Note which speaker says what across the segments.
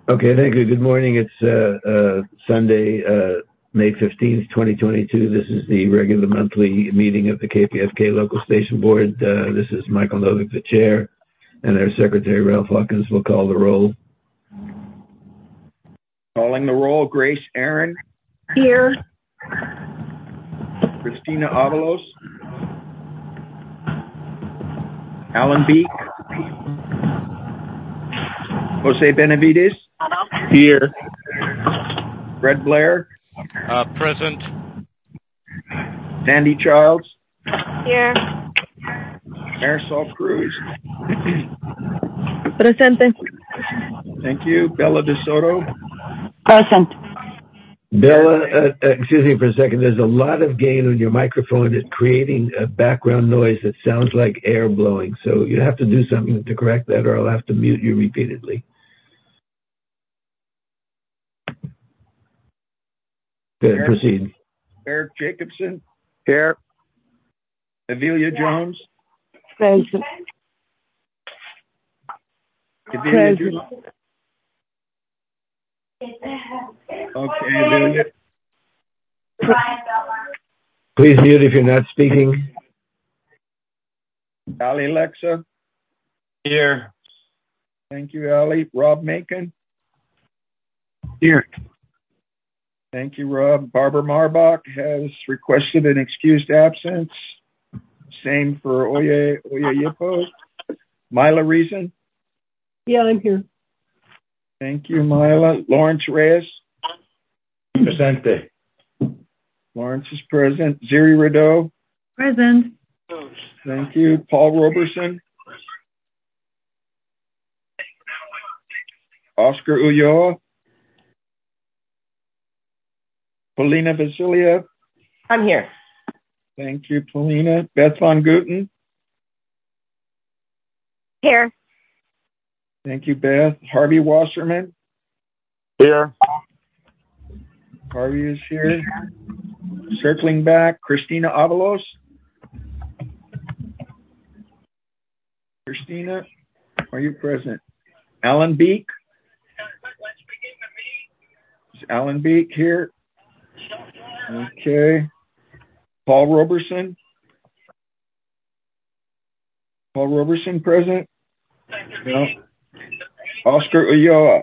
Speaker 1: Okay, thank you. Good morning. It's Sunday, May 15th, 2022. This is the regular monthly meeting of the KPFK Local Station Board. This is Michael Novick, the chair, and our secretary, Ralph Hawkins, will call the roll.
Speaker 2: Calling the roll, Grace Aaron.
Speaker 3: Here.
Speaker 2: Christina Avalos. Alan Beek. Jose Benavides.
Speaker 4: Here.
Speaker 2: Fred Blair.
Speaker 4: Present.
Speaker 2: Sandy Childs.
Speaker 3: Here.
Speaker 2: Marisol Cruz.
Speaker 3: Presente.
Speaker 2: Thank you. Bella DeSoto.
Speaker 3: Present.
Speaker 1: Bella, excuse me for a second. There's a lot of gain on your microphone. It's creating a background noise that sounds like air blowing. So you have to do something to correct that, or I'll have to mute you repeatedly. Good, proceed.
Speaker 2: Eric Jacobson.
Speaker 4: Here.
Speaker 2: Avilia Jones.
Speaker 3: Present.
Speaker 2: Avilia Jones. Okay, Avilia.
Speaker 1: Please mute if you're not speaking.
Speaker 2: Ali Lexa.
Speaker 4: Here.
Speaker 2: Thank you, Ali. Rob Macon.
Speaker 4: Here.
Speaker 2: Thank you, Rob. Barbara Marbach has requested an excused absence. Same for Oye Yipo. Mila Reason.
Speaker 3: Yeah, I'm here.
Speaker 2: Thank you, Mila. Lawrence Reyes.
Speaker 4: Presente.
Speaker 2: Lawrence is present. Ziri Rideau.
Speaker 3: Present.
Speaker 2: Thank you. Paul Roberson. Oscar Ulloa. Paulina Vasiliev.
Speaker 3: I'm here.
Speaker 2: Thank you, Paulina. Beth Von Guten.
Speaker 3: Here.
Speaker 2: Thank you, Beth. Harvey Wasserman.
Speaker 4: Here.
Speaker 2: Harvey is here. Circling back, Christina Avalos. Christina, are you present? Alan Beek. Is Alan Beek here? Okay. Paul Roberson. Paul Roberson present? No. Oscar Ulloa.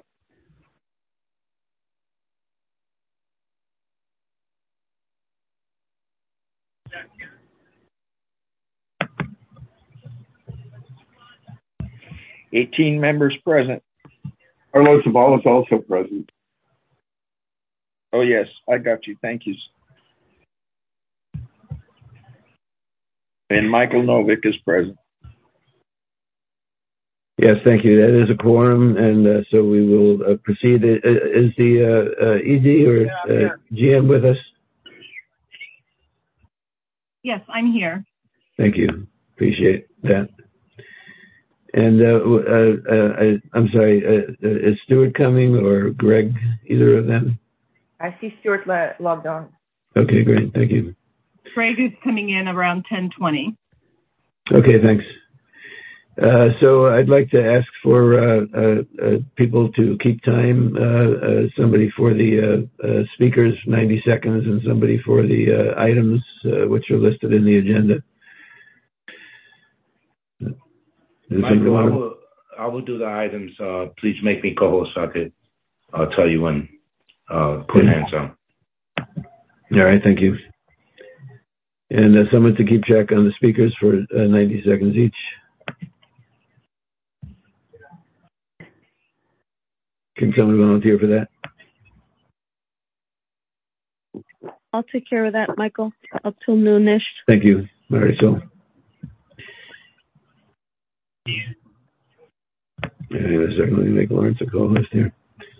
Speaker 2: $18 members present.
Speaker 5: Carlos Zavala is also present.
Speaker 2: Oh, yes, I got you. Thank you. And Michael Novick is present.
Speaker 1: Yes, thank you. That is a quorum, and so we will proceed. Is the ED or GM with us?
Speaker 3: Yes, I'm here.
Speaker 1: Thank you. Appreciate that. And I'm sorry, is Stuart coming or Greg, either of them?
Speaker 3: I see Stuart logged on.
Speaker 1: Okay, great. Thank you.
Speaker 3: Greg is coming in around 10:20.
Speaker 1: Okay, thanks. So I'd like to ask for people to keep time, somebody for the speakers, 90 seconds, and somebody for the items which are listed in the agenda.
Speaker 4: Michael, I will do the items. Please make me co-host so I'll tell you when put hands on.
Speaker 1: All right, thank you. And someone to keep track on the speakers for 90 seconds each. Can someone volunteer for that?
Speaker 6: I'll take care of that, Michael, up till noonish.
Speaker 1: Thank you, Marisol. Anyway, a second, let me make Lawrence a co-host here.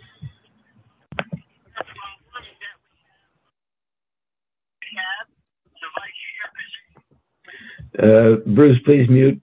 Speaker 1: Bruce, please mute.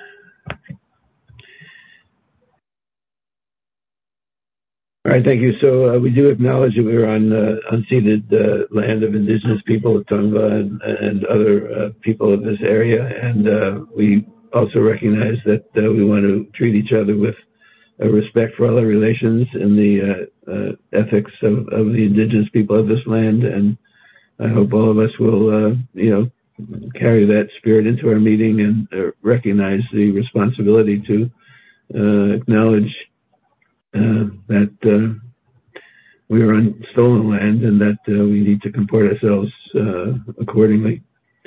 Speaker 1: All right, thank you. So we do acknowledge that we're on unceded land of indigenous people of Tonga and other people of this area, and we also recognize that we want to treat each other with a respect for all the relations and the ethics of the indigenous people of this land. And I hope all of us will, carry that spirit into our meeting and recognize the responsibility to acknowledge that we are on stolen land and that we need to comport ourselves accordingly.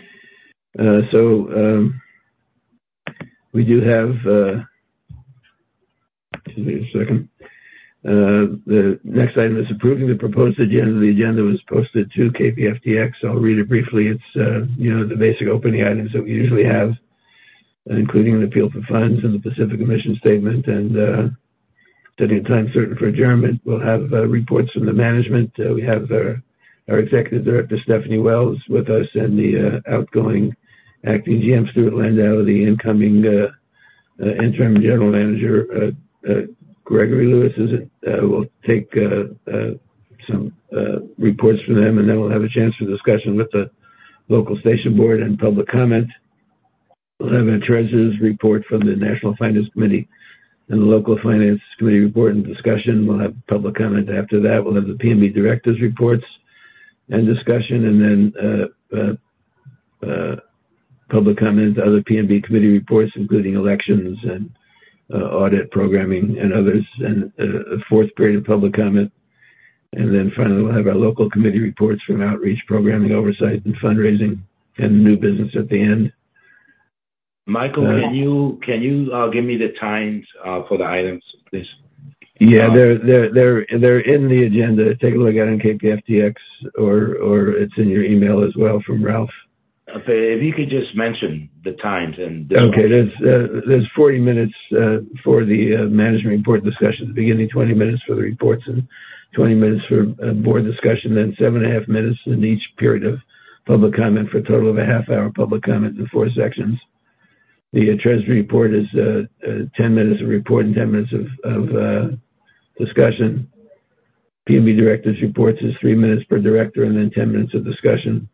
Speaker 1: So we do have, excuse me a second. The next item is approving the proposed agenda. The agenda was posted to KPFDX. I'll read it briefly. It's, the basic opening items that we usually have, including an appeal for funds and the Pacific mission statement, and setting a time certain for adjournment. We'll have reports from the management. We have our executive director, Stephanie Wells, with us, and the outgoing acting GM, Stuart Landau, the incoming interim general manager, Gregory Lewis. We'll take some reports from them, and then we'll have a chance for discussion with the local station board and public comment. We'll have a treasurer's report from the National Finance Committee and the local finance committee report and discussion. We'll have public comment after that. We'll have the PNB director's reports and discussion, and then public comment, other PNB committee reports, including elections and audit, programming, and others, and a fourth period of public comment. And then finally, we'll have our local committee reports from outreach, programming, oversight, and fundraising, and new business at the end.
Speaker 4: Michael, can you give me the times for the items, please?
Speaker 1: Yeah, they're in the agenda. Take a look at it on KPFDX, or it's in your email as well from Ralph.
Speaker 4: Okay, if you could just mention the times and.
Speaker 1: Okay, there's 40 minutes for the management report discussion at the beginning, 20 minutes for the reports, and 20 minutes for board discussion, then 7.5 minutes in each period of public comment for a total of a half-hour public comment in 4 sections. The Treasury report is 10 minutes of report and 10 minutes of discussion. PNB director's reports is 3 minutes per director and then 10 minutes of discussion.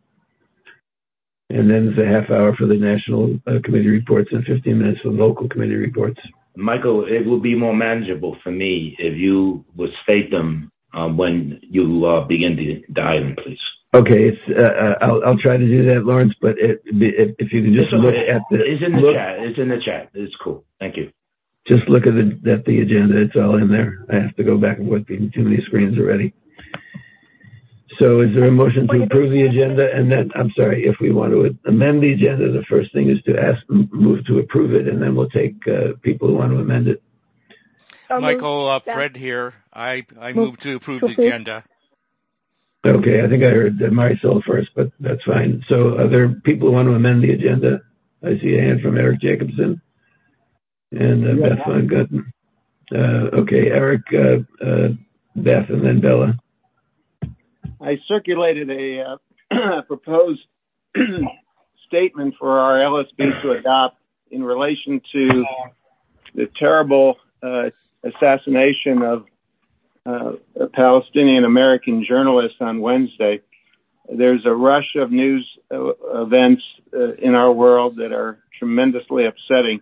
Speaker 1: And then it's a half hour for the national committee reports and 15 minutes for local committee reports.
Speaker 4: Michael, it would be more manageable for me if you would state them when you begin the item, please.
Speaker 1: Okay, I'll try to do that, Lawrence. But if you can just look at the,
Speaker 4: it's in the chat. It's in the chat. It's cool. Thank you.
Speaker 1: Just look at the agenda. It's all in there. I have to go back and forth between too many screens already. So, is there a motion to approve the agenda? And then, I'm sorry, if we want to amend the agenda, the first thing is to move to approve it, and then we'll take people who want to amend it.
Speaker 7: Michael, Fred here. I move to approve the agenda.
Speaker 1: Okay, I think I heard Marisol first, but that's fine. So are there people who want to amend the agenda? I see a hand from Eric Jacobson and Beth Von Gutten. Okay, Eric, Beth, and then Bella.
Speaker 8: I circulated a proposed statement for our LSB to adopt in relation to the terrible assassination of a Palestinian-American journalist on Wednesday. There's a rush of news events in our world that are tremendously upsetting,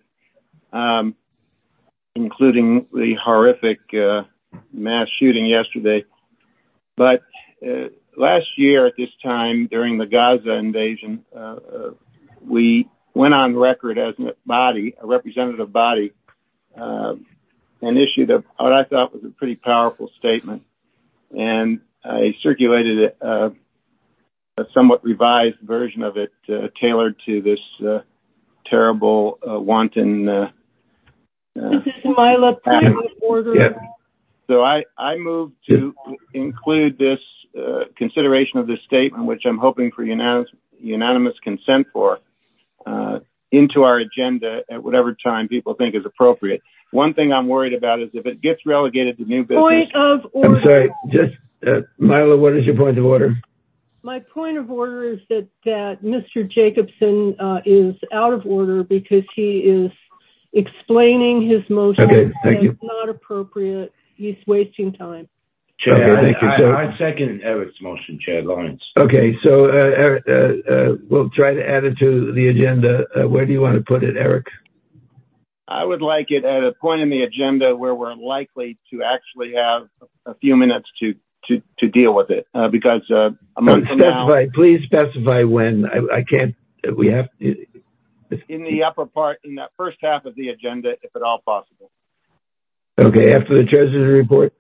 Speaker 8: including the horrific mass shooting yesterday. But last year at this time, during the Gaza invasion, we went on record as a body, a representative body, and issued what I thought was a pretty powerful statement. And I circulated a somewhat revised version of it, tailored to this terrible, wanton.
Speaker 9: This is Mila, point of order.
Speaker 1: Yeah.
Speaker 8: So I move to include this consideration of this statement, which I'm hoping for unanimous consent for, into our agenda at whatever time people think is appropriate. One thing I'm worried about is if it gets relegated to new business.
Speaker 9: Point of order.
Speaker 1: I'm sorry, just Mila, what is your point of order?
Speaker 9: My point of order is that Mr. Jacobson is out of order because he is explaining his motion.
Speaker 1: Okay, thank you.
Speaker 9: It's not appropriate. He's wasting time.
Speaker 4: Chair,
Speaker 1: okay, thank you.
Speaker 4: I second Eric's motion, Chair Lawrence.
Speaker 1: Okay, so Eric, we'll try to add it to the agenda. Where do you want to put it, Eric?
Speaker 8: I would like it at a point in the agenda where we're likely to actually have a few minutes to deal with it, because a month from now,
Speaker 1: please specify when. I can't. We have
Speaker 8: in the upper part, in that first half of the agenda, if at all possible.
Speaker 1: Okay, after the treasurer's report.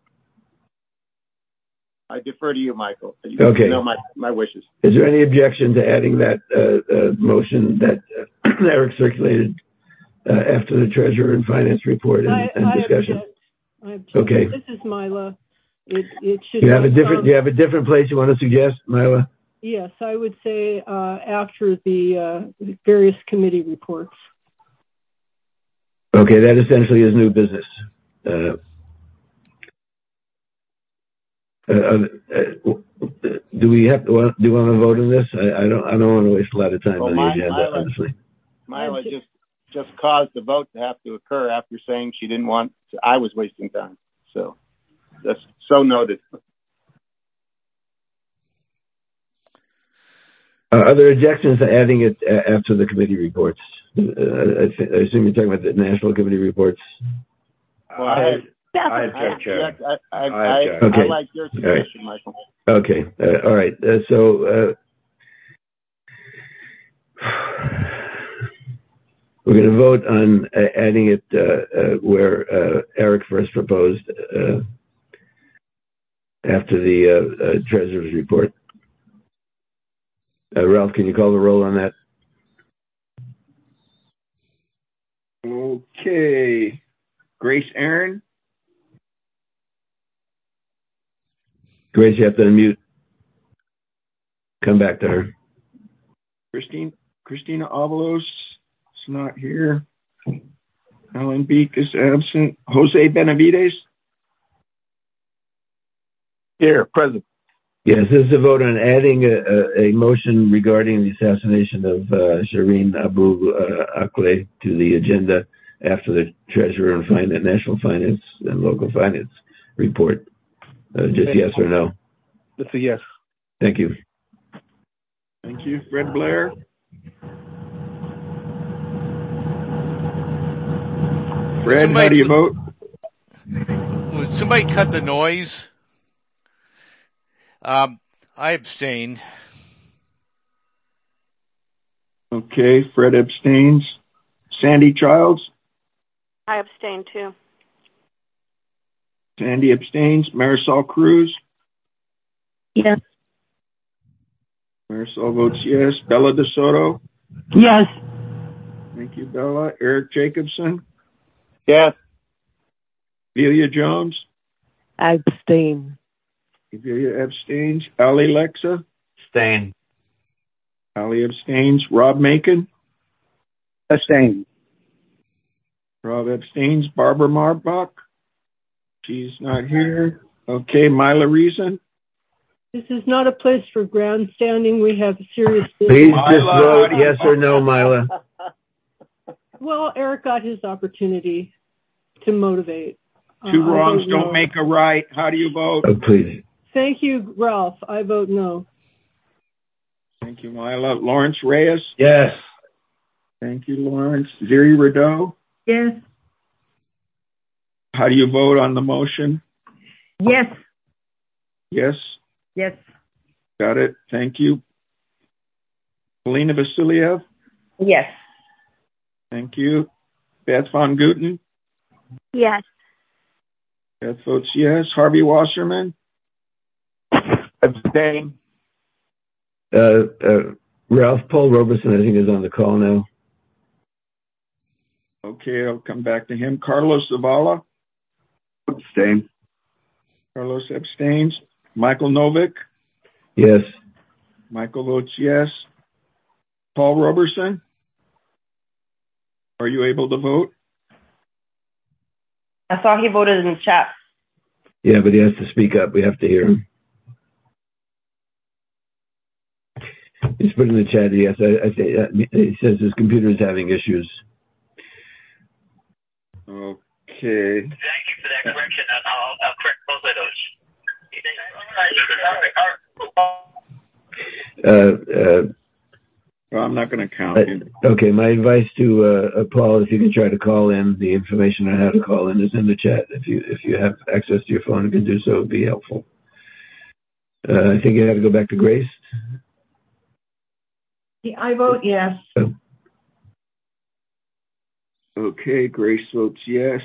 Speaker 8: I defer to you, Michael.
Speaker 1: Okay.
Speaker 8: You know my wishes.
Speaker 1: Is there any objection to adding that motion that Eric circulated after the treasurer and finance report and discussion?
Speaker 9: I object.
Speaker 1: Okay.
Speaker 9: This is Mila. It should.
Speaker 1: You have a different place you want to suggest, Mila?
Speaker 9: Yes, I would say after the various committee reports.
Speaker 1: Okay, that essentially is new business. Do you want to vote on this? I don't want to waste a lot of time on the agenda, honestly.
Speaker 8: Mila just caused the vote to have to occur after saying she didn't want I was wasting time. So that's so noted.
Speaker 1: Are there objections to adding it after the committee reports? I assume you're talking about the national committee reports.
Speaker 8: Well, I object, Chair. I like your suggestion, right. Michael.
Speaker 1: Okay. All right. So we're going to vote on adding it where Eric first proposed after the treasurer's report. Ralph, can you call the roll on that?
Speaker 2: Okay. Grace Aaron.
Speaker 1: Grace, you have to unmute. Come back to her.
Speaker 2: Christina Avalos is not here. Alan Beek is absent. Jose Benavides.
Speaker 5: Here, present.
Speaker 1: Yes, this is a vote on adding a motion regarding the assassination of Shireen Abu Akleh to the agenda after the Treasurer and National Finance and Local Finance report. Just yes or no?
Speaker 5: That's a yes.
Speaker 1: Thank you.
Speaker 2: Thank you. Fred Blair. Fred, how do you vote?
Speaker 7: Would somebody cut the noise? I abstain.
Speaker 2: Okay, Fred abstains. Sandy Childs?
Speaker 10: I abstain too.
Speaker 2: Sandy abstains. Marisol Cruz?
Speaker 6: Yes.
Speaker 2: Marisol votes yes. Bella DeSoto?
Speaker 6: Yes.
Speaker 2: Thank you, Bella. Eric Jacobson?
Speaker 8: Yes.
Speaker 2: Velia Jones?
Speaker 6: Abstain.
Speaker 2: Velia abstains. Ali Lexa?
Speaker 5: Abstain.
Speaker 2: Ali abstains. Rob Macon?
Speaker 5: Abstain.
Speaker 2: Rob abstains. Barbara Marbach? She's not here. Okay, Mila Reason?
Speaker 9: This is not a place for grandstanding. We have serious business.
Speaker 1: Please just vote yes or no, Mila.
Speaker 9: Well, Eric got his opportunity to motivate.
Speaker 2: Two wrongs don't make a right. How do you vote?
Speaker 1: Oh, please.
Speaker 9: Thank you, Ralph. I vote no.
Speaker 2: Thank you, Mila. Lawrence Reyes?
Speaker 5: Yes.
Speaker 2: Thank you, Lawrence. Ziri Rideau?
Speaker 3: Yes.
Speaker 2: How do you vote on the motion?
Speaker 3: Yes.
Speaker 2: Yes?
Speaker 3: Yes.
Speaker 2: Got it. Thank you. Polina Vasiliev?
Speaker 3: Yes.
Speaker 2: Thank you. Beth Von Guten?
Speaker 10: Yes.
Speaker 2: Beth votes yes. Harvey Wasserman?
Speaker 5: Abstain.
Speaker 1: Ralph, Paul Robeson, I think, is on the call now.
Speaker 2: Okay, I'll come back to him. Carlos Zavala?
Speaker 5: Abstain.
Speaker 2: Carlos abstains. Michael Novick?
Speaker 1: Yes.
Speaker 2: Michael votes yes. Paul Roberson? Are you able to vote?
Speaker 3: I saw he voted in the chat.
Speaker 1: Yeah, but he has to speak up. We have to hear him. He's put in the chat, yes. He says his computer is having issues.
Speaker 2: Okay.
Speaker 11: Thank you for that correction. I'll correct both of those.
Speaker 2: Well, I'm not going to count it.
Speaker 1: Okay, my advice to Paul, if you can try to call in, the information on how to call in is in the chat. If you have access to your phone and can do so, it would be helpful. I think you have to go back to Grace.
Speaker 3: I vote yes.
Speaker 2: Okay, Grace votes yes.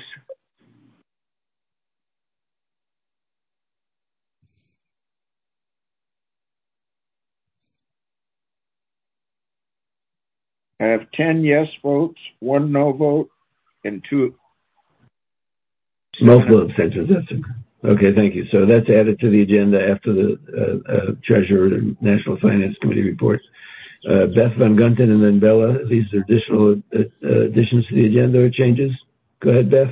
Speaker 2: I have 10 yes votes, 1 no vote, and 2.
Speaker 1: Multiple abstentions. Okay, thank you. So that's added to the agenda after the Treasurer and National Finance Committee reports. Beth Van Gunten and then Bella. These are additional additions to the agenda or changes. Go ahead, Beth.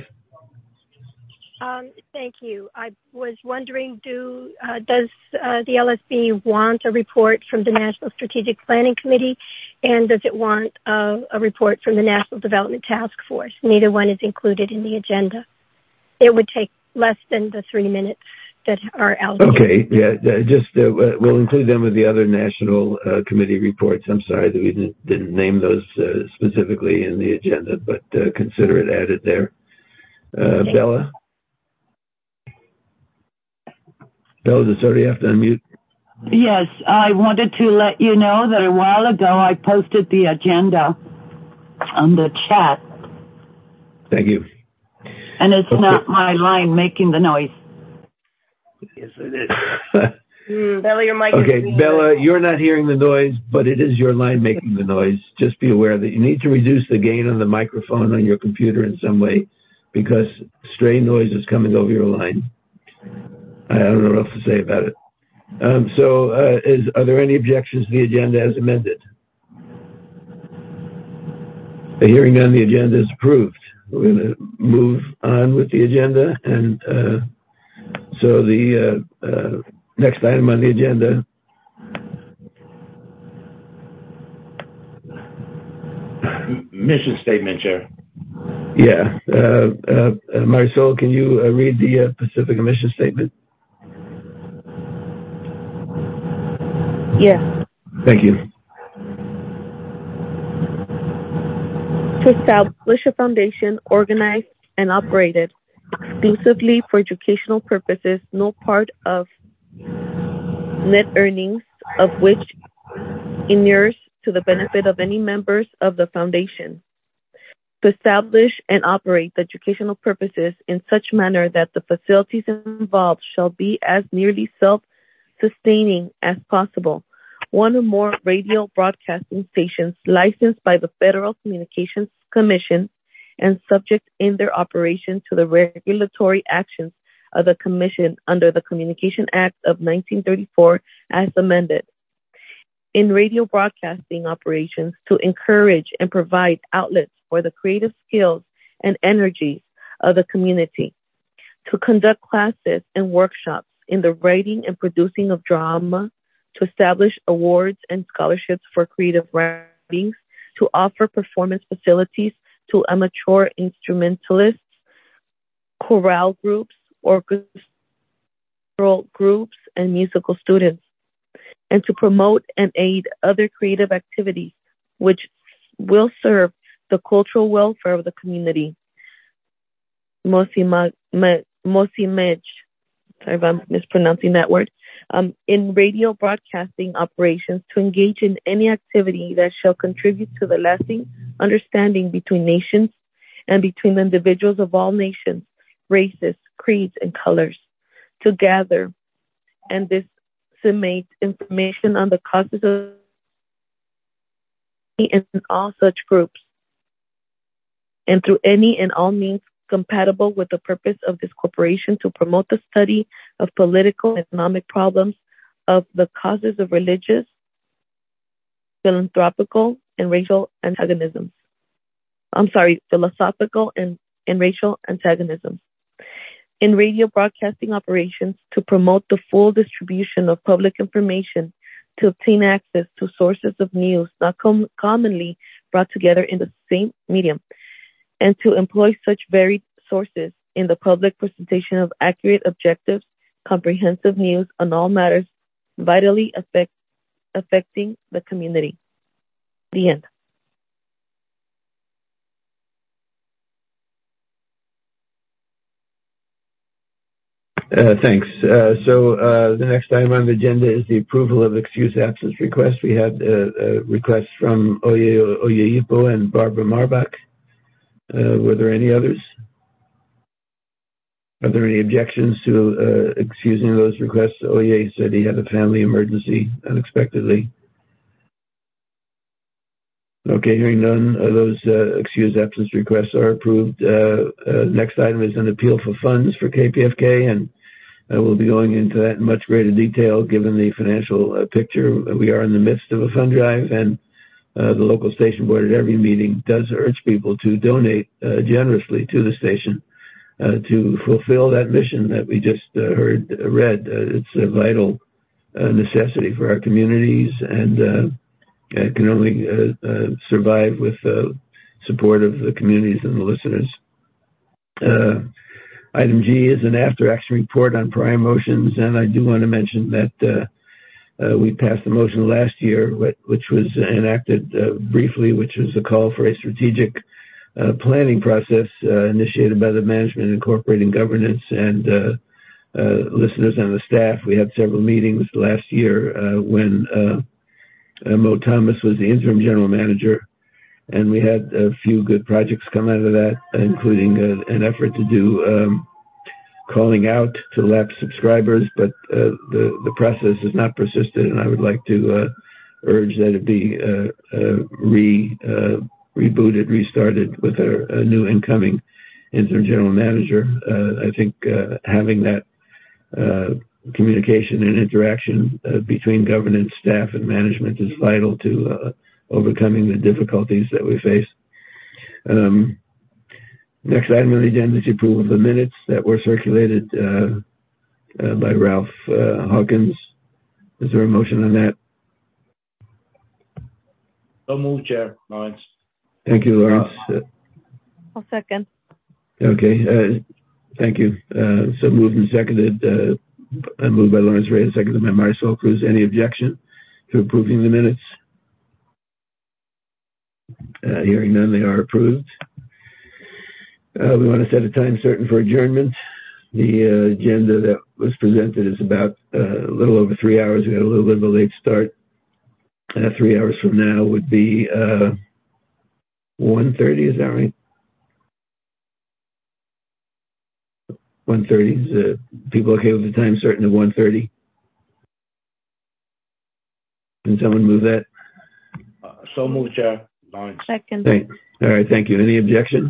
Speaker 10: Thank you. I was wondering, does the LSB want a report from the National Strategic Planning Committee, and does it want a report from the National Development Task Force? Neither one is included in the agenda. It would take less than the 3 minutes that are allocated.
Speaker 1: Okay, yeah, just we'll include them with the other national committee reports. I'm sorry that we didn't name those specifically in the agenda, but consider it added there. Bella? Bella DeSoto, you have to unmute.
Speaker 12: Yes, I wanted to let you know that a while ago I posted the agenda on the chat.
Speaker 1: Thank you.
Speaker 12: And it's not my line making the noise.
Speaker 1: Yes, it is.
Speaker 3: Bella, your mic
Speaker 1: Okay, Bella, you're not hearing the noise, but it is your line making the noise. Just be aware that you need to reduce the gain on the microphone on your computer in some way because stray noise is coming over your line. I don't know what else to say about it. Are there any objections to the agenda as amended? The hearing on the agenda is approved. We're going to move on with the agenda, and so the next item on the agenda
Speaker 4: mission statement, Chair.
Speaker 1: Yeah. Marisol, can you read the Pacifica mission statement?
Speaker 6: Yes.
Speaker 1: Thank you.
Speaker 6: To establish a foundation organized and operated exclusively for educational purposes, no part of net earnings of which inures to the benefit of any members of the foundation. To establish and operate the educational purposes in such manner that the facilities involved shall be as nearly self-sustaining as possible. One or more radio broadcasting stations licensed by the Federal Communications Commission and subject in their operation to the regulatory actions of the Commission under the Communication Act of 1934 as amended. In radio broadcasting operations, to encourage and provide outlets for the creative skills and energies of the community, to conduct classes and workshops in the writing and producing of drama, to establish awards and scholarships for creative writings, to offer performance facilities to amateur instrumentalists, chorale groups, orchestral groups, and musical students, and to promote and aid other creative activities which will serve the cultural welfare of the community. Mosimej, sorry if I'm mispronouncing that word, in radio broadcasting operations to engage in any activity that shall contribute to the lasting understanding between nations and between the individuals of all nations, races, creeds, and colors, to gather and disseminate information on the causes of in all such groups, and through any and all means compatible with the purpose of this corporation to promote the study of political and economic problems of the causes of religious, philanthropical, and racial antagonisms. Philosophical and racial antagonisms. In radio broadcasting operations to promote the full distribution of public information, to obtain access to sources of news not commonly brought together in the same medium, and to employ such varied sources in the public presentation of accurate, objective, comprehensive news on all matters vitally affecting the community. The end.
Speaker 1: Thanks. So the next item on the agenda is the approval of excuse absence request. We had a request from Oye Oyeyipo and Barbara Marbach. Were there any others? Are there any objections to excusing those requests? Oye said he had a family emergency unexpectedly. Okay, hearing none, those excuse absence requests are approved. Next item is an appeal for funds for KPFK, and we'll be going into that in much greater detail given the financial picture. We are in the midst of a fund drive, and the local station board at every meeting does urge people to donate generously to the station to fulfill that mission that we just read. It's a vital necessity for our communities, and it can only survive with support of the communities and the listeners. Item G is an after-action report on prior motions, and I do want to mention that we passed a motion last year, which was enacted briefly, which was a call for a strategic planning process initiated by the Management Incorporating Governance and listeners and the staff. We had several meetings last year when Mo Thomas was the interim general manager, and we had a few good projects come out of that, including an effort to do calling out to lapsed subscribers, but the process has not persisted, and I would like to urge that it be rebooted, restarted with a new incoming interim general manager. I think having that communication and interaction between governance, staff, and management is vital to overcoming the difficulties that we face. Next item on the agenda is the approval of the minutes that were circulated by Ralph Hawkins. Is there a motion on that?
Speaker 4: So moved, Chair. Lawrence.
Speaker 1: Thank you, Lawrence.
Speaker 6: I'll second.
Speaker 1: Okay. Thank you. So moved and seconded. Moved by Lawrence Ray and seconded by Marisol Cruz. Any objection to approving the minutes? Hearing none, they are approved. We want to set a time certain for adjournment. The agenda that was presented is about a little over 3 hours. We got a little bit of a late start. 3 hours from now would be 1:30. Is that right? 1:30. Is people okay with the time certain of 1:30? Can someone move that?
Speaker 4: So moved, Chair. Lawrence.
Speaker 6: Second.
Speaker 1: All right, thank you. Any objection?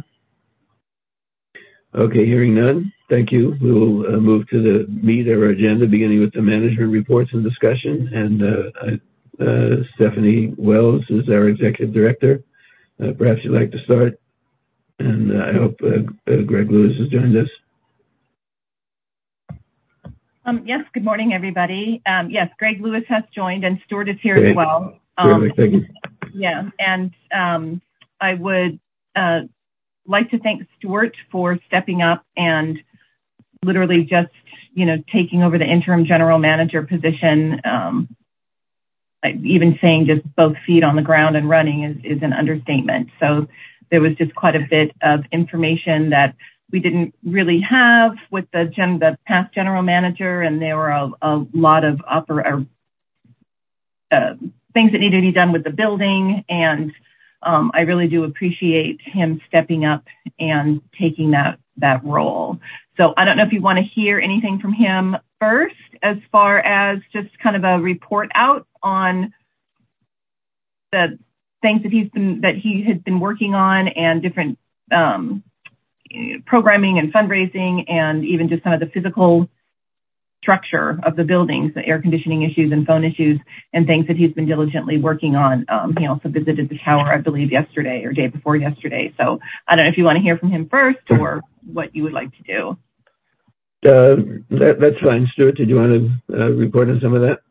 Speaker 1: Okay, hearing none. Thank you. We will move to the meat of our agenda, beginning with the management reports and discussion. And Stephanie Wells is our executive director. Perhaps you'd like to start. And I hope Greg Lewis has joined us.
Speaker 13: Yes, good morning, everybody. Yes, Greg Lewis has joined, and Stuart is here
Speaker 1: Great.
Speaker 13: as well.
Speaker 1: Terrific, thank you.
Speaker 13: Yeah, and I would like to thank Stuart for stepping up and literally just, taking over the interim general manager position. Even saying just both feet on the ground and running is an understatement. So there was just quite a bit of information that we didn't really have with the past general manager, and there were a lot of things that needed to be done with the building, and I really do appreciate him stepping up and taking that role. So I don't know if you want to hear anything from him first, as far as just kind of a report out on the things that he has been working on, and different programming and fundraising, and even just some of the physical structure of the buildings, the air conditioning issues and phone issues and things that he's been diligently working on. He also visited the tower, I believe, yesterday or day before yesterday. So I don't know if you want to hear from him first or what you would like to do.
Speaker 1: That's fine. Stuart, did you want to report on some of that?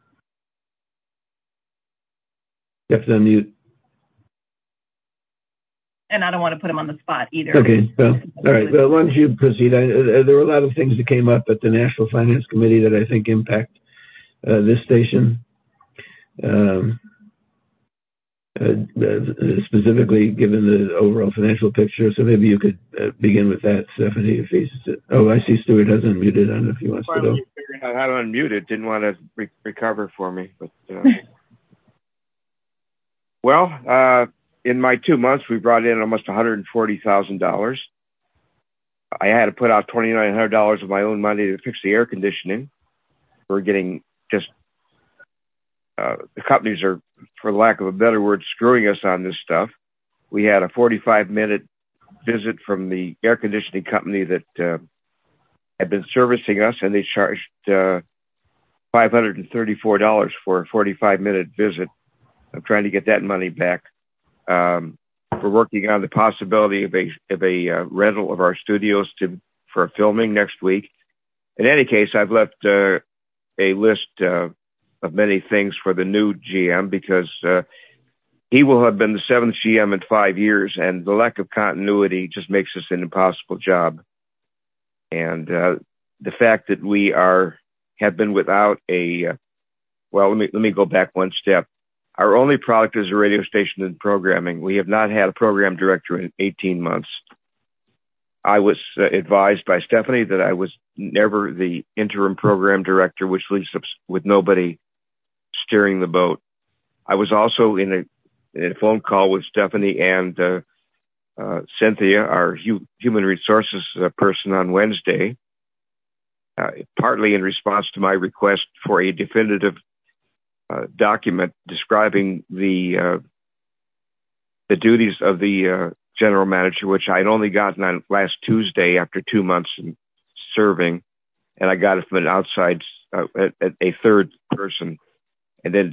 Speaker 1: You have to unmute.
Speaker 13: And I don't want to put him on the spot either.
Speaker 1: Okay. Well, all right. Well, why don't you proceed? There were a lot of things that came up at the National Finance Committee that I think impact this station. specifically given the overall financial picture. So maybe you could begin with that, Stephanie. If he's, I see Stuart has unmuted. I don't know if he wants to go.
Speaker 14: I figured out how to unmute it. Didn't want to recover for me, but well, in my 2 months, we brought in almost $140,000. I had to put out $2,900 of my own money to fix the air conditioning. We're getting just the companies are, for lack of a better word, screwing us on this stuff. We had a 45-minute visit from the air conditioning company that had been servicing us, and they charged $534 for a 45-minute visit. I'm trying to get that money back. We're working on the possibility of a rental of our studios for filming next week. In any case, I've left a list of many things for the new GM because he will have been the 7th GM in 5 years, and the lack of continuity just makes this an impossible job. And the fact that we have been without let me go back one step. Our only product is a radio station and programming. We have not had a program director in 18 months. I was advised by Stephanie that I was never the interim program director, which leaves us with nobody steering the boat. I was also in a phone call with Stephanie and Cynthia, our human resources person, on Wednesday, partly in response to my request for a definitive document describing the duties of the general manager, which I'd only gotten on last Tuesday after 2 months in serving, and I got it from an outside, a third person, and then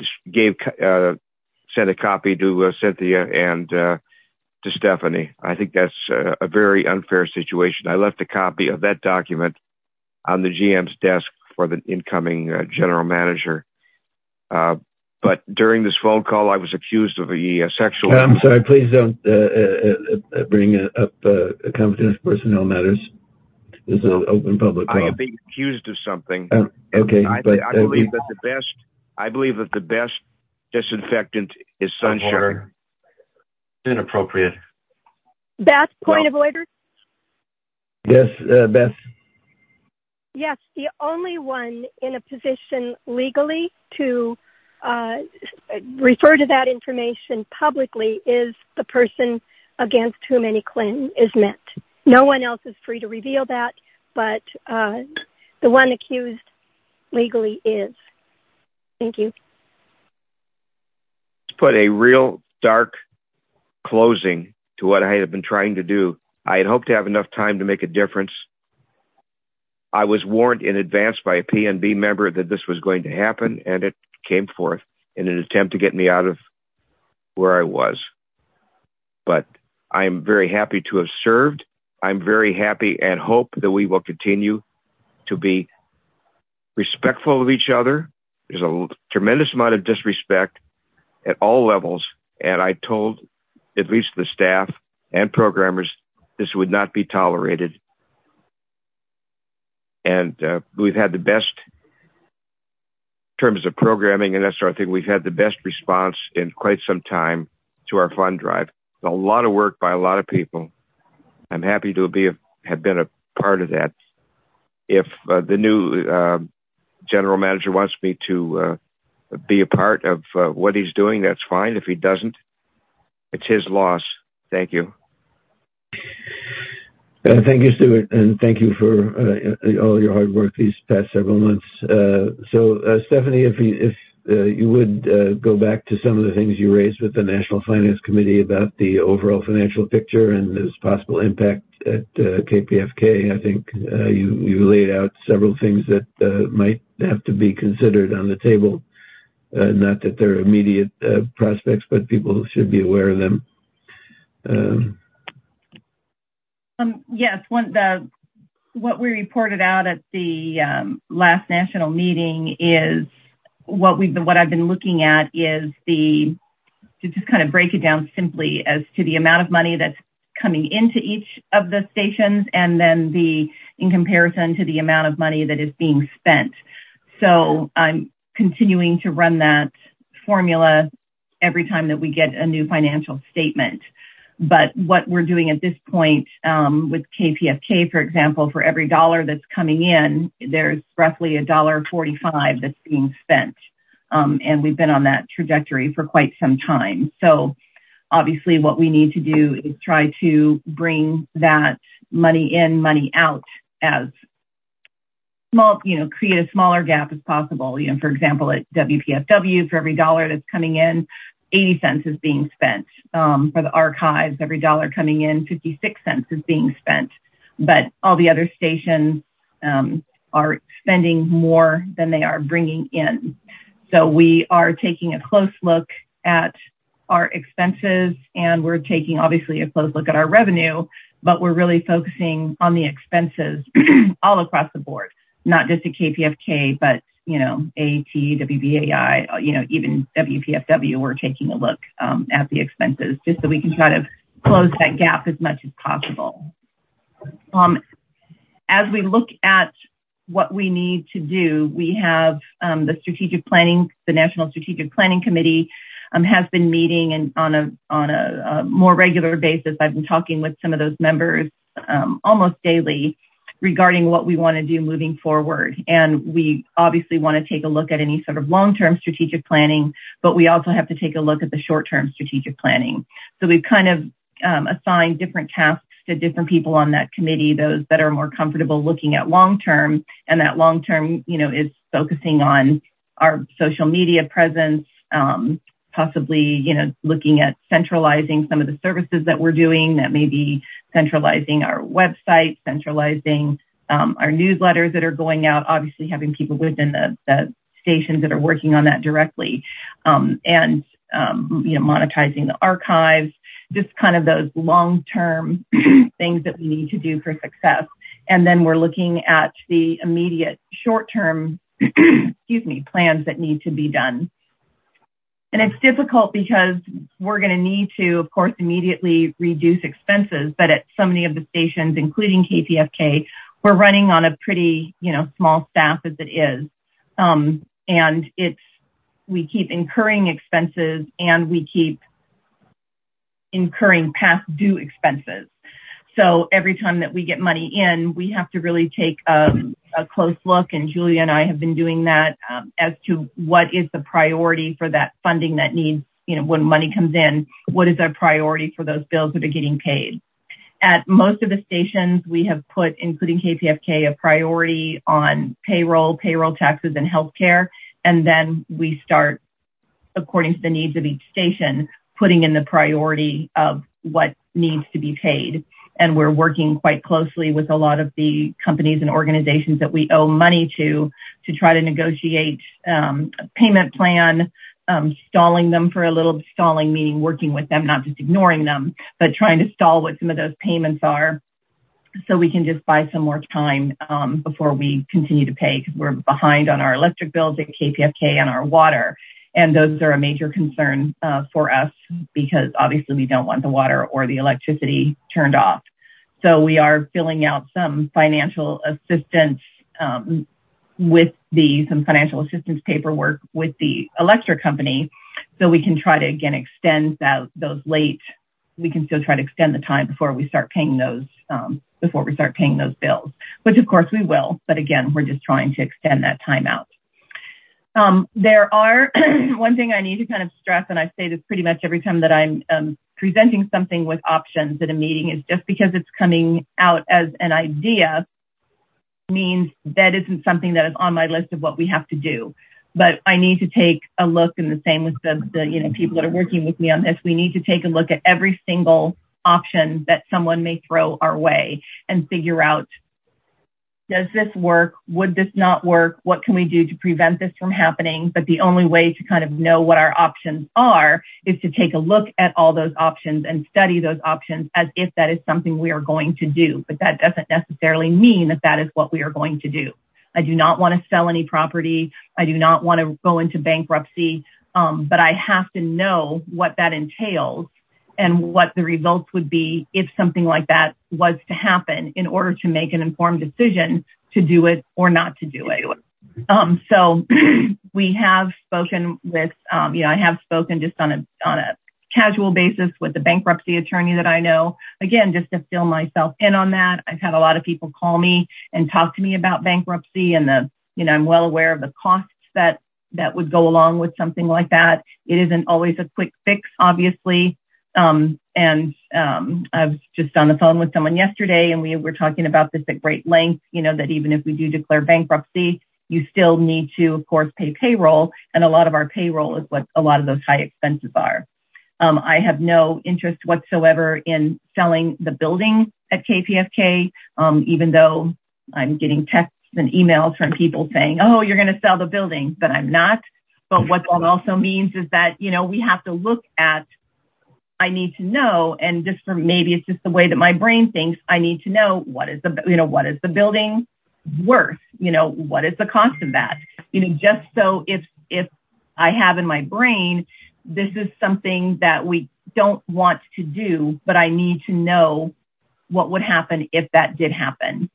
Speaker 14: sent a copy to Cynthia and to Stephanie. I think that's a very unfair situation. I left a copy of that document on the GM's desk for the incoming general manager. But during this phone call, I was accused of a sexual...
Speaker 1: I'm sorry, please don't bring up confidential personnel matters. This is an open public call.
Speaker 14: I am being accused of something.
Speaker 1: Okay,
Speaker 14: I believe that the best disinfectant is sunshine.
Speaker 5: Inappropriate.
Speaker 10: Beth, point of order.
Speaker 1: Yes, Beth.
Speaker 10: Yes, the only one in a position legally to refer to that information publicly is the person against whom any claim is met. No one else is free to reveal that, but the one accused legally is. Thank you.
Speaker 14: Let's put a real dark closing to what I had been trying to do. I had hoped to have enough time to make a difference. I was warned in advance by a PNB member that this was going to happen, and it came forth in an attempt to get me out of where I was. But I'm very happy to have served. I'm very happy and hope that we will continue to be respectful of each other. There's a tremendous amount of disrespect at all levels, and I told at least the staff and programmers this would not be tolerated. And we've had the best, in terms of programming and that sort of thing, we've had the best response in quite some time to our fund drive. A lot of work by a lot of people. I'm happy to have been a part of that. If the new general manager wants me to be a part of what he's doing, that's fine. If he doesn't, it's his loss. Thank you.
Speaker 1: Thank you, Stuart, and thank you for all your hard work these past several months. So, Stephanie, if you would go back to some of the things you raised with the National Finance Committee about the overall financial picture and its possible impact at KPFK, I think you laid out several things that might have to be considered on the table. Not that they're immediate prospects, but people should be aware of them.
Speaker 13: Yes, what we reported out at the last national meeting is what I've been looking at is to just kind of break it down simply as to the amount of money that's coming into each of the stations, and then in comparison to the amount of money that is being spent. So I'm continuing to run that formula every time that we get a new financial statement. But what we're doing at this point with KPFK, for example, for every dollar that's coming in, there's roughly $1.45 that's being spent. And we've been on that trajectory for quite some time. So obviously what we need to do is try to bring that money in, money out as small, create a smaller gap as possible. For example, at WPFW, for every dollar that's coming in, 80 cents is being spent. For the archives, every dollar coming in, 56 cents is being spent. But all the other stations are spending more than they are bringing in. So we are taking a close look at our expenses, and we're taking obviously a close look at our revenue, but we're really focusing on the expenses all across the board, not just at KPFK, but AT, WBAI, even WPFW, we're taking a look at the expenses just so we can try to close that gap as much as possible. As we look at what we need to do, we have the National Strategic Planning Committee has been meeting and on a more regular basis. I've been talking with some of those members almost daily regarding what we want to do moving forward. And we obviously want to take a look at any sort of long-term strategic planning, but we also have to take a look at the short-term strategic planning. So we've kind of assigned different tasks to different people on that committee, those that are more comfortable looking at long-term, and that long-term, is focusing on our social media presence, possibly, looking at centralizing some of the services that we're doing, that may be centralizing our website, centralizing our newsletters that are going out, obviously having people within the stations that are working on that directly, and monetizing the archives, just kind of those long-term things that we need to do for success. And then we're looking at the immediate short-term, plans that need to be done. And it's difficult because we're going to need to, of course, immediately reduce expenses. But at so many of the stations, including KPFK, we're running on a pretty, small staff as it is. And we keep incurring expenses, and we keep incurring past due expenses. So every time that we get money in, we have to really take a close look, and Julia and I have been doing that as to what is the priority for that funding that needs, when money comes in, what is our priority for those bills that are getting paid. At most of the stations, we have put, including KPFK, a priority on payroll taxes, and healthcare, and then we start, according to the needs of each station, putting in the priority of what needs to be paid. And we're working quite closely with a lot of the companies and organizations that we owe money to try to negotiate a payment plan, stalling them for a little, stalling meaning working with them, not just ignoring them, but trying to stall what some of those payments are so we can just buy some more time before we continue to pay, because we're behind on our electric bills at KPFK and our water. And those are a major concern for us, because obviously we don't want the water or the electricity turned off. So we are filling out some financial assistance some financial assistance paperwork with the electric company, so we can try to, again, extend those late. We can still try to extend the time before we start paying those bills, which of course we will. But again, we're just trying to extend that time out. There are one thing I need to kind of stress, and I say this pretty much every time that I'm presenting something with options at a meeting, is just because it's coming out as an idea means that isn't something that is on my list of what we have to do. But I need to take a look, and the same with the people that are working with me on this, we need to take a look at every single option that someone may throw our way and figure out, does this work? Would this not work? What can we do to prevent this from happening? But the only way to kind of know what our options are is to take a look at all those options and study those options as if that is something we are going to do. But that doesn't necessarily mean that that is what we are going to do. I do not want to sell any property. I do not want to go into bankruptcy. But I have to know what that entails and what the results would be if something like that was to happen, in order to make an informed decision to do it or not to do it. So we have spoken with, I have spoken just on a casual basis with the bankruptcy attorney that I know, again, just to fill myself in on that. I've had a lot of people call me and talk to me about bankruptcy and I'm well aware of the costs that would go along with something like that. It isn't always a quick fix, obviously. I was just on the phone with someone yesterday and we were talking about this at great length, that even if we do declare bankruptcy, you still need to, of course, pay payroll. And a lot of our payroll is what a lot of those high expenses are. I have no interest whatsoever in selling the building at KPFK, even though I'm getting texts and emails from people saying, oh, you're going to sell the building, but I'm not. But what that also means is that, we have to look at, I need to know, and just for maybe it's just the way that my brain thinks, I need to know what is the building worth? What is the cost of that? Just so if I have in my brain, this is something that we don't want to do, but I need to know what would happen if that did happen.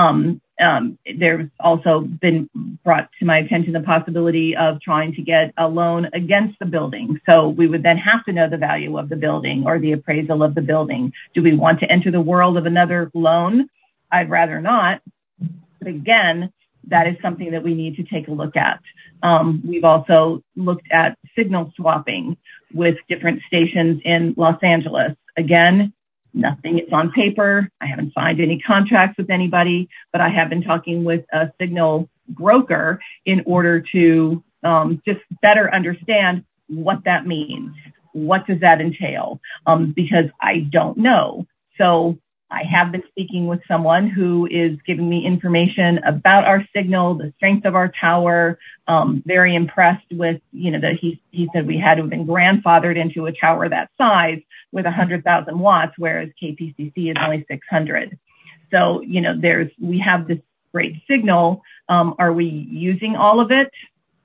Speaker 13: There's also been brought to my attention the possibility of trying to get a loan against the building. So we would then have to know the value of the building or the appraisal of the building. Do we want to enter the world of another loan? I'd rather not. But again, that is something that we need to take a look at. We've also looked at signal swapping with different stations in Los Angeles. Again, nothing is on paper. I haven't signed any contracts with anybody, but I have been talking with a signal broker in order to just better understand what that means. What does that entail? Because I don't know. So I have been speaking with someone who is giving me information about our signal, the strength of our tower, very impressed with, that he said we had to have been grandfathered into a tower that size with 100,000 watts, whereas KPCC is only 600. So, we have this great signal. Are we using all of it?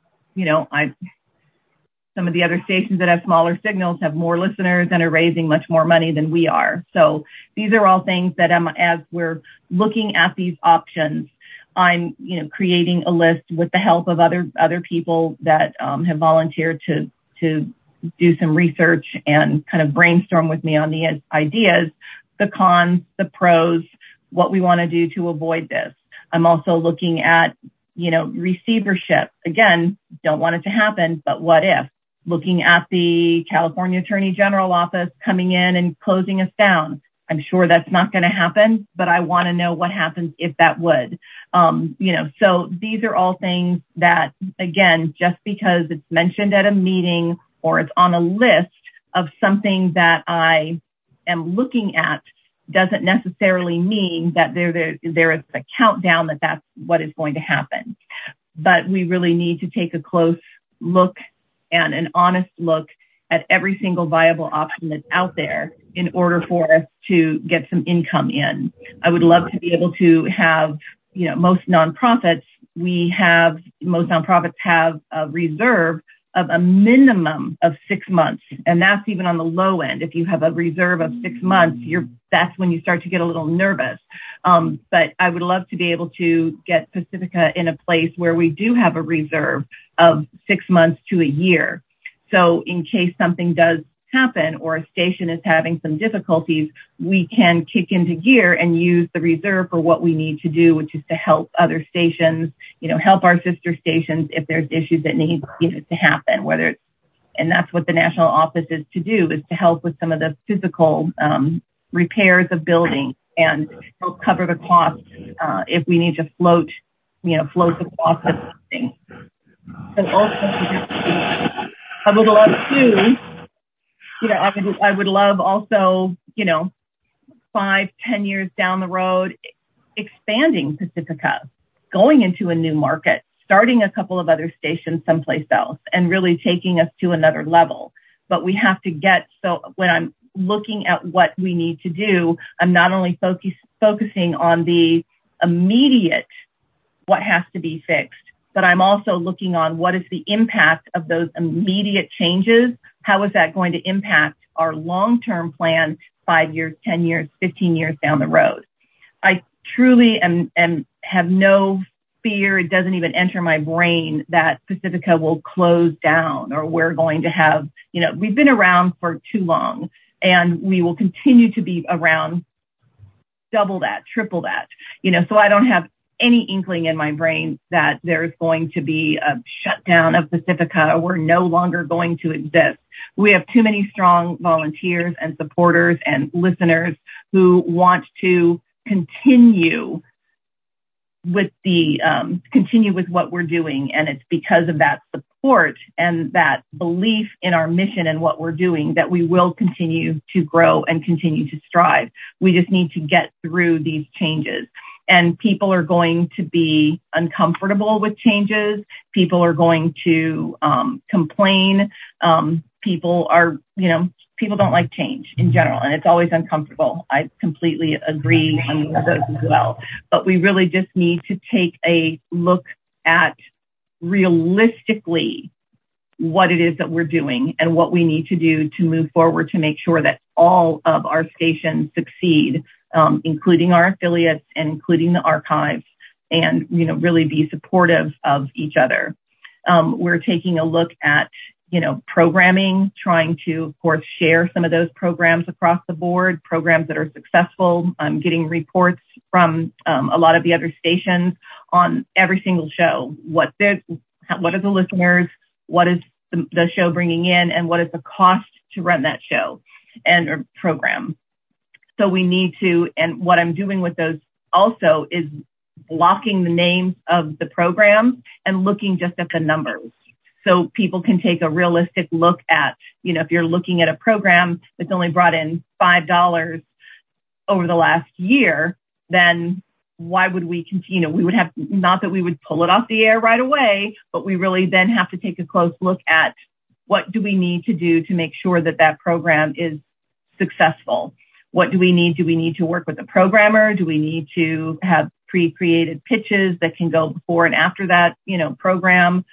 Speaker 13: Some of the other stations that have smaller signals have more listeners and are raising much more money than we are. So these are all things that as we're looking at these options, I'm, creating a list with the help of other people that have volunteered to do some research and kind of brainstorm with me on the ideas, the cons, the pros, what we want to do to avoid this. I'm also looking at, receivership. Again, don't want it to happen, but what if? Looking at the California Attorney General office coming in and closing us down. I'm sure that's not going to happen, but I want to know what happens if that would. So these are all things that, again, just because it's mentioned at a meeting or it's on a list of something that I am looking at doesn't necessarily mean that there is a countdown that that's what is going to happen. But we really need to take a close look and an honest look at every single viable option that's out there in order for us to get some income in. I would love to be able to have, most nonprofits have a reserve of a minimum of 6 months. And that's even on the low end. If you have a reserve of 6 months, that's when you start to get a little nervous. But I would love to be able to get Pacifica in a place where we do have a reserve of 6 months to a year. So in case something does happen or a station is having some difficulties, we can kick into gear and use the reserve for what we need to do, which is to help other stations, help our sister stations if there's issues that need to happen, and that's what the national office is to do, is to help with some of the physical repairs of buildings and help cover the costs if we need to float the cost of something. And also, I would love to, I would love also, 5-10 years down the road, expanding Pacifica, going into a new market, starting a couple of other stations someplace else, and really taking us to another level. But we have to so when I'm looking at what we need to do, I'm not only focusing on the immediate, what has to be fixed, but I'm also looking on what is the impact of those immediate changes. How is that going to impact our long-term plan 5 years, 10 years, 15 years down the road? I truly have no fear, it doesn't even enter my brain that Pacifica will close down or we're going to have, we've been around for too long and we will continue to be around double that, triple that, so I don't have any inkling in my brain that there's going to be a shutdown of Pacifica. We're no longer going to exist. We have too many strong volunteers and supporters and listeners who want to continue with what we're doing. And it's because of that support and that belief in our mission and what we're doing that we will continue to grow and continue to strive. We just need to get through these changes. And people are going to be uncomfortable with changes. People are going to complain. People don't like change in general, and it's always uncomfortable. I completely agree on those as well. But we really just need to take a look at realistically what it is that we're doing and what we need to do to move forward to make sure that all of our stations succeed, including our affiliates and including the archives, and, really be supportive of each other. We're taking a look at, programming, trying to, of course, share some of those programs across the board, programs that are successful. I'm getting reports from a lot of the other stations on every single show. What are the listeners? What is the show bringing in? And what is the cost to run that show or program? So we need to, and what I'm doing with those also is blocking the names of the programs and looking just at the numbers. So people can take a realistic look at, if you're looking at a program that's only brought in $5 over the last year, then why would we continue? We would have, not that we would pull it off the air right away, but we really then have to take a close look at what do we need to do to make sure that that program is successful. What do we need? Do we need to work with a programmer? Do we need to have pre-created pitches that can go before and after that, program?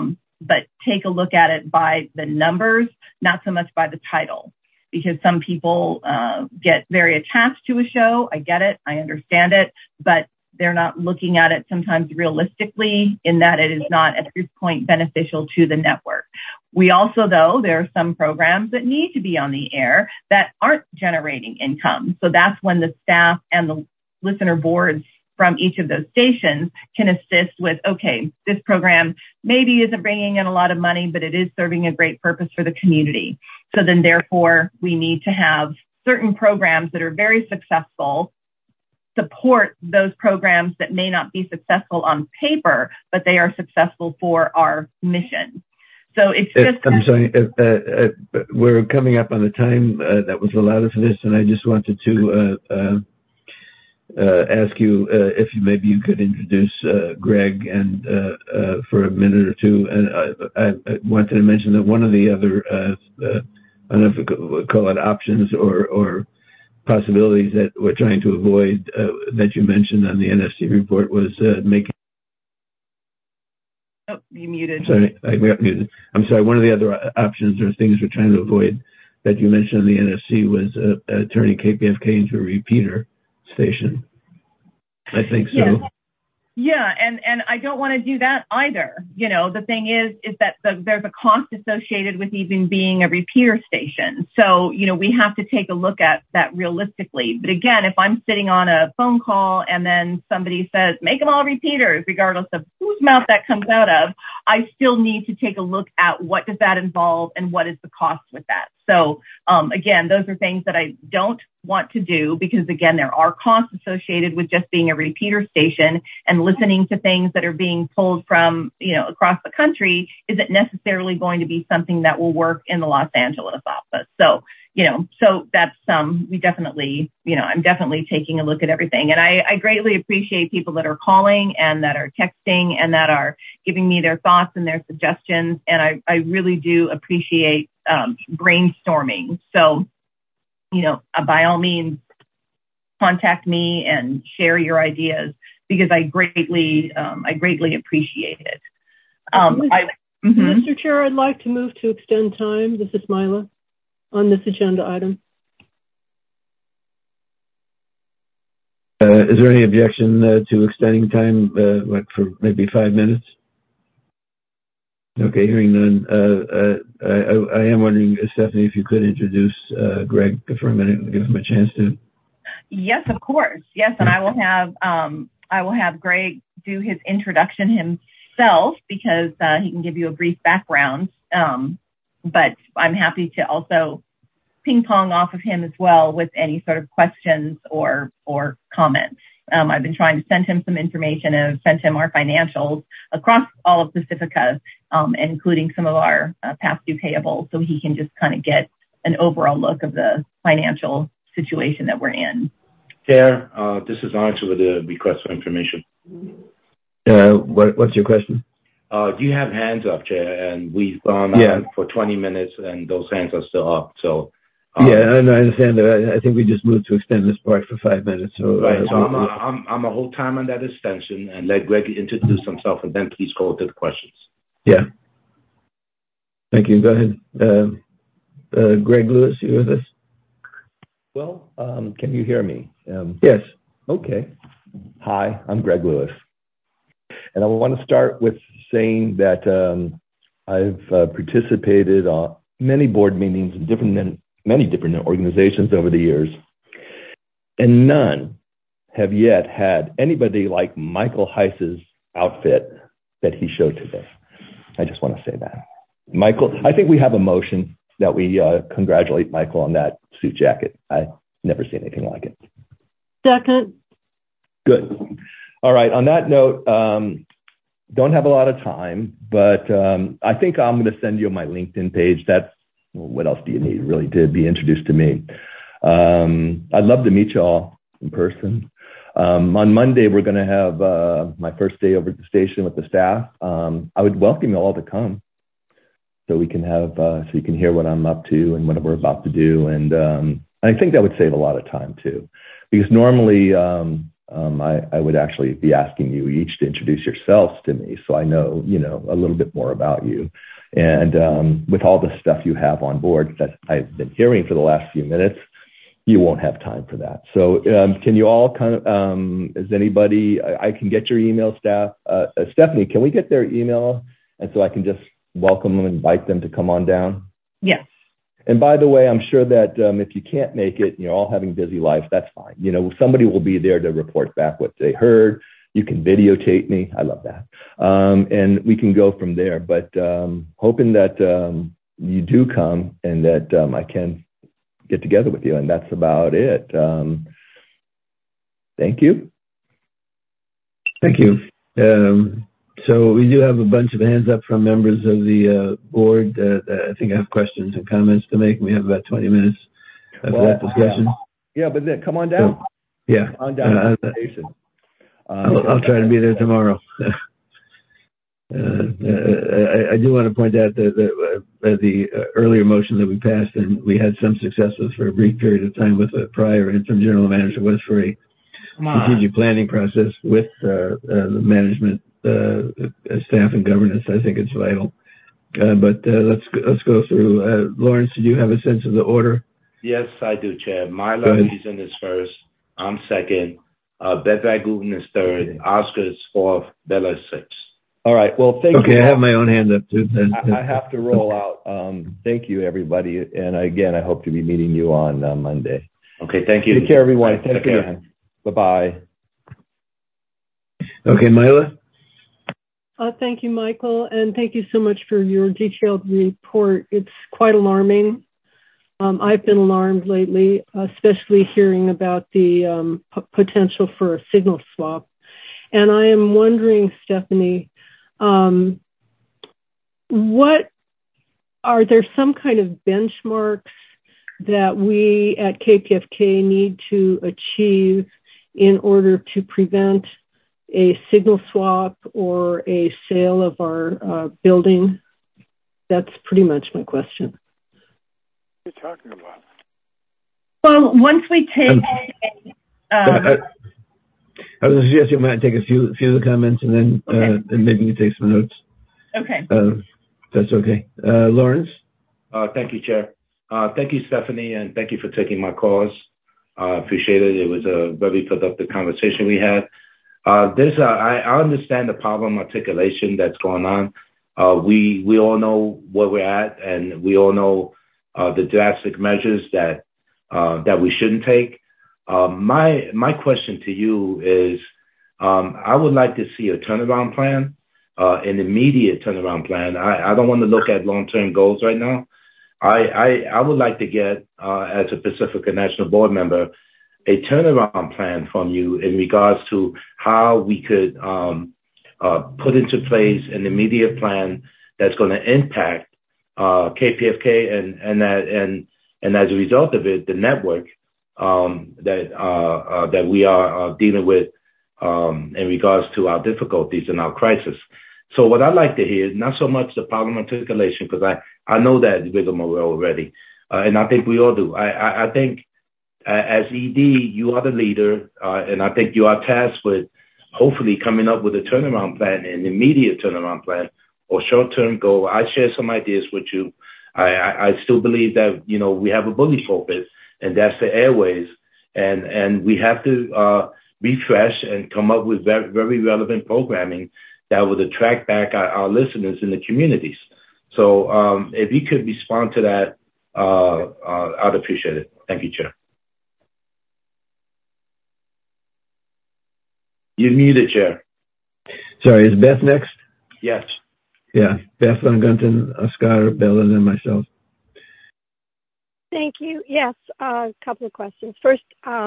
Speaker 13: But take a look at it by the numbers, not so much by the title, because some people get very attached to a show. I get it. I understand it, but they're not looking at it sometimes realistically in that it is not at this point beneficial to the network. We also, though, there are some programs that need to be on the air that aren't generating income. So that's when the staff and the listener boards from each of those stations can assist with, okay, this program maybe isn't bringing in a lot of money, but it is serving a great purpose for the community. So then therefore we need to have certain programs that are very successful support those programs that may not be successful on paper, but they are successful for our mission. So it's just...
Speaker 1: I'm sorry, we're coming up on the time that was allotted for this, and I just wanted to ask you if maybe you could introduce Greg and for a minute or two. And I wanted to mention that one of the other, I don't know if we could call it options or possibilities that we're trying to avoid that you mentioned on the NFC report was making...
Speaker 13: Oh, you muted.
Speaker 1: Sorry, I got muted. I'm sorry. One of the other options or things we're trying to avoid that you mentioned on the NFC was turning KPFK into a repeater station. I think so.
Speaker 13: Yes. Yeah, and I don't want to do that either. The thing is that there's a cost associated with even being a repeater station. So, we have to take a look at that realistically. But again, if I'm sitting on a phone call and then somebody says, make them all repeaters, regardless of whose mouth that comes out of, I still need to take a look at what does that involve and what is the cost with that. So, again, those are things that I don't want to do because, again, there are costs associated with just being a repeater station, and listening to things that are being pulled from, across the country isn't necessarily going to be something that will work in the Los Angeles office. So, so that's, we definitely, I'm definitely taking a look at everything. And I greatly appreciate people that are calling and that are texting and that are giving me their thoughts and their suggestions. And I really do appreciate brainstorming. So, by all means, contact me and share your ideas because I greatly appreciate it.
Speaker 9: Mr. Chair, I'd like to move to extend time. This is Mila on this agenda item.
Speaker 1: Is there any objection to extending time for maybe 5 minutes? Okay, hearing none. I am wondering, Stephanie, if you could introduce Greg for a minute and give him a chance to.
Speaker 13: Yes, of course. Yes, and I will have Greg do his introduction himself because he can give you a brief background. But I'm happy to also ping pong off of him as well with any sort of questions or comments. I've been trying to send him some information and I've sent him our financials across all of Pacifica, including some of our past due payables, so he can just kind of get an overall look of the financial situation that we're in.
Speaker 4: Chair, this is Archie with the request for information.
Speaker 1: What's your question?
Speaker 4: Do you have hands up, Chair? And we've gone on for 20 minutes and those hands are still up. So
Speaker 1: yeah, and I understand that. I think we just moved to extend this part for 5 minutes. So,
Speaker 4: right. So I'm a whole time on that extension and let Greg introduce himself and then please go to the questions.
Speaker 1: Yeah. Thank you. Go ahead. Greg Lewis, you with us?
Speaker 15: Well, can you hear me?
Speaker 1: Yes.
Speaker 15: Okay. Hi, I'm Greg Lewis. And I want to start with saying that I've participated on many board meetings in many different organizations over the years, and none have yet had anybody like Michael Heiss's outfit that he showed today. I just want to say that. Michael, I think we have a motion that we congratulate Michael on that suit jacket. I've never seen anything like it.
Speaker 9: Second.
Speaker 15: Good. All right. On that note, don't have a lot of time, but I think I'm going to send you my LinkedIn page. What else do you need really to be introduced to me? I'd love to meet you all in person. On Monday, we're going to have my first day over at the station with the staff. I would welcome you all to come so we can have, so you can hear what I'm up to and what we're about to do. And I think that would save a lot of time too, because normally I would actually be asking you each to introduce yourselves to me so I know, a little bit more about you. And with all the stuff you have on board that I've been hearing for the last few minutes, you won't have time for that. So can you all is anybody, I can get your email, staff. Stephanie, can we get their email? And so I can just welcome them and invite them to come on down?
Speaker 13: Yes.
Speaker 15: And by the way, I'm sure that if you can't make it, you're all having busy lives, that's fine. Somebody will be there to report back what they heard. You can videotape me. I love that. And we can go from there. But hoping that you do come and that I can get together with you. And that's about it. Thank you.
Speaker 1: Thank you. So we do have a bunch of hands up from members of the board. I think I have questions and comments to make. We have about 20 minutes for that discussion.
Speaker 15: Yeah, but then come on down.
Speaker 1: Yeah.
Speaker 15: Come on down to the station.
Speaker 1: I'll try to be there tomorrow. I do want to point out that the earlier motion that we passed, and we had some successes for a brief period of time with a prior interim general manager, was for a strategic planning process with the management, staff, and governance. I think it's vital. But let's go through. Lawrence, did you have a sense of the order?
Speaker 4: Yes, I do, Chair. Myla Reason is first. I'm second. Bedvag Guten is third. Oscar is fourth. Bella is sixth.
Speaker 15: All right. Well, thank you.
Speaker 1: Okay, I have my own hand up too.
Speaker 15: I have to roll out. Thank you, everybody. And again, I hope to be meeting you on Monday.
Speaker 4: Okay, thank you.
Speaker 15: Take care, everyone. Thank you again. Bye-bye.
Speaker 1: Okay, Myla.
Speaker 9: Thank you, Michael, and thank you so much for your detailed report. It's quite alarming. I've been alarmed lately, especially hearing about the potential for a signal swap. And I am wondering, Stephanie, are there some kind of benchmarks that we at KPFK need to achieve in order to prevent a signal swap or a sale of our building? That's pretty much my question.
Speaker 16: What are you talking about?
Speaker 13: Well, once we take...
Speaker 1: I would suggest you might take a few of the comments and then and maybe you take some notes.
Speaker 13: Okay.
Speaker 1: That's okay. Lawrence?
Speaker 4: Thank you, Chair. Thank you, Stephanie, and thank you for taking my calls. Appreciate it. It was a very productive conversation we had. I understand the problem articulation that's going on. We all know where we're at, and we all know the drastic measures that we shouldn't take. My question to you is, I would like to see a turnaround plan, an immediate turnaround plan. I don't want to look at long-term goals right now. I would like to get, as a Pacifica National Board member, a turnaround plan from you in regards to how we could put into place an immediate plan that's going to impact KPFK and as a result of it, the network that we are dealing with in regards to our difficulties and our crisis. So what I'd like to hear is not so much the problem articulation, because I know that rigmarole already, and I think we all do. I think as ED, you are the leader, and I think you are tasked with hopefully coming up with a turnaround plan, an immediate turnaround plan, or short-term goal. I share some ideas with you. I still believe that, we have a bully pulpit, and that's the airways, and we have to refresh and come up with very, very relevant programming that would attract back our listeners in the communities. So if you could respond to that, I'd appreciate it. Thank you, Chair. You're muted, Chair.
Speaker 1: Sorry, is Beth next?
Speaker 4: Yes.
Speaker 1: Yeah, Beth Van Gunten, Oscar, Bella, and then myself.
Speaker 10: Thank you. Yes, a couple of questions. First,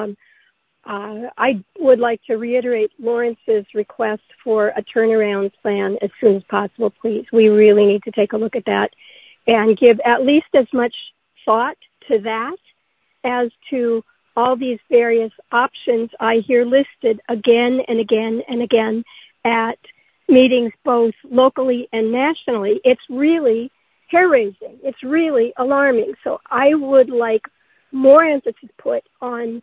Speaker 10: I would like to reiterate Lawrence's request for a turnaround plan as soon as possible, please. We really need to take a look at that and give at least as much thought to that as to all these various options I hear listed again and again and again at meetings both locally and nationally. It's really hair-raising. It's really alarming. So I would like more emphasis put on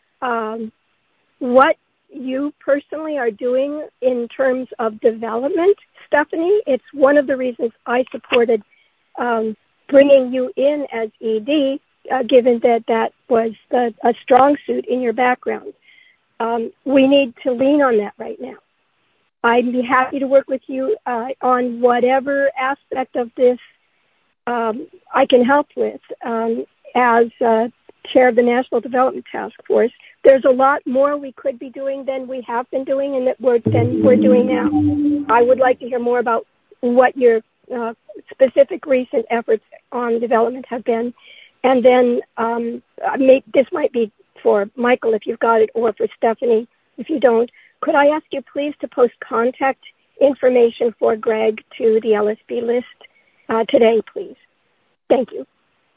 Speaker 10: what you personally are doing in terms of development, Stephanie. It's one of the reasons I supported bringing you in as ED, given that was a strong suit in your background. We need to lean on that right now. I'd be happy to work with you on whatever aspect of this I can help with as chair of the National Development Task Force. There's a lot more we could be doing than we have been doing and than we're doing now. I would like to hear more about what your specific recent efforts on development have been. And then this might be for Michael if you've got it, or for Stephanie if you don't. Could I ask you please to post contact information for Greg to the LSB list today, please? Thank you.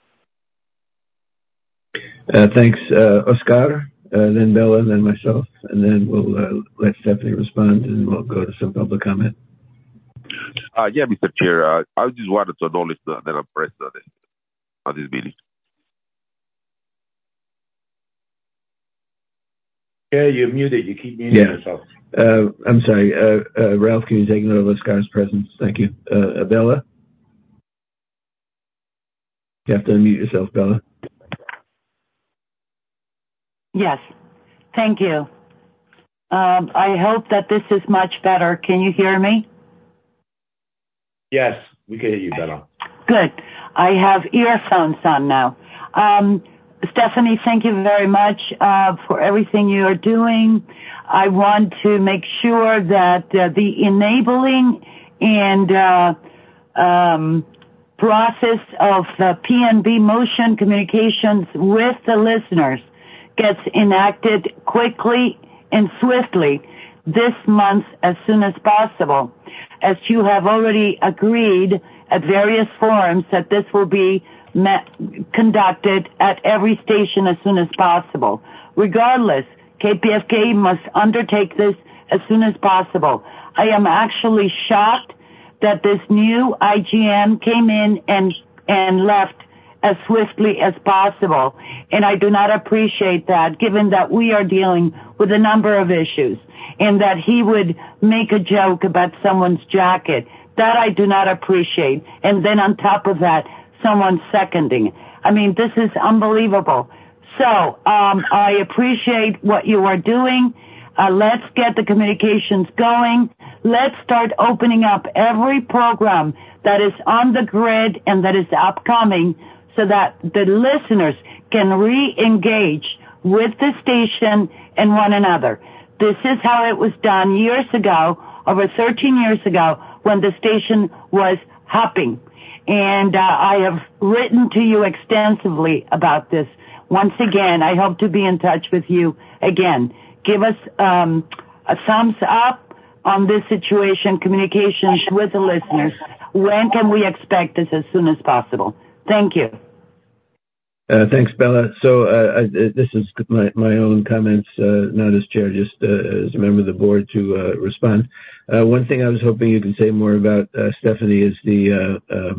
Speaker 1: Thanks, Oscar, then Bella, and then myself, and then we'll let Stephanie respond, and we'll go to some public comment.
Speaker 17: Yeah, Mr. Chair, I just wanted to acknowledge that I'm present at this meeting.
Speaker 4: Yeah, you're muted. You keep muting yourself.
Speaker 1: I'm sorry. Ralph, can you take note of Oscar's presence? Thank you. Bella? You have to unmute yourself, Bella.
Speaker 12: Yes, thank you. I hope that this is much better. Can you hear me?
Speaker 4: Yes, we can hear you, Bella.
Speaker 12: Good. I have earphones on now. Stephanie, thank you very much for everything you are doing. I want to make sure that the enabling and process of PNB motion communications with the listeners gets enacted quickly and swiftly this month as soon as possible. As you have already agreed at various forums that this will be conducted at every station as soon as possible. Regardless, KPFK must undertake this as soon as possible. I am actually shocked that this new IGM came in and left as swiftly as possible. And I do not appreciate that, given that we are dealing with a number of issues, and that he would make a joke about someone's jacket. That I do not appreciate. And then on top of that, someone seconding. I mean, this is unbelievable. So I appreciate what you are doing. Let's get the communications going. Let's start opening up every program that is on the grid and that is upcoming so that the listeners can re-engage with the station and one another. This is how it was done years ago, over 13 years ago, when the station was hopping. And I have written to you extensively about this. Once again, I hope to be in touch with you again. Give us a thumbs up on this situation, communications with the listeners. When can we expect this as soon as possible? Thank you.
Speaker 1: Thanks, Bella. So this is my own comments, not as chair, just as a member of the board to respond. One thing I was hoping you could say more about, Stephanie, is the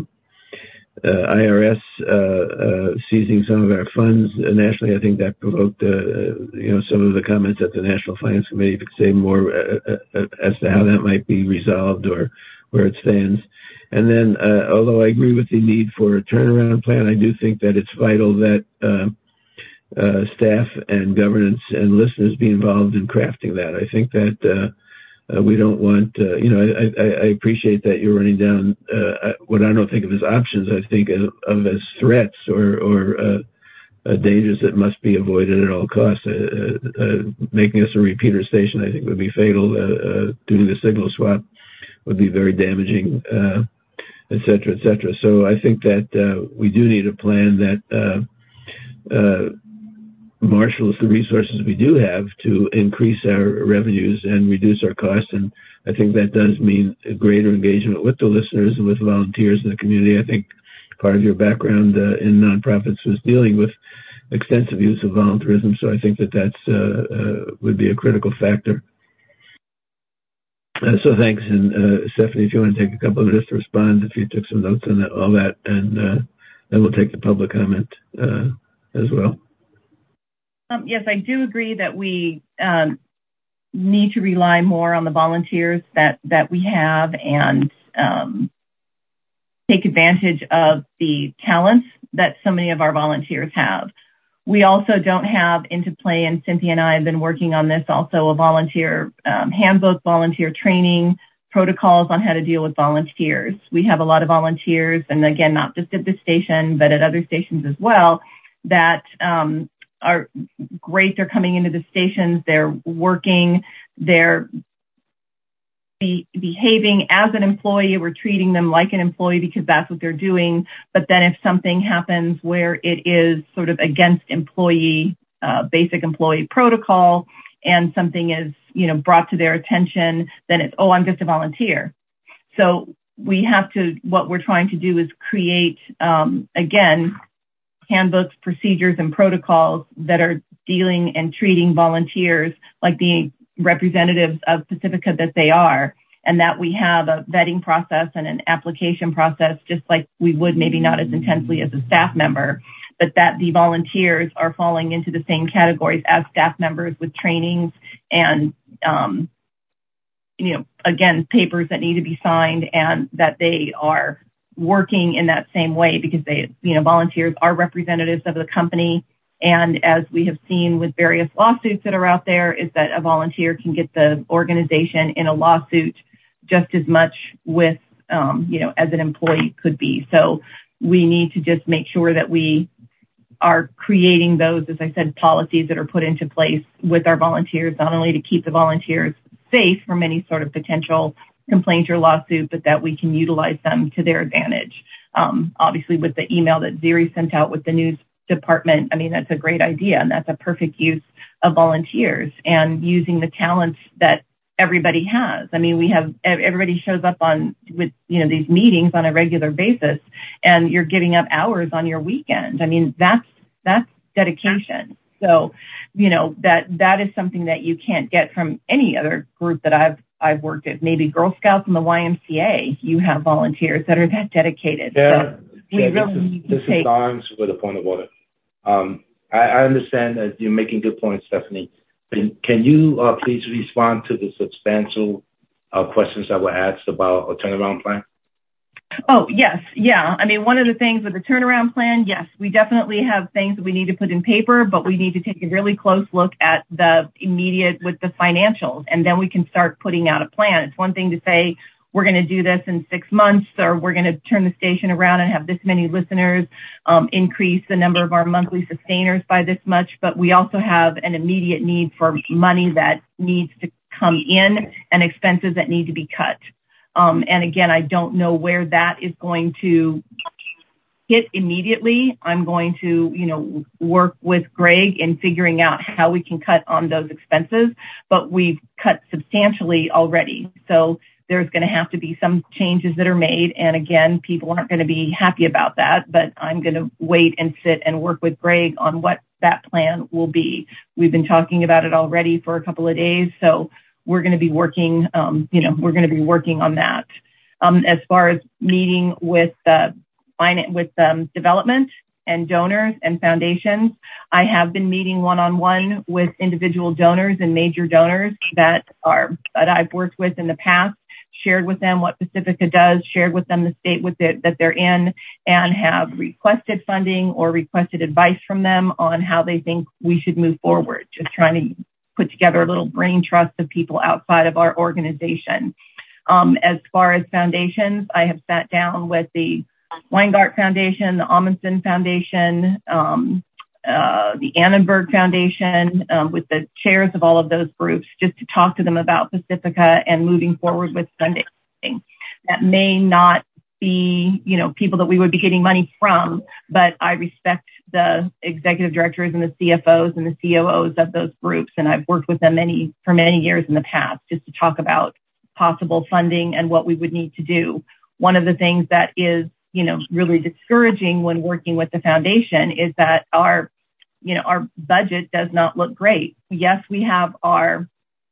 Speaker 1: IRS seizing some of our funds nationally. I think that provoked some of the comments at the National Finance Committee. If you could say more as to how that might be resolved or where it stands. And then, although I agree with the need for a turnaround plan, I do think that it's vital that staff and governance and listeners be involved in crafting that. I think that we don't want, I appreciate that you're running down what I don't think of as options. I think of as threats or dangers that must be avoided at all costs. Making us a repeater station, I think, would be fatal. Doing the signal swap would be very damaging, et cetera, et cetera. So I think that we do need a plan that marshals the resources we do have to increase our revenues and reduce our costs. And I think that does mean a greater engagement with the listeners and with volunteers in the community. I think part of your background in nonprofits was dealing with extensive use of volunteerism. So I think that that's would be a critical factor. So thanks. And Stephanie, if you want to take a couple of minutes to respond, if you took some notes on that, all that, and then we'll take the public comment as well.
Speaker 13: Yes, I do agree that we need to rely more on the volunteers that we have and take advantage of the talents that so many of our volunteers have. We also don't have into play, and Cynthia and I have been working on this also, a volunteer handbook, volunteer training, protocols on how to deal with volunteers. We have a lot of volunteers, and again, not just at this station, but at other stations as well, that are great. They're coming into the stations, they're working, they're behaving as an employee. We're treating them like an employee because that's what they're doing. But then if something happens where it is sort of against basic employee protocol and something is, brought to their attention, then it's, I'm just a volunteer. So what we're trying to do is create, again, handbooks, procedures, and protocols that are dealing and treating volunteers like the representatives of Pacifica that they are, and that we have a vetting process and an application process, just like we would, maybe not as intensely as a staff member, but that the volunteers are falling into the same categories as staff members with trainings and, again, papers that need to be signed, and that they are working in that same way because volunteers are representatives of the company. And as we have seen with various lawsuits that are out there, is that a volunteer can get the organization in a lawsuit just as much with, as an employee could be. So we need to just make sure that we are creating those, as I said, policies that are put into place with our volunteers, not only to keep the volunteers safe from any sort of potential complaint or lawsuit, but that we can utilize them to their advantage. Obviously, with the email that Ziri sent out with the news department, that's a great idea, and that's a perfect use of volunteers and using the talents that everybody has. We have everybody shows up with these meetings on a regular basis, and you're giving up hours on your weekend. That's dedication. So, that is something that you can't get from any other group that I've worked at. Maybe Girl Scouts and the YMCA, you have volunteers that are that dedicated.
Speaker 4: Yeah,
Speaker 13: so
Speaker 4: this is Don with a point of order. I understand that you're making good points, Stephanie. Can you please respond to the substantial questions that were asked about a turnaround plan?
Speaker 13: Oh, yes. Yeah. I mean, one of the things with the turnaround plan, yes, we definitely have things that we need to put in paper, but we need to take a really close look at the immediate with the financials, and then we can start putting out a plan. It's one thing to say, we're going to do this in 6 months, or we're going to turn the station around and have this many listeners, increase the number of our monthly sustainers by this much. But we also have an immediate need for money that needs to come in and expenses that need to be cut. And again, I don't know where that is going to hit immediately. I'm going to, work with Greg in figuring out how we can cut on those expenses, but we've cut substantially already. So there's going to have to be some changes that are made. And again, people aren't going to be happy about that, but I'm going to wait and sit and work with Greg on what that plan will be. We've been talking about it already for a couple of days. So we're going to be working, on that. As far as meeting with development and donors and foundations, I have been meeting one-on-one with individual donors and major donors that I've worked with in the past, shared with them what Pacifica does, shared with them the state that they're in, and have requested funding or requested advice from them on how they think we should move forward. Just trying to put together a little brain trust of people outside of our organizannation. As far as foundations, I have sat down with the Weingart Foundation, the Amundsen Foundation, the Annenberg Foundation, with the chairs of all of those groups, just to talk to them about Pacifica and moving forward with funding. That may not be, people that we would be getting money from, but I respect the executive directors and the CFOs and the COOs of those groups. And I've worked with them for many years in the past, just to talk about possible funding and what we would need to do. One of the things that is, really discouraging when working with the foundation is that our budget does not look great. Yes, we have our,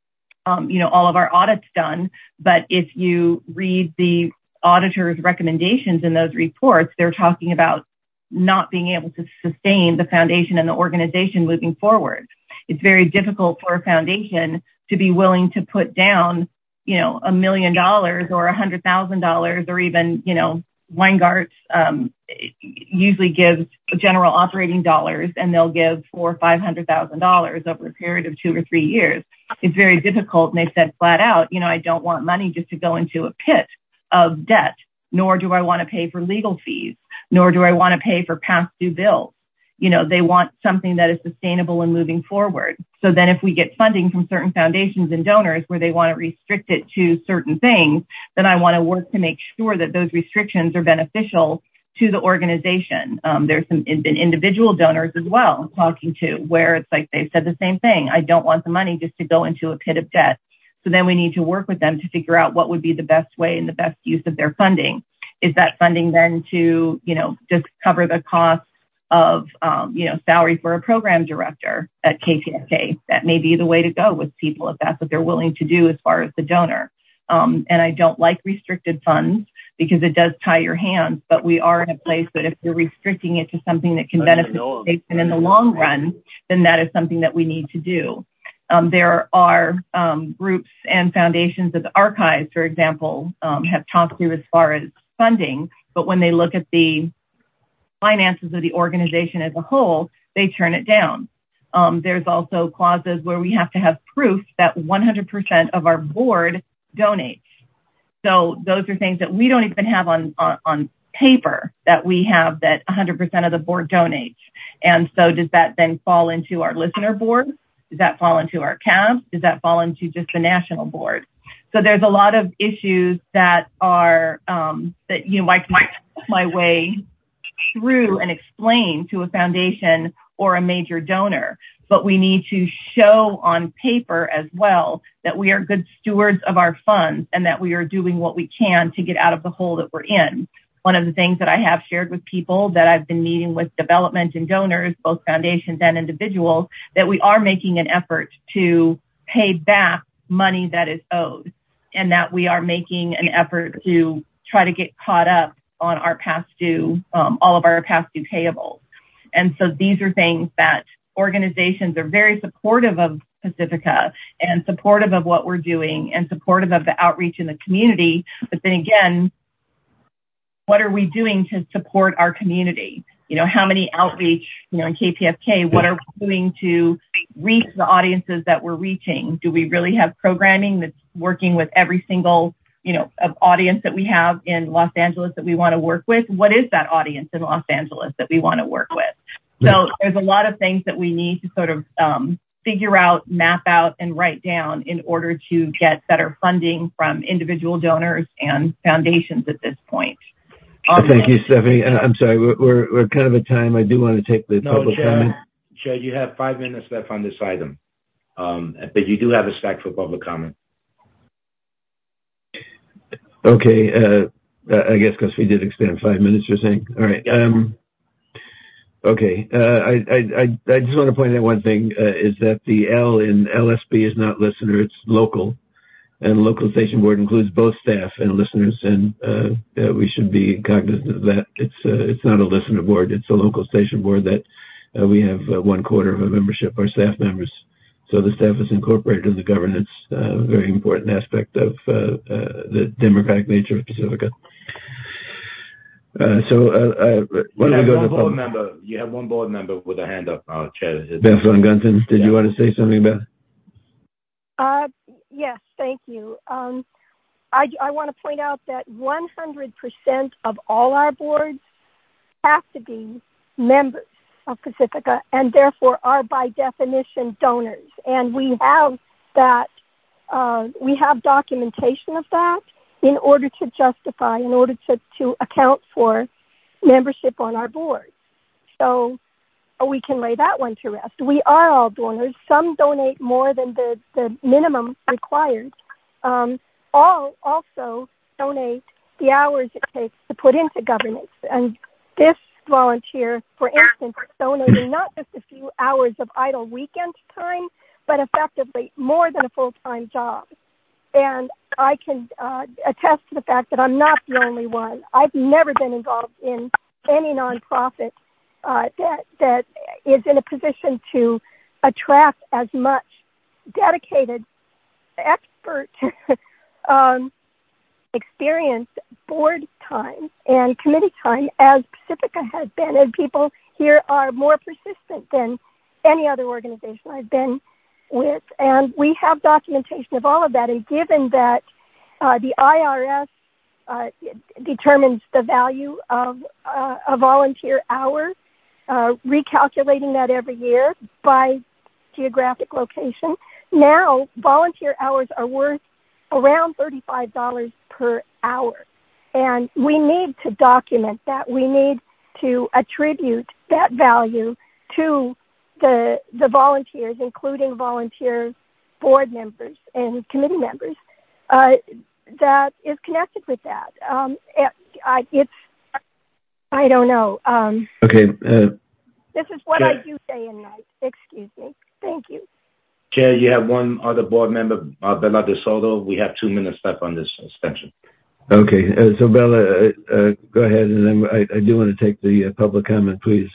Speaker 13: all of our audits done, but if you read the auditors' recommendations in those reports, they're talking about not being able to sustain the foundation and the organization moving forward. It's very difficult for a foundation to be willing to put down, $1 million or $100,000, or even, Weingart usually gives general operating dollars, and they'll give $400,000 or $500,000 over a period of 2 or 3 years. It's very difficult, and they've said flat out, I don't want money just to go into a pit of debt, nor do I want to pay for legal fees, nor do I want to pay for past due bills. They want something that is sustainable and moving forward. So then if we get funding from certain foundations and donors where they want to restrict it to certain things, then I want to work to make sure that those restrictions are beneficial to the organization. There's been individual donors as well I'm talking to, where it's like they've said the same thing. I don't want the money just to go into a pit of debt. So then we need to work with them to figure out what would be the best way and the best use of their funding. Is that funding then to, just cover the cost of, salary for a program director at KPFK? That may be the way to go with people if that's what they're willing to do as far as the donor. And I don't like restricted funds because it does tie your hands, but we are in a place that if you're restricting it to something that can benefit the station in the long run, then that is something that we need to do. There are groups and foundations that the archives, for example, have talked to as far as funding, but when they look at the finances of the organization as a whole, they turn it down. There's also clauses where we have to have proof that 100% of our board donates. So those are things that we don't even have on paper, that we have that 100% of the board donates. And so does that then fall into our listener board? Does that fall into our cabs? Does that fall into just the national board? So there's a lot of issues that are, that, I can make my way through and explain to a foundation or a major donor, but we need to show on paper as well that we are good stewards of our funds and that we are doing what we can to get out of the hole that we're in. One of the things that I have shared with people that I've been meeting with development and donors, both foundations and individuals, that we are making an effort to pay back money that is owed, and that we are making an effort to try to get caught up on our past due, all of our past due payables. And so these are things that organizations are very supportive of Pacifica and supportive of what we're doing and supportive of the outreach in the community. But then again, what are we doing to support our community? How many outreach, in KPFK, what are we doing to reach the audiences that we're reaching? Do we really have programming that's working with every single, audience that we have in Los Angeles that we want to work with? What is that audience in Los Angeles that we want to work with? So there's a lot of things that we need to sort of figure out, map out, and write down in order to get better funding from individual donors and foundations at this point.
Speaker 1: Thank you, Stephanie. I'm sorry, we're kind of at time. I do want to take the public comment.
Speaker 4: Chair, you have 5 minutes left on this item, but you do have a stack for public comment.
Speaker 1: Okay, I guess because we did extend 5 minutes, you're saying? All right.
Speaker 4: Yeah.
Speaker 1: Okay. I just want to point out one thing, is that the L in LSB is not listener, it's local. And local station board includes both staff and listeners, and we should be cognizant of that. It's not a listener board, it's a local station board that we have 1/4 of a membership are staff members. So the staff is incorporated in the governance, very important aspect of the democratic nature of Pacifica. Why don't we go to the
Speaker 4: board member? You have one board member with a hand up, Chair.
Speaker 1: Beth Van Gunten, did you want to say something about it?
Speaker 10: Yes, thank you. I want to point out that 100% of all our boards have to be members of Pacifica and therefore are by definition donors. And we have that, we have documentation of that in order to justify, in order to account for membership on our board. So we can lay that one to rest. We are all donors. Some donate more than the minimum required. All also donate the hours it takes to put into governance. And this volunteer, for instance, is donating not just a few hours of idle weekend time, but effectively more than a full-time job. And I can attest to the fact that I'm not the only one. I've never been involved in any nonprofit that is in a position to attract as much dedicated, expert, experienced board time and committee time as Pacifica has been. And people here are more persistent than any other organization I've been with. And we have documentation of all of that. And given that the IRS determines the value of a volunteer hour, recalculating that every year by geographic location. Now, volunteer hours are worth around $35 per hour. And we need to document that. We need to attribute that value to the volunteers, including volunteer board members and committee members, that is connected with that. I don't know.
Speaker 1: Okay.
Speaker 10: This is what I do day and night. Excuse me. Thank you.
Speaker 4: Chair, you have one other board member, Bella De Soto. We have 2 minutes left on this extension.
Speaker 1: Okay. So, Bella, go ahead. And then I do want to take the public comment, please.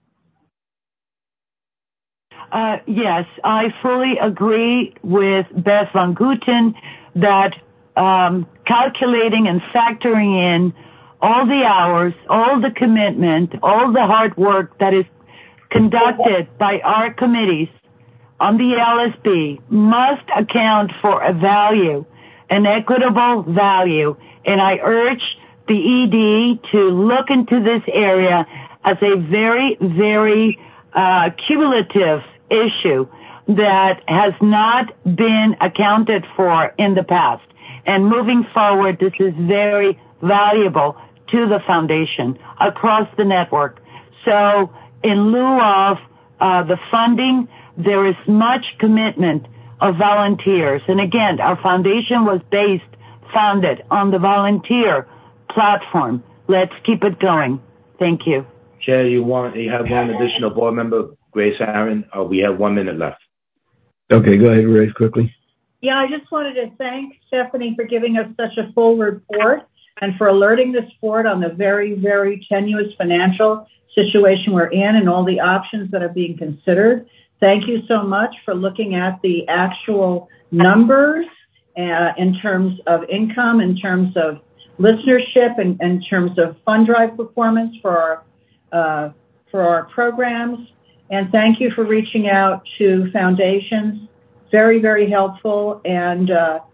Speaker 12: Yes, I fully agree with Beth Van Gunten that calculating and factoring in all the hours, all the commitment, all the hard work that is conducted by our committees on the LSB must account for a value, an equitable value. And I urge the ED to look into this area as a very, very cumulative issue that has not been accounted for in the past. And moving forward, this is very valuable to the foundation across the network. So in lieu of the funding, there is much commitment of volunteers. And again, our foundation was founded on the volunteer platform. Let's keep it going. Thank you.
Speaker 4: Chair, you have one additional board member, Grace Aaron. We have 1 minute left.
Speaker 1: Okay, go ahead, Grace, quickly.
Speaker 18: Yeah, I just wanted to thank Stephanie for giving us such a full report and for alerting this board on the very, very tenuous financial situation we're in and all the options that are being considered. Thank you so much for looking at the actual numbers in terms of income, in terms of listenership in terms of fund drive performance for our programs. And thank you for reaching out to foundations. Very, very helpful. And,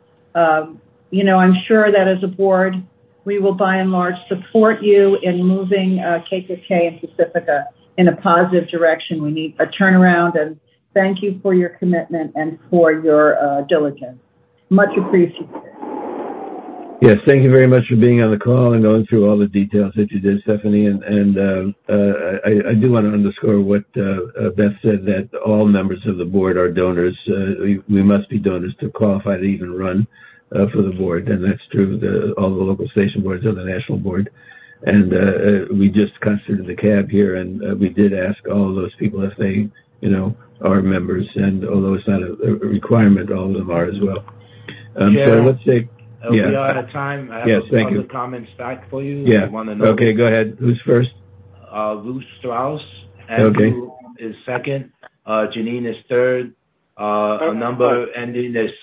Speaker 18: I'm sure that as a board, we will by and large support you in moving KKK and Pacifica in a positive direction. We need a turnaround, and thank you for your commitment and for your diligence. Much appreciated.
Speaker 1: Yes, thank you very much for being on the call and going through all the details that you did, Stephanie. And I do want to underscore what Beth said, that all members of the board are donors. We must be donors to qualify to even run for the board, and that's true. All the local station boards are the national board. And we just constituted the CAB here, and we did ask all of those people if they, are members. And although it's not a requirement, all of them are as well. So let's say...
Speaker 4: We are out of time. I have other comments back for you.
Speaker 1: Yeah. Okay, go ahead. Who's first?
Speaker 4: Ruth Strauss. Andrew is second. Janine is third. A number ending is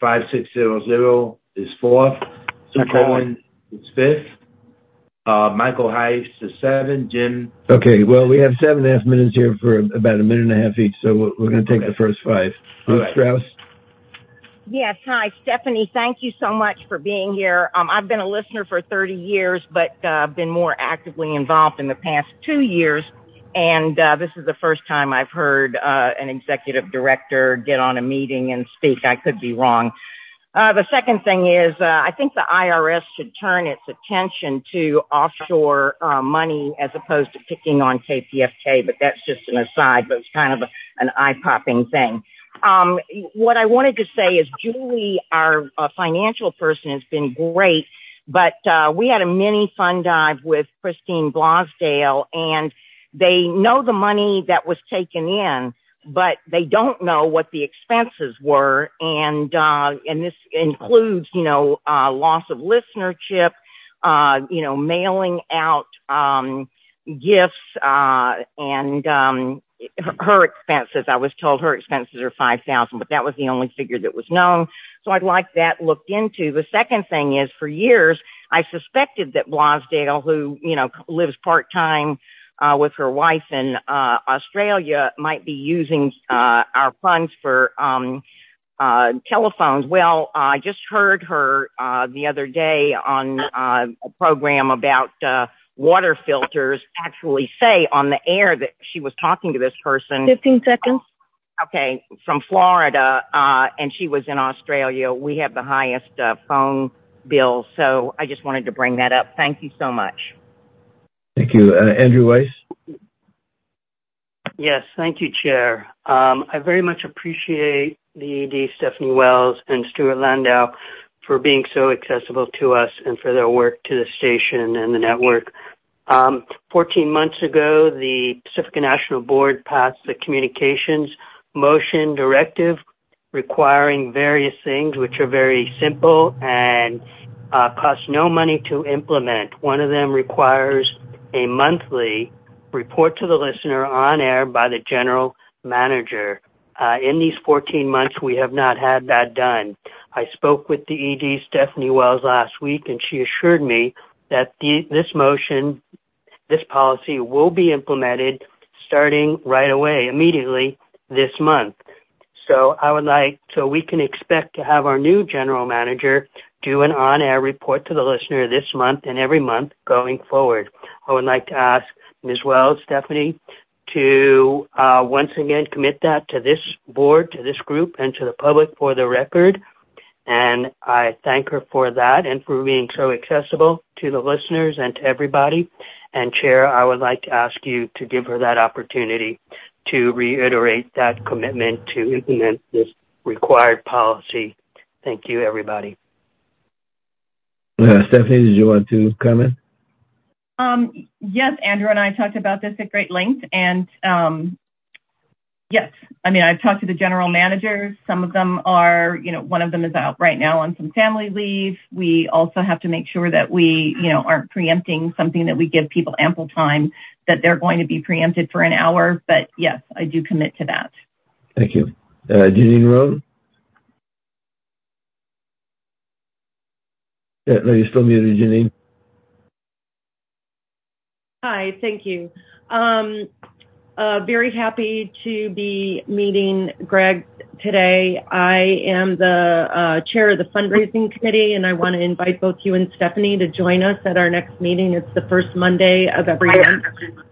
Speaker 4: 5600 is fourth. Sue Cohen is fifth. Michael Heiss is seventh. Jim.
Speaker 1: Okay, well, we have 7.5 minutes here for about a minute and a half each, so we're going to take the first 5. Ruth Strauss.
Speaker 19: Yes. Hi, Stephanie. Thank you so much for being here. I've been a listener for 30 years, but been more actively involved in the past 2 years. And this is the first time I've heard an executive director get on a meeting and speak. I could be wrong. The second thing is I think the IRS should turn its attention to offshore money as opposed to picking on KPFK, but that's just an aside, but it's kind of an eye-popping thing. What I wanted to say is Julie, our financial person, has been great, but we had a mini fund dive with Christine Blosdale, and they know the money that was taken in, but they don't know what the expenses were, and this includes, loss of listenership, mailing out gifts, and her expenses. I was told her expenses are $5,000, but that was the only figure that was known. So I'd like that looked into. The second thing is, for years, I suspected that Blosdale, who, lives part-time with her wife in Australia, might be using our funds for telephones. Well, I just heard her the other day on a program about water filters actually say on the air that she was talking to this person.
Speaker 6: 15 seconds.
Speaker 19: Okay, from Florida, and she was in Australia. We have the highest phone bill, so I just wanted to bring that up. Thank you so much.
Speaker 1: Thank you. Andrew Weiss?
Speaker 20: Yes, thank you, Chair. I very much appreciate the ED, Stephanie Wells, and Stuart Landau for being so accessible to us and for their work to the station and the network. 14 months ago, the Pacifica National Board passed the communications motion directive requiring various things which are very simple and cost no money to implement. One of them requires a monthly report to the listener on air by the general manager. In these 14 months, we have not had that done. I spoke with the ED, Stephanie Wells, last week, and she assured me that this policy will be implemented starting right away, immediately this month. So we can expect to have our new general manager do an on-air report to the listener this month and every month going forward. I would like to ask Ms. Wells, Stephanie, to once again commit that to this board, to this group, and to the public for the record. And I thank her for that and for being so accessible to the listeners and to everybody. And Chair, I would like to ask you to give her that opportunity to reiterate that commitment to implement this required policy. Thank you, everybody.
Speaker 1: Stephanie, did you want to comment?
Speaker 13: Yes, Andrew and I talked about this at great length, and yes, I've talked to the general managers. Some of them are, one of them is out right now on some family leave. We also have to make sure that we, aren't preempting something that we give people ample time that they're going to be preempted for an hour. But yes, I do commit to that.
Speaker 1: Thank you. Janine Roan? Yeah, no, you're still muted, Janine.
Speaker 3: Hi, thank you. Very happy to be meeting Greg today. I am the chair of the fundraising committee, and I want to invite both you and Stephanie to join us at our next meeting. It's the first Monday of every month.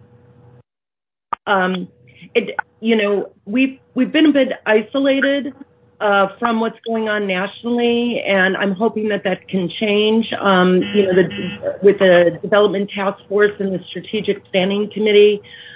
Speaker 3: We've been a bit isolated from what's going on nationally, and I'm hoping that can change. With the Development Task Force and the Strategic Planning Committee,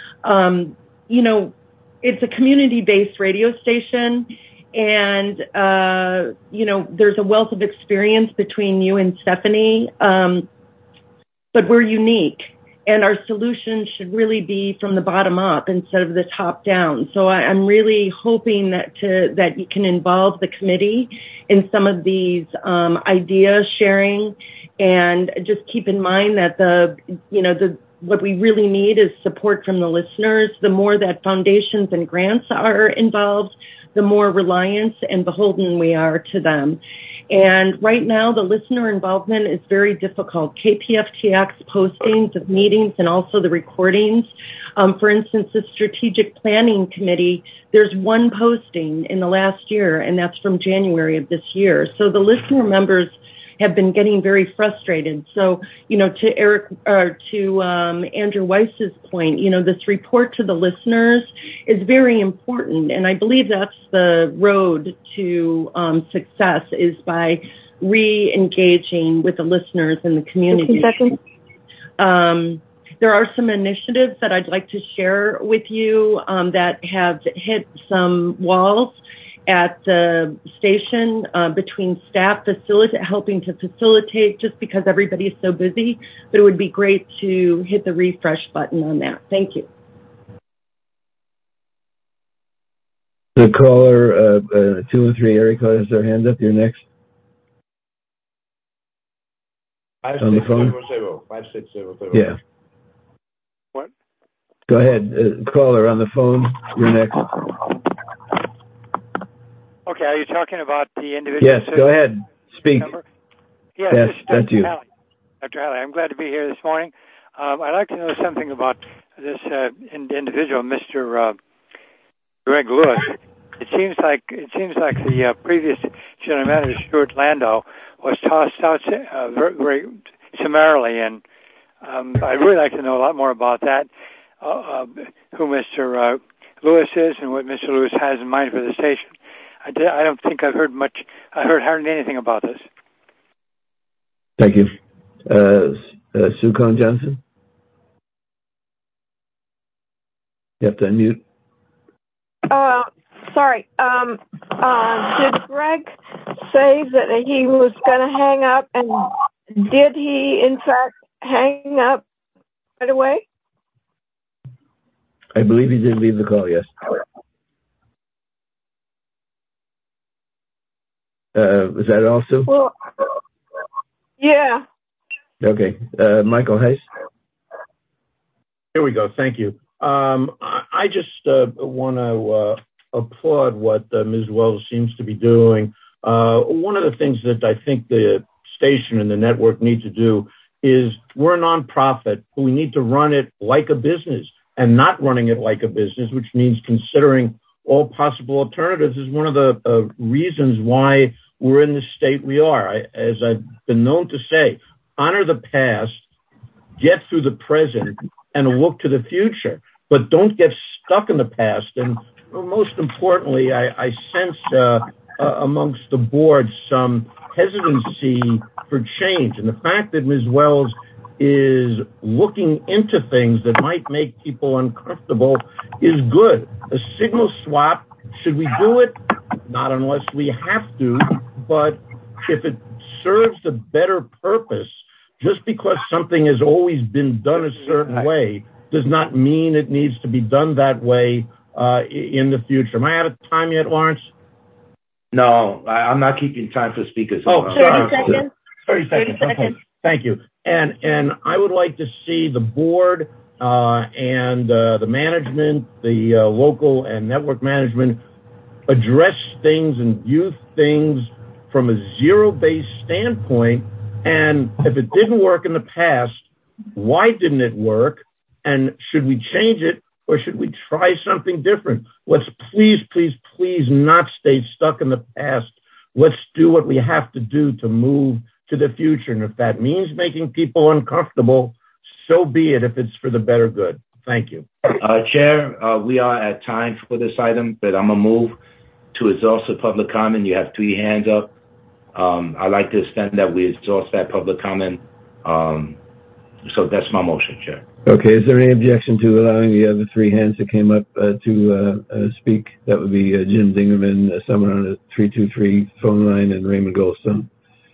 Speaker 3: it's a community-based radio station, and there's a wealth of experience between you and Stephanie, but we're unique. And our solutions should really be from the bottom up instead of the top down. So I'm really hoping that you can involve the committee in some of these idea sharing, and just keep in mind that what we really need is support from the listeners. The more that foundations and grants are involved, the more reliance and beholden we are to them. And right now, the listener involvement is very difficult. KPFTX postings of meetings and also the recordings. For instance, the Strategic Planning Committee, there's one posting in the last year, and that's from January of this year. So the listener members have been getting very frustrated. So, to Andrew Weiss's point, this report to the listeners is very important. And I believe that's the road to success, is by re-engaging with the listeners in the community. There are some initiatives that I'd like to share with you that have hit some walls at the station between staff helping to facilitate, just because everybody is so busy. But it would be great to hit the refresh button on that. Thank you.
Speaker 1: The caller 2 and 3 area code has their hand up. You're next. On the phone.
Speaker 17: 5600.
Speaker 1: Yeah.
Speaker 16: What?
Speaker 1: Go ahead, caller on the phone. You're next.
Speaker 16: Okay, are you talking about the individual?
Speaker 1: Yes, go ahead. Speak.
Speaker 16: Yes,
Speaker 1: that's you.
Speaker 16: Dr. Halley, I'm glad to be here this morning. I'd like to know something about this individual, Mr. Greg Lewis. It seems like the previous general manager, Stuart Landau, was tossed out very, very summarily, and I'd really like to know a lot more about that, who Mr. Lewis is and what Mr. Lewis has in mind for the station. I don't think I've heard much. I heard hardly anything about this.
Speaker 1: Thank you. Sue Cohn Johnson? You have to unmute.
Speaker 21: Sorry. Did Greg say that he was going to hang up, and did he, in fact, hang up right away?
Speaker 1: I believe he did leave the call, yes. Was that also?
Speaker 21: Well, yeah.
Speaker 1: Okay. Michael Heiss?
Speaker 22: Here we go. Thank you. I just want to applaud what Ms. Wells seems to be doing. One of the things that I think the station and the network need to do is, we're a nonprofit, but we need to run it like a business, and not running it like a business, which means considering all possible alternatives, is one of the reasons why we're in the state we are. As I've been known to say, honor the past, get through the present, and look to the future, but don't get stuck in the past. And most importantly, I sense amongst the board some hesitancy for change. And the fact that Ms. Wells is looking into things that might make people uncomfortable is good. A signal swap, should we do it? Not unless we have to, but if it serves a better purpose, just because something has always been done a certain way does not mean it needs to be done that way in the future. Am I out of time yet, Lawrence?
Speaker 4: No, I'm not keeping time for speakers.
Speaker 22: Oh,
Speaker 21: 30 seconds.
Speaker 22: 30 seconds. Okay. Thank you. And I would like to see the board and the management, the local and network management, address things and view things from a zero-based standpoint, And if it didn't work in the past, why didn't it work? And should we change it, or should we try something different? Let's please, please, please not stay stuck in the past. Let's do what we have to do to move to the future. And if that means making people uncomfortable, so be it, if it's for the better good. Thank you.
Speaker 4: Chair, we are at time for this item, but I'm going to move to exhaust the public comment. You have 3 hands up. I'd like to extend that we exhaust that public comment. So that's my motion, Chair.
Speaker 1: Okay, is there any objection to allowing the other 3 hands that came up to speak? That would be Jim Dingerman, someone on the 323 phone line, and Raymond Goldstone.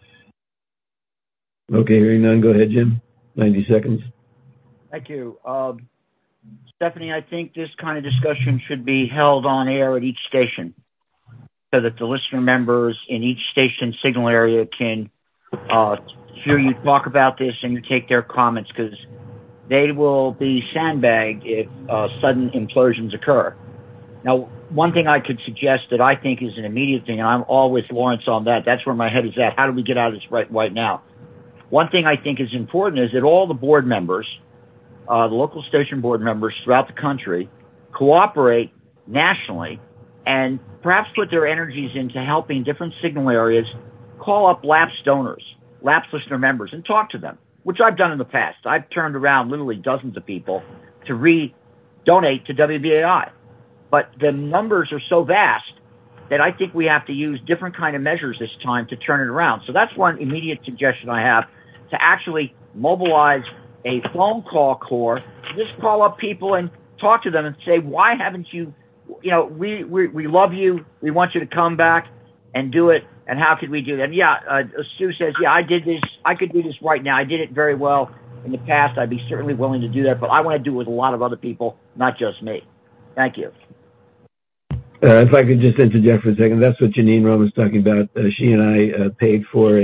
Speaker 1: Okay, hearing none, go ahead, Jim. 90 seconds.
Speaker 7: Thank you. Stephanie, I think this kind of discussion should be held on air at each station so that the listener members in each station signal area can hear you talk about this and you take their comments, because they will be sandbagged if sudden implosions occur. Now, one thing I could suggest that I think is an immediate thing, and I'm always Lawrence on that. That's where my head is at. How do we get out of this right now? One thing I think is important is that all the board members, the local station board members throughout the country, cooperate nationally and perhaps put their energies into helping different signal areas call up lapsed donors, lapsed listener members, and talk to them, which I've done in the past. I've turned around literally dozens of people to donate to WBAI. But the numbers are so vast that I think we have to use different kind of measures this time to turn it around. So that's one immediate suggestion I have, to actually mobilize a phone call corps, just call up people and talk to them and say, why haven't you, we love you. We want you to come back and do it. And how could we do that? Stu says, I did this. I could do this right now. I did it very well in the past. I'd be certainly willing to do that, but I want to do it with a lot of other people, not just me. Thank you.
Speaker 1: If I could just interject for a second, that's what Janine Rome was talking about. She and I paid for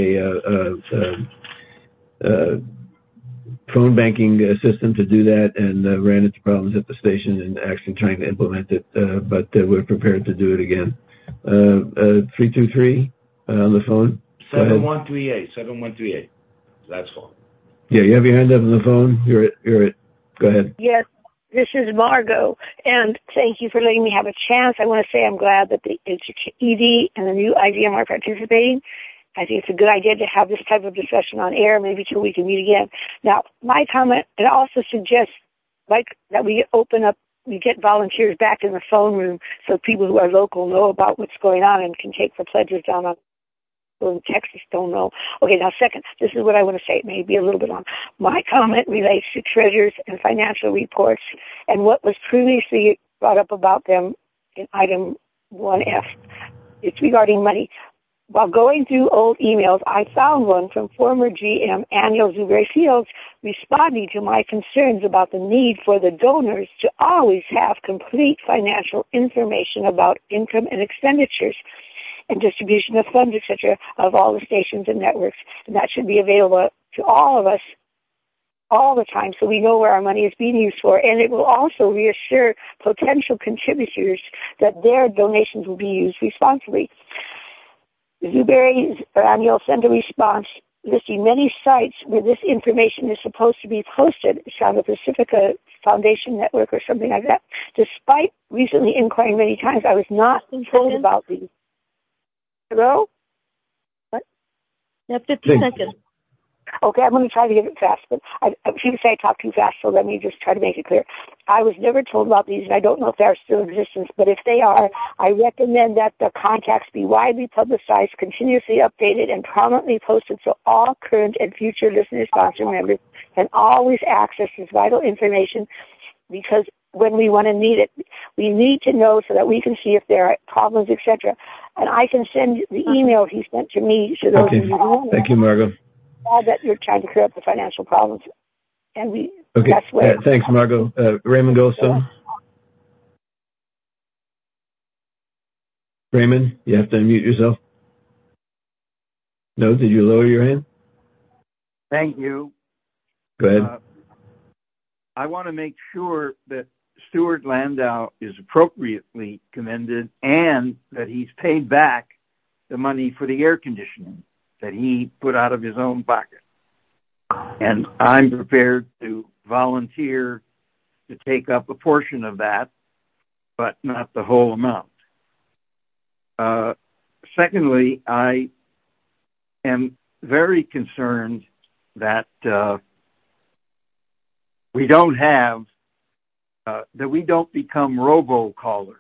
Speaker 1: a phone banking system to do that, and ran into problems at the station and actually trying to implement it, but we're prepared to do it again. 323 on the phone.
Speaker 4: 7138. That's all.
Speaker 1: Yeah, you have your hand up on the phone. You're it. Go ahead.
Speaker 21: Yes, this is Margot, and thank you for letting me have a chance. I want to say I'm glad that the ED and the new IVM are participating. I think it's a good idea to have this type of discussion on air, maybe till we can meet again. Now, my comment, it also suggests that we open up, we get volunteers back in the phone room so people who are local know about what's going on and can take the pledges down on people in Texas don't know. Okay, now second, this is what I want to say. It may be a little bit long. My comment relates to treasurers and financial reports and what was previously brought up about them in item 1F. It's regarding money. While going through old emails, I found one from former GM Daniel Zuberry Fields responding to my concerns about the need for the donors to always have complete financial information about income and expenditures and distribution of funds, etc., of all the stations and networks. And that should be available to all of us all the time so we know where our money is being used for. And it will also reassure potential contributors that their donations will be used responsibly. Zuberry Daniel sent a response listing many sites where this information is supposed to be posted. It's on the Pacifica Foundation Network or something like that. Despite recently inquiring many times, I was not told about these. Hello? What? Yeah, 50 seconds. Okay, I'm going to try to get it fast, but people say I talk too fast, so let me just try to make it clear. I was never told about these, and I don't know if they are still in existence, but if they are, I recommend that the contacts be widely publicized, continuously updated, and prominently posted so all current and future listener-sponsor members can always access this vital information, because when we want to need it, we need to know so that we can see if there are problems, etc. And I can send the email he sent to me to those of you who want it.
Speaker 1: Thank you, Margot.
Speaker 21: That you're trying to clear up the financial problems, and
Speaker 1: that's where. Thanks, Margot. Raymond Goldstone. Raymond, you have to unmute yourself. No, did you lower your hand?
Speaker 8: Thank you.
Speaker 1: Go ahead.
Speaker 8: I want to make sure that Stuart Landau is appropriately commended and that he's paid back the money for the air conditioning. that he put out of his own pocket. And I'm prepared to volunteer to take up a portion of that, but not the whole amount. Secondly, I am very concerned that we don't become robocallers.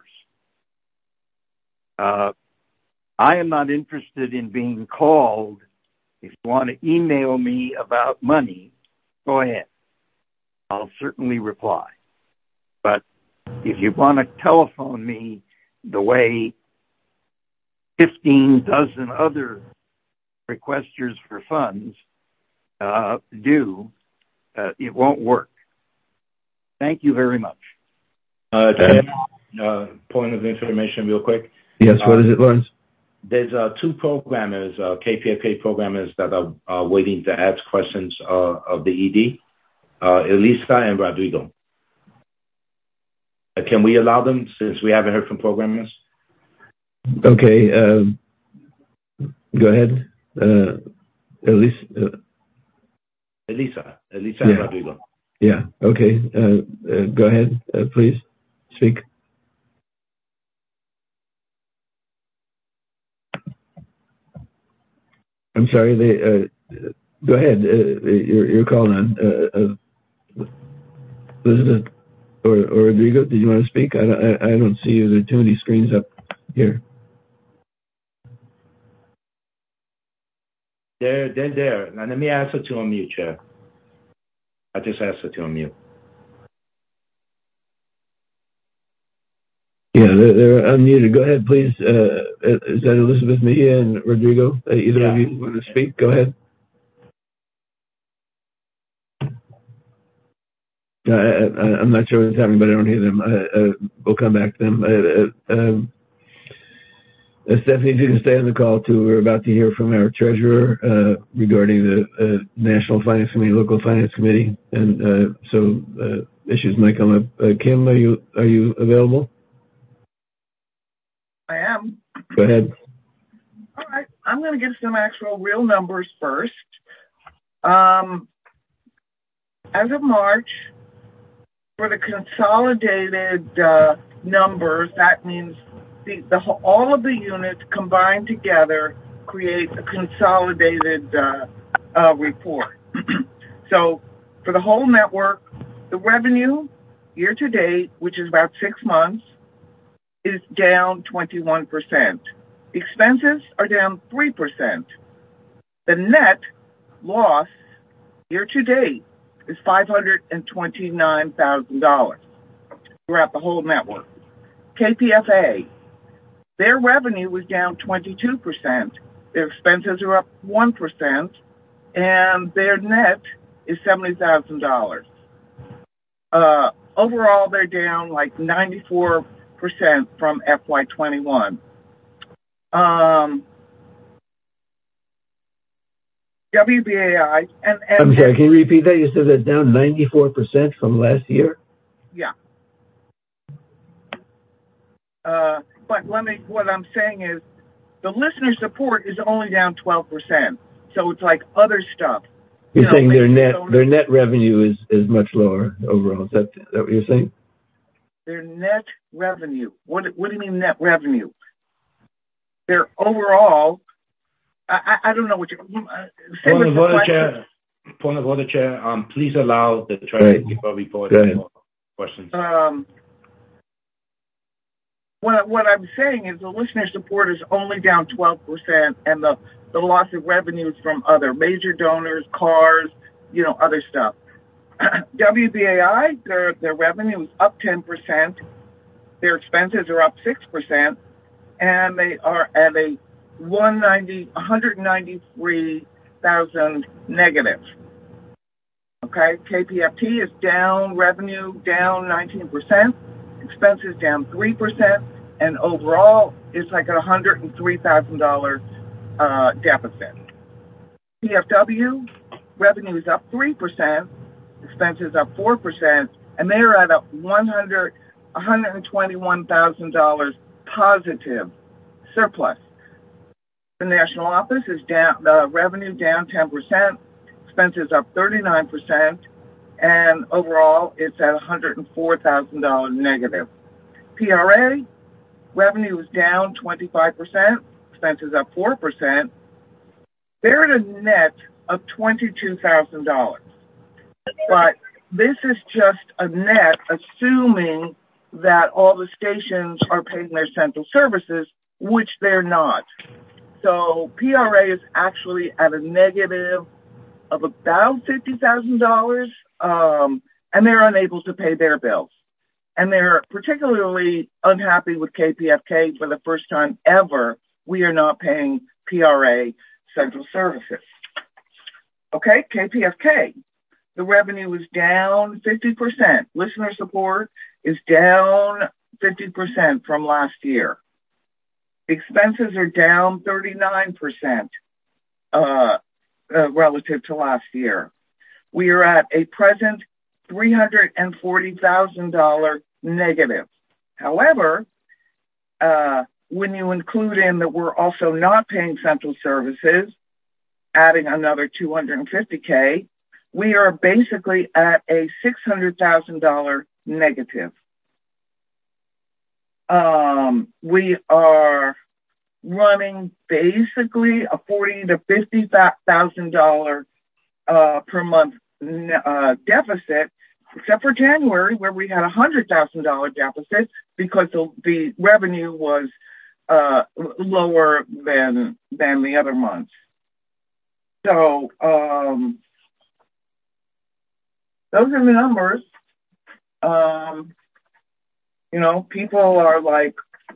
Speaker 8: I am not interested in being called. If you want to email me about money, go ahead. I'll certainly reply. But if you want to telephone me the way 15 dozen other requesters for funds do, it won't work. Thank you very much.
Speaker 4: Point of information real quick.
Speaker 1: Yes, what is it, Lawrence?
Speaker 4: There's two programmers, KPFK programmers that are waiting to ask questions of the ED, Elisa and Rodrigo. Can we allow them since we haven't heard from programmers?
Speaker 1: Okay, go ahead. Elisa and Rodrigo. Yeah, okay. Go ahead, please speak. I'm sorry, go ahead. You're calling on Elizabeth or Rodrigo. Did you want to speak? I don't see you. There are too many screens up here.
Speaker 4: They're there. Now let me ask her to unmute, Chair. I just asked her to unmute.
Speaker 1: Yeah, they're unmuted. Go ahead, please. Is that Elizabeth Mejia and Rodrigo? Either of you want to speak? Go ahead. I'm not sure what's happening, but I don't hear them. We'll come back to them. Stephanie, if you can stay on the call too. We're about to hear from our treasurer regarding the National Finance Committee, Local Finance Committee, and so issues might come up. Kim, are you available?
Speaker 2: I am.
Speaker 1: Go ahead.
Speaker 2: All right. I'm going to give some actual real numbers first. As of March, for the consolidated numbers, that means all of the units combined together create a consolidated report. So for the whole network, the revenue year to date, which is about 6 months, is down 21%. Expenses are down 3%. The net loss year to date is $529,000 throughout the whole network. KPFA, their revenue was down 22%. Their expenses are up 1%, and their net is $70,000. Overall, they're down like 94% from FY21. WBAI and
Speaker 1: I'm sorry, can you repeat that? You said they're down 94% from last year?
Speaker 2: Yeah. But what I'm saying is the listener support is only down 12%. So it's like other stuff.
Speaker 1: You're saying their net revenue is much lower overall. Is that what you're saying?
Speaker 2: Their net revenue. What do you mean net revenue? Their overall, I don't know what you're...
Speaker 4: Point of order, Chair. Please allow the treasurer to give a report.
Speaker 1: Go ahead.
Speaker 4: Questions.
Speaker 2: What I'm saying is the listener support is only down 12%, and the loss of revenues from other major donors, cars, other stuff. WBAI, their revenue is up 10%. Their expenses are up 6%, and they are at a 193,000 negative. Okay, KPFT is down, revenue down 19%, expenses down 3%, and overall it's like a $103,000 deficit. PFW, revenue is up 3%, expenses up 4%, and they're at a $121,000 positive surplus. The national office is down, revenue down 10%, expenses up 39%, and overall it's at $104,000 negative. PRA, revenue is down 25%, expenses up 4%. They're at a net of $22,000. But this is just a net assuming that all the stations are paying their central services, which they're not. So PRA is actually at a negative of about $50,000, and they're unable to pay their bills. And they're particularly unhappy with KPFK. For the first time ever, we are not paying PRA central services. Okay, KPFK. The revenue is down 50%. Listener support is down 50% from last year. Expenses are down 39% relative to last year. We are at a present $340,000 negative. However, when you include in that we're also not paying central services, adding another $250K, we are basically at a $600,000 negative. We are running basically a $40,000 to $50,000 per month deficit, except for January, where we had a $100,000 deficit because the revenue was lower than the other months. So those are the numbers. People are like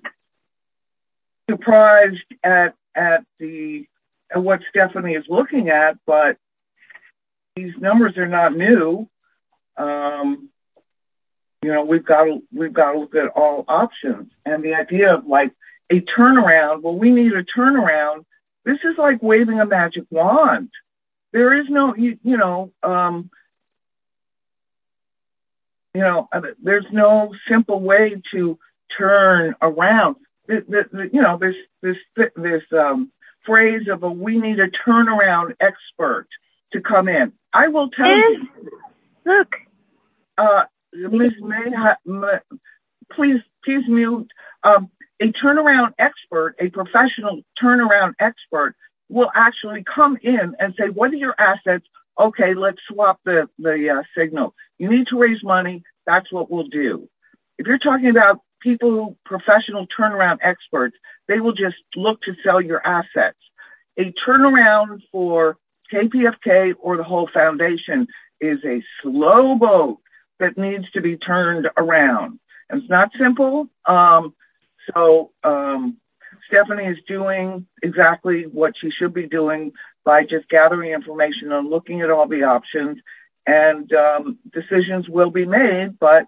Speaker 2: surprised at what Stephanie is looking at, but these numbers are not new. We've got to look at all options, and the idea of like a turnaround. Well, we need a turnaround. This is like waving a magic wand. There is no, there's no simple way to turn around. This phrase of we need a turnaround expert to come in. I will tell you.
Speaker 21: Look.
Speaker 2: Ms. May, please mute. A turnaround expert, a professional turnaround expert, will actually come in and say, what are your assets? Okay, let's swap the signal. You need to raise money. That's what we'll do. If you're talking about people, professional turnaround experts, they will just look to sell your assets. A turnaround for KPFK or the whole foundation is a slow boat that needs to be turned around. And it's not simple. Stephanie is doing exactly what she should be doing by just gathering information and looking at all the options, and decisions will be made, but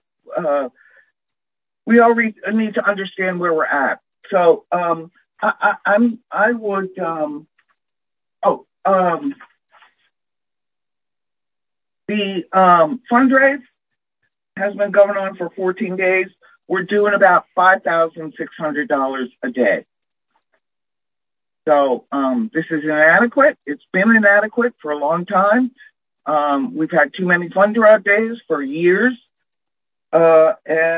Speaker 2: we all need to understand where we're at. So the fundraise has been going on for 14 days. We're doing about $5,600 a day. So this is inadequate. It's been inadequate for a long time. We've had too many fund draw days for years. I'll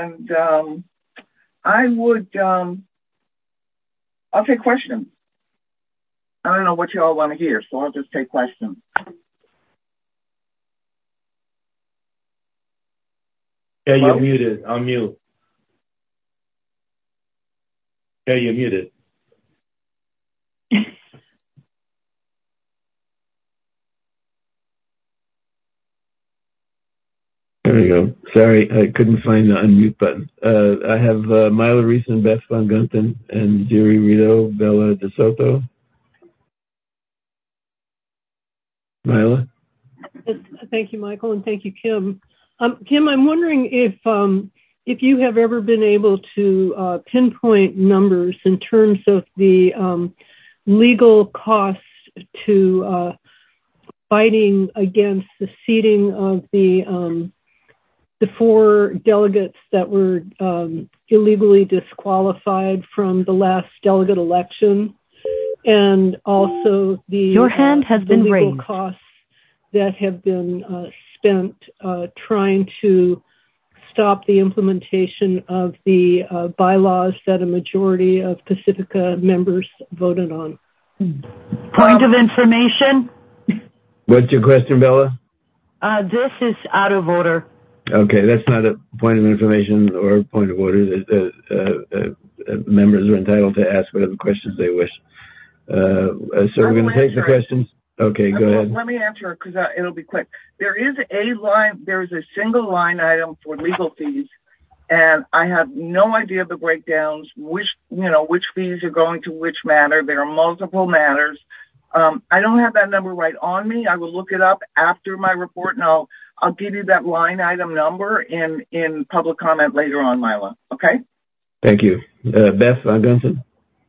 Speaker 2: take questions. I don't know what you all want to hear, so I'll just take questions.
Speaker 4: Yeah, you're muted. Unmute. Yeah, you're muted.
Speaker 1: There we go. Sorry, I couldn't find the unmute button. I have Myla Reese and Beth Von Gunten and Jerry Rito, Bella DeSoto. Myla?
Speaker 9: Thank you, Michael, and thank you, Kim. Kim, I'm wondering if you have ever been able to pinpoint numbers in terms of the legal costs to fighting against the seating of the 4 delegates that were illegally disqualified from the last delegate election. and also
Speaker 5: Your hand has been
Speaker 9: legal
Speaker 5: raised.
Speaker 9: costs that have been spent trying to stop the implementation of the bylaws that a majority of Pacifica members voted on.
Speaker 12: Point of information?
Speaker 1: What's your question, Bella?
Speaker 12: This is out of order.
Speaker 1: Okay, that's not a point of information or point of order. Members are entitled to ask whatever questions they wish. So we're going to take the questions. Okay, go ahead.
Speaker 2: Let me answer it because it'll be quick. There's a single line item for legal fees, and I have no idea the breakdowns, which fees are going to which matter. There are multiple matters. I don't have that number right on me. I will look it up after my report, and I'll give you that line item number in public comment later on, Mila. Okay?
Speaker 1: Thank you. Beth Von Gunson?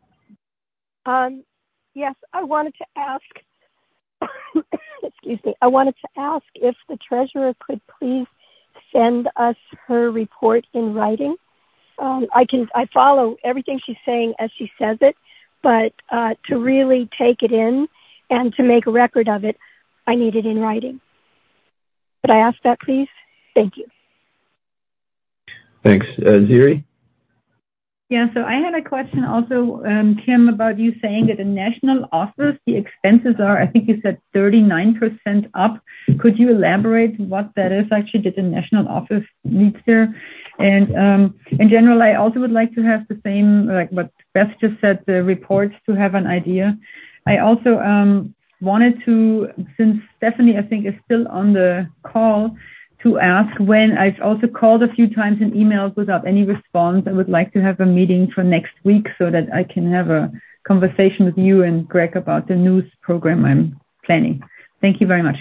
Speaker 21: Yes, I wanted to ask, excuse me, I wanted to ask if the treasurer could please send us her report in writing. I follow everything she's saying as she says it, but to really take it in and to make a record of it, I need it in writing. Could I ask that, please? Thank you.
Speaker 1: Thanks. Ziri?
Speaker 11: Yeah, so I had a question also, Kim, about you saying that in national office, the expenses are, I think you said 39% up. Could you elaborate what that is actually that the national office needs there? And in general, I also would like to have the same, like what Beth just said, the reports to have an idea. I also wanted to, since Stephanie, I think, is still on the call, to ask when I've also called a few times and emailed without any response. I would like to have a meeting for next week so that I can have a conversation with you and Greg about the news program I'm planning. Thank you very much.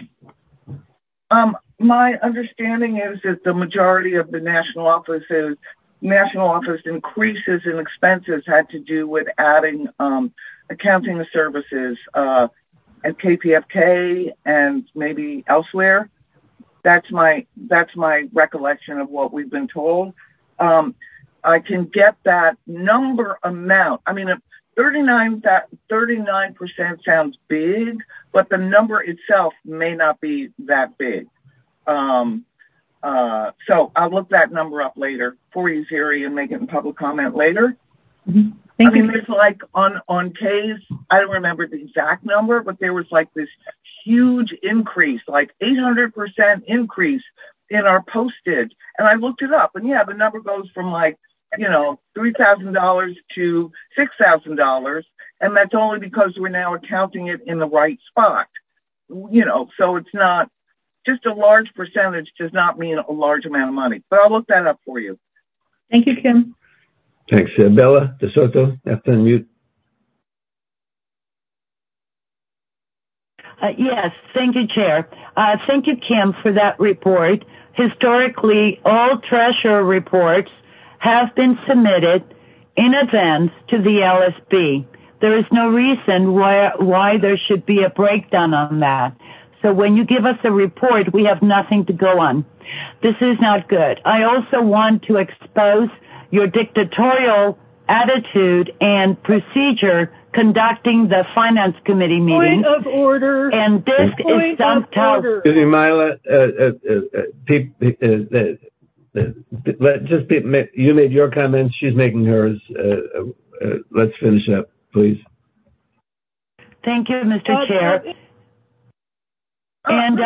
Speaker 2: My understanding is that the majority of the national office increases in expenses had to do with adding accounting services at KPFK and maybe elsewhere. That's my recollection of what we've been told. I can get that number amount. I mean, 39% sounds big, but the number itself may not be that big. So I'll look that number up later for you, Ziri, and make it in public comment later.
Speaker 11: Mm-hmm. Thank you.
Speaker 2: There's like on K's, I don't remember the exact number, but there was like this huge increase, like 800% increase in our postage. And I looked it up, and yeah, the number goes from like, $3,000 to $6,000. And that's only because we're now accounting it in the right spot. So it's not just a large percentage does not mean a large amount of money, but I'll look that up for you.
Speaker 11: Thank you, Kim.
Speaker 1: Thanks. Bella DeSoto, have to unmute.
Speaker 12: Yes, thank you, Chair. Thank you, Kim, for that report. Historically, all treasurer reports have been submitted in advance to the LSB. There is no reason why there should be a breakdown on that. So when you give us a report, we have nothing to go on. This is not good. I also want to expose your dictatorial attitude and procedure conducting the Finance Committee meeting.
Speaker 9: Point of order.
Speaker 12: And this is somehow...
Speaker 1: Excuse me, Mila, you made your comments, she's making hers. Let's finish up, please.
Speaker 12: Thank you, Mr. Chair.
Speaker 9: And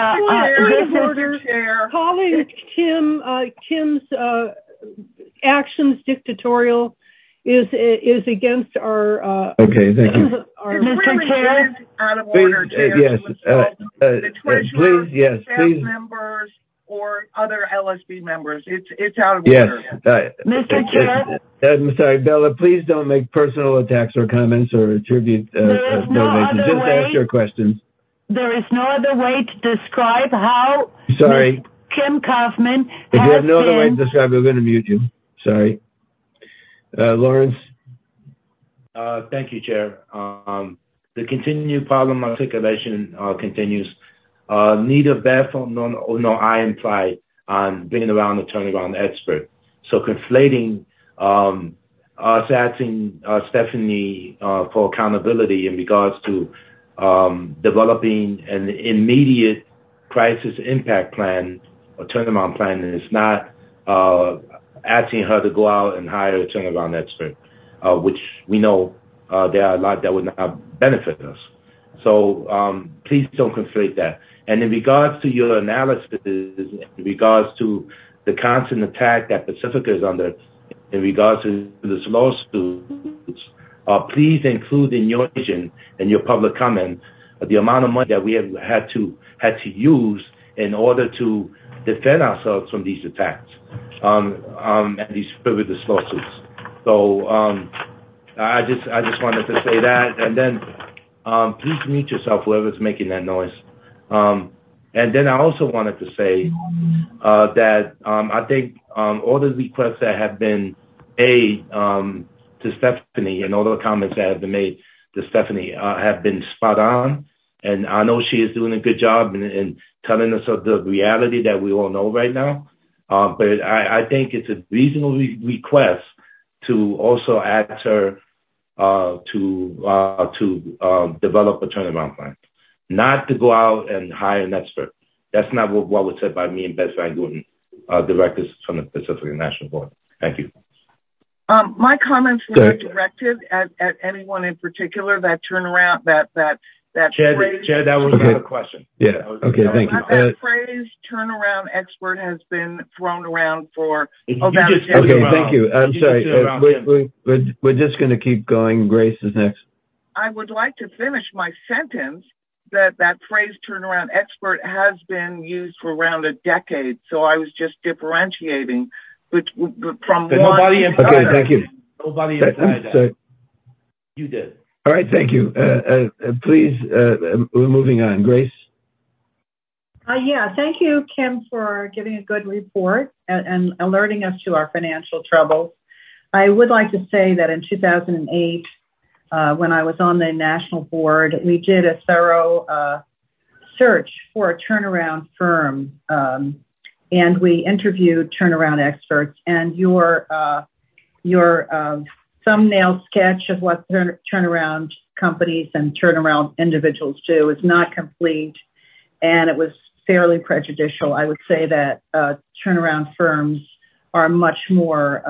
Speaker 9: calling Kim's actions dictatorial is against our.
Speaker 1: Okay, thank you.
Speaker 12: Mr. Chair,
Speaker 2: out of order,
Speaker 1: yes, please, yes, please.
Speaker 2: Members or other LSB members, it's out of
Speaker 1: yes.
Speaker 2: order.
Speaker 12: Mr. Chair,
Speaker 1: I'm sorry, Bella. Please don't make personal attacks or comments or attribute donations. Just ask your questions.
Speaker 12: There is no other way to describe how
Speaker 1: Sorry.
Speaker 12: Kim Kaufman
Speaker 1: If you have no other way to describe it, we're going to mute you. Sorry. Lawrence?
Speaker 4: Thank you, Chair. The continued problem articulation continues. Neither Beth nor I imply on bringing around a turnaround expert. So conflating us asking Stephanie for accountability in regards to developing an immediate crisis impact plan or turnaround plan is not asking her to go out and hire a turnaround expert, which we know there are a lot that would not benefit us. So please don't conflate that. And in regards to your analysis, in regards to the constant attack that Pacifica is under, in regards to this lawsuits, please include in your vision and your public comment the amount of money that we have had to use in order to defend ourselves from these attacks and these frivolous lawsuits. So I just wanted to say that, and then please mute yourself, whoever's making that noise. And then I also wanted to say that I think all the requests that have been made to Stephanie and all the comments that have been made to Stephanie have been spot on. And I know she is doing a good job in telling us of the reality that we all know right now. But I think it's a reasonable request to also ask her to develop a turnaround plan, not to go out and hire an expert. That's not what was said by me and Beth Van Guten, directors from the Pacific National Board. Thank you.
Speaker 2: My comments were not directed at anyone in particular. That turnaround, that
Speaker 4: Chair,
Speaker 2: phrase,
Speaker 4: Chair, that was not a question.
Speaker 1: Yeah. Okay. Thank you.
Speaker 2: That phrase "turnaround expert" has been thrown around for about
Speaker 1: a decade. Okay. Thank you. I'm sorry. We're just going to keep going. Grace is next.
Speaker 2: I would like to finish my sentence that phrase "turnaround expert" has been used for around a decade. So I was just differentiating from one.
Speaker 4: Nobody implied
Speaker 1: okay. Thank you.
Speaker 4: Nobody implied that. You did.
Speaker 1: All right, thank you. Please, we're moving on. Grace?
Speaker 18: Yeah, thank you, Kim, for giving a good report and alerting us to our financial troubles. I would like to say that in 2008, when I was on the national board, we did a thorough search for a turnaround firm, and we interviewed turnaround experts. And your thumbnail sketch of what turnaround companies and turnaround individuals do is not complete, and it was fairly prejudicial. I would say that turnaround firms are much more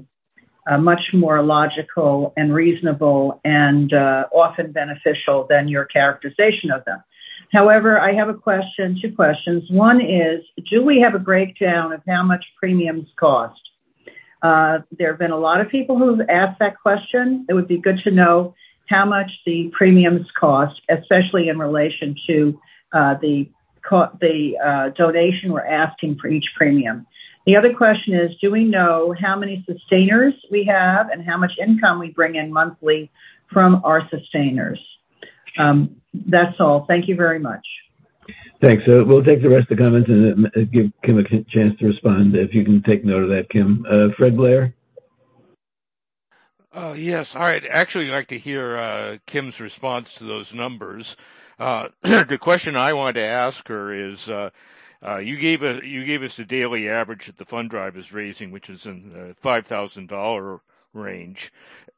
Speaker 18: logical and reasonable and often beneficial than your characterization of them. However, I have two questions. One is, do we have a breakdown of how much premiums cost? There have been a lot of people who've asked that question. It would be good to know how much the premiums cost, especially in relation to the donation we're asking for each premium. The other question is, do we know how many sustainers we have and how much income we bring in monthly from our sustainers? That's all. Thank you very much.
Speaker 1: Thanks. We'll take the rest of the comments and give Kim a chance to respond. If you can take note of that, Kim. Fred Blair?
Speaker 5: Yes. All right. Actually, I'd like to hear Kim's response to those numbers. The question I wanted to ask her is, you gave us the daily average that the fund drive is raising, which is in the $5,000 range.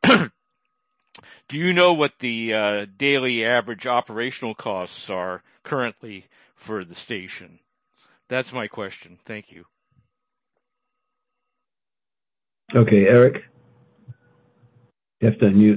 Speaker 5: Do you know what the daily average operational costs are currently for the station? That's my question. Thank you.
Speaker 1: Okay, Eric? You have to unmute.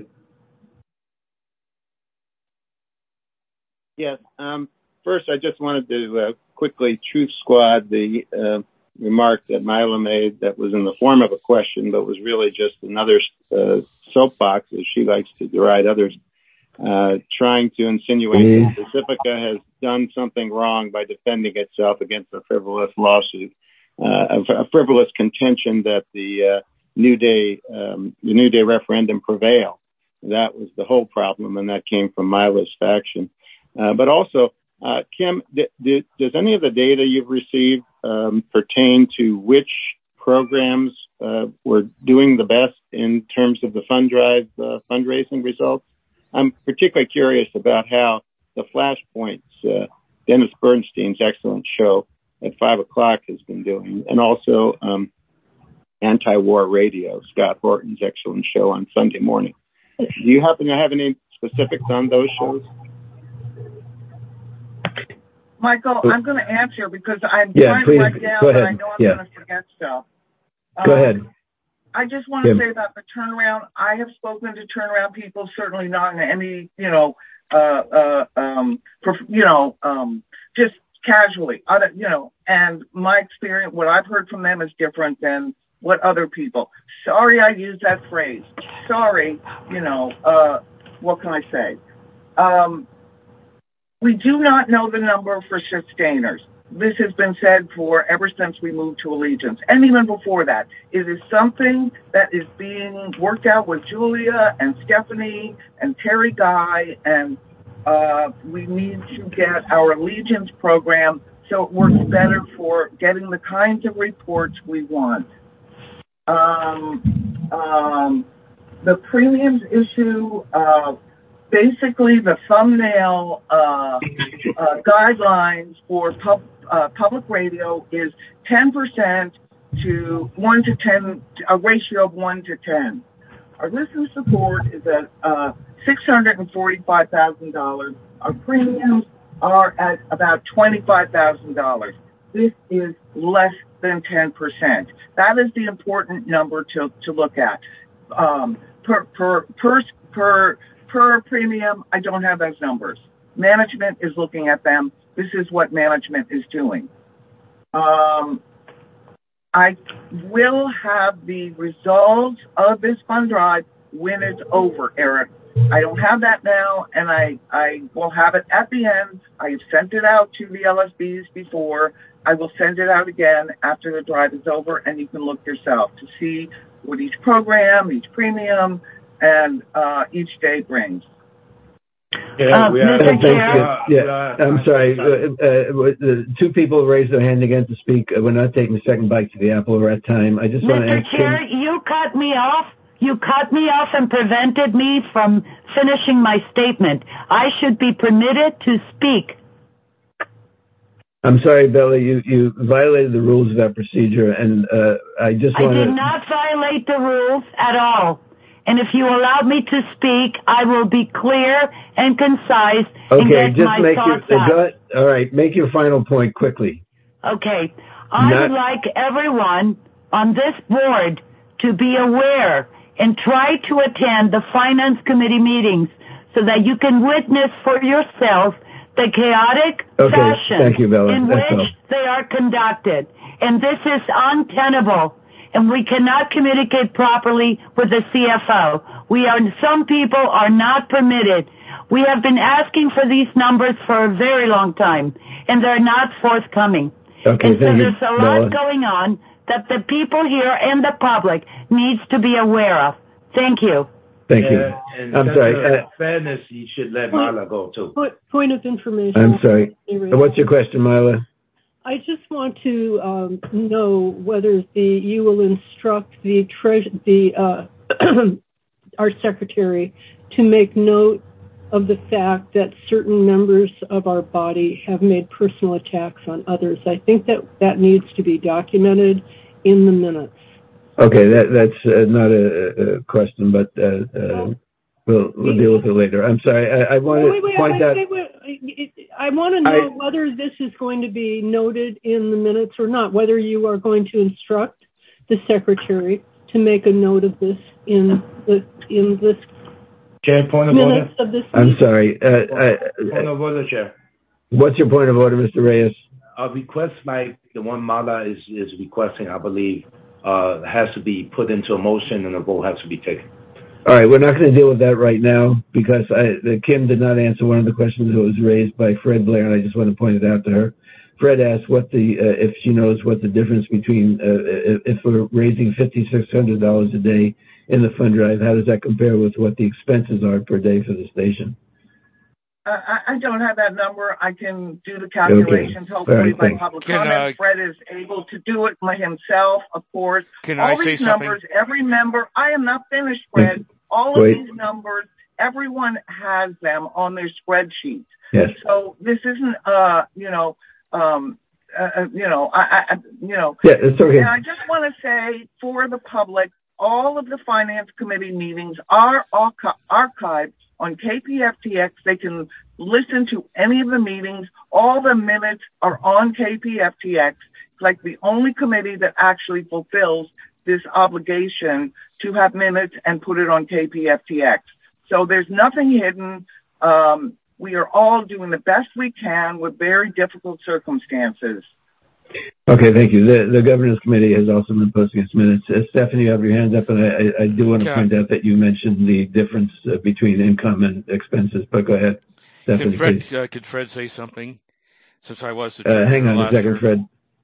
Speaker 14: Yes. First, I just wanted to quickly truth squad the remark that Mila made that was in the form of a question, but was really just another soapbox, as she likes to deride others, trying to insinuate that Pacifica has done something wrong by defending itself against a frivolous lawsuit, a frivolous contention that the New Day referendum prevailed. That was the whole problem, and that came from Mila's faction. But also, Kim, does any of the data you've received pertain to which programs were doing the best in terms of the fund drive fundraising results? I'm particularly curious about how the Flashpoints, Dennis Bernstein's excellent show at 5 o'clock has been doing, and also Anti-War Radio, Scott Horton's excellent show on Sunday morning. Do you happen to have any specifics on those shows?
Speaker 2: Michael, I'm going to answer because I'm trying to write down, but I know I'm going to forget stuff.
Speaker 1: Go ahead.
Speaker 2: I just want to say about the turnaround. I have spoken to turnaround people, certainly not in any, just casually, and my experience, what I've heard from them is different than what other people. Sorry, I used that phrase. Sorry, what can I say? We do not know the number for sustainers. This has been said ever since we moved to Allegiance, and even before that. It is something that is being worked out with Julia and Stephanie and Terry Guy, and we need to get our Allegiance program so it works better for getting the kinds of reports we want. The premiums issue, basically the thumbnail guidelines for public radio is 10% to 1 to 10, a ratio of 1 to 10. Our listener support is at $645,000. Our premiums are at about $25,000. This is less than 10%. That is the important number to look at. Per premium, I don't have those numbers. Management is looking at them. This is what management is doing. I will have the results of this fund drive when it's over, Eric. I don't have that now, and I will have it at the end. I have sent it out to the LSBs before. I will send it out again after the drive is over, and you can look yourself to see what each program, each premium, and each day brings.
Speaker 1: I'm sorry. Two people raised their hand again to speak. We're not taking a second bite to the apple. We're at time. I just want to ask
Speaker 12: Mr. Chair, you cut me off. You cut me off and prevented me from finishing my statement. I should be permitted to speak.
Speaker 1: I'm sorry, Bella. You violated the rules of that procedure, and I just want to...
Speaker 12: I did not violate the rules at all. And if you allow me to speak, I will be clear and concise and get my thoughts out.
Speaker 1: All right, make your final point quickly.
Speaker 12: Okay. I would like everyone on this board to be aware and try to attend the Finance Committee meetings so that you can witness for yourself the chaotic fashion in which they are conducted. And this is untenable. And we cannot communicate properly with the CFO. Some people are not permitted. We have been asking for these numbers for a very long time, and they're not forthcoming.
Speaker 1: Okay,
Speaker 12: and so there's a lot going on that the people here and the public needs to be aware of. Thank you.
Speaker 1: Thank you. I'm sorry.
Speaker 4: Fairness, you should let Marla go too.
Speaker 9: Point of information.
Speaker 1: I'm sorry. What's your question, Marla?
Speaker 9: I just want to know whether you will instruct our secretary to make note of the fact that certain members of our body have made personal attacks on others. I think that needs to be documented in the minutes.
Speaker 1: Okay, that's not a question, but we'll deal with it later. I'm sorry. I want to point out.
Speaker 9: I want to know whether this is going to be noted in the minutes or not, whether you are going to instruct the secretary to make a note of this in this
Speaker 4: Chair, point of
Speaker 9: minutes
Speaker 4: order.
Speaker 9: Of this
Speaker 1: I'm sorry.
Speaker 4: Point of order, Chair.
Speaker 1: What's your point of order, Mr. Reyes?
Speaker 4: A request like the one Marla is requesting, I believe, has to be put into a motion and a vote has to be taken.
Speaker 1: All right, we're not going to deal with that right now because Kim did not answer one of the questions that was raised by Fred Blair, and I just want to point it out to her. Fred asked if she knows what the difference between if we're raising $5,600 a day in the fund drive, how does that compare with what the expenses are per day for the station?
Speaker 2: I don't have that number. I can do the calculations, hopefully, by public comment. Fred is able to do it by himself, of course. All these numbers, every member, I am not finished, Fred. All of these numbers, everyone has them on their spreadsheets.
Speaker 1: Yes.
Speaker 2: So this isn't,
Speaker 1: Yeah, it's okay.
Speaker 2: And I just want to say for the public, all of the Finance Committee meetings are archived on KPFTX. They can listen to any of the meetings. All the minutes are on KPFTX. It's like the only committee that actually fulfills this obligation to have minutes and put it on KPFTX. So there's nothing hidden. We are all doing the best we can with very difficult circumstances.
Speaker 1: Okay, thank you. The governance committee has also been posting its minutes. Stephanie, you have your hands up, and I do want to point out that you mentioned the difference between income and expenses, but go ahead. Stephanie,
Speaker 5: could Fred say something? Since I was the chair
Speaker 1: hang on a second, Fred.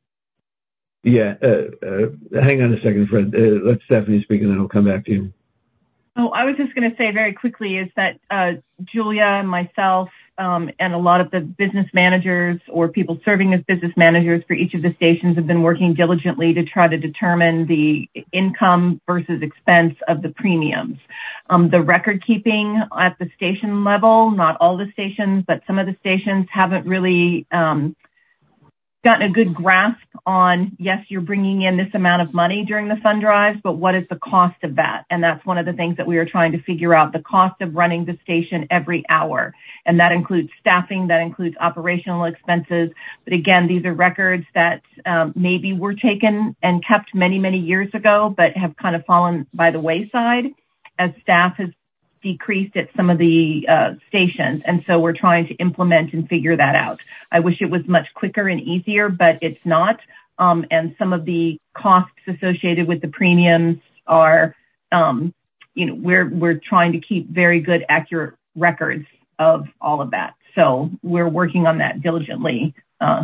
Speaker 1: Yeah, hang on a second, Fred. Let Stephanie speak, and then I'll come back to you.
Speaker 13: Oh, I was just going to say very quickly is that Julia and myself and a lot of the business managers or people serving as business managers for each of the stations have been working diligently to try to determine the income versus expense of the premiums. The record keeping at the station level, not all the stations, but some of the stations haven't really gotten a good grasp on, yes, you're bringing in this amount of money during the fund drives, but what is the cost of that? And that's one of the things that we are trying to figure out, the cost of running the station every hour. And that includes staffing, that includes operational expenses. But again, these are records that maybe were taken and kept many, many years ago, but have kind of fallen by the wayside as staff has decreased at some of the stations. And so we're trying to implement and figure that out. I wish it was much quicker and easier, but it's not. And some of the costs associated with the premiums are, we're trying to keep very good, accurate records of all of that. So we're working on that diligently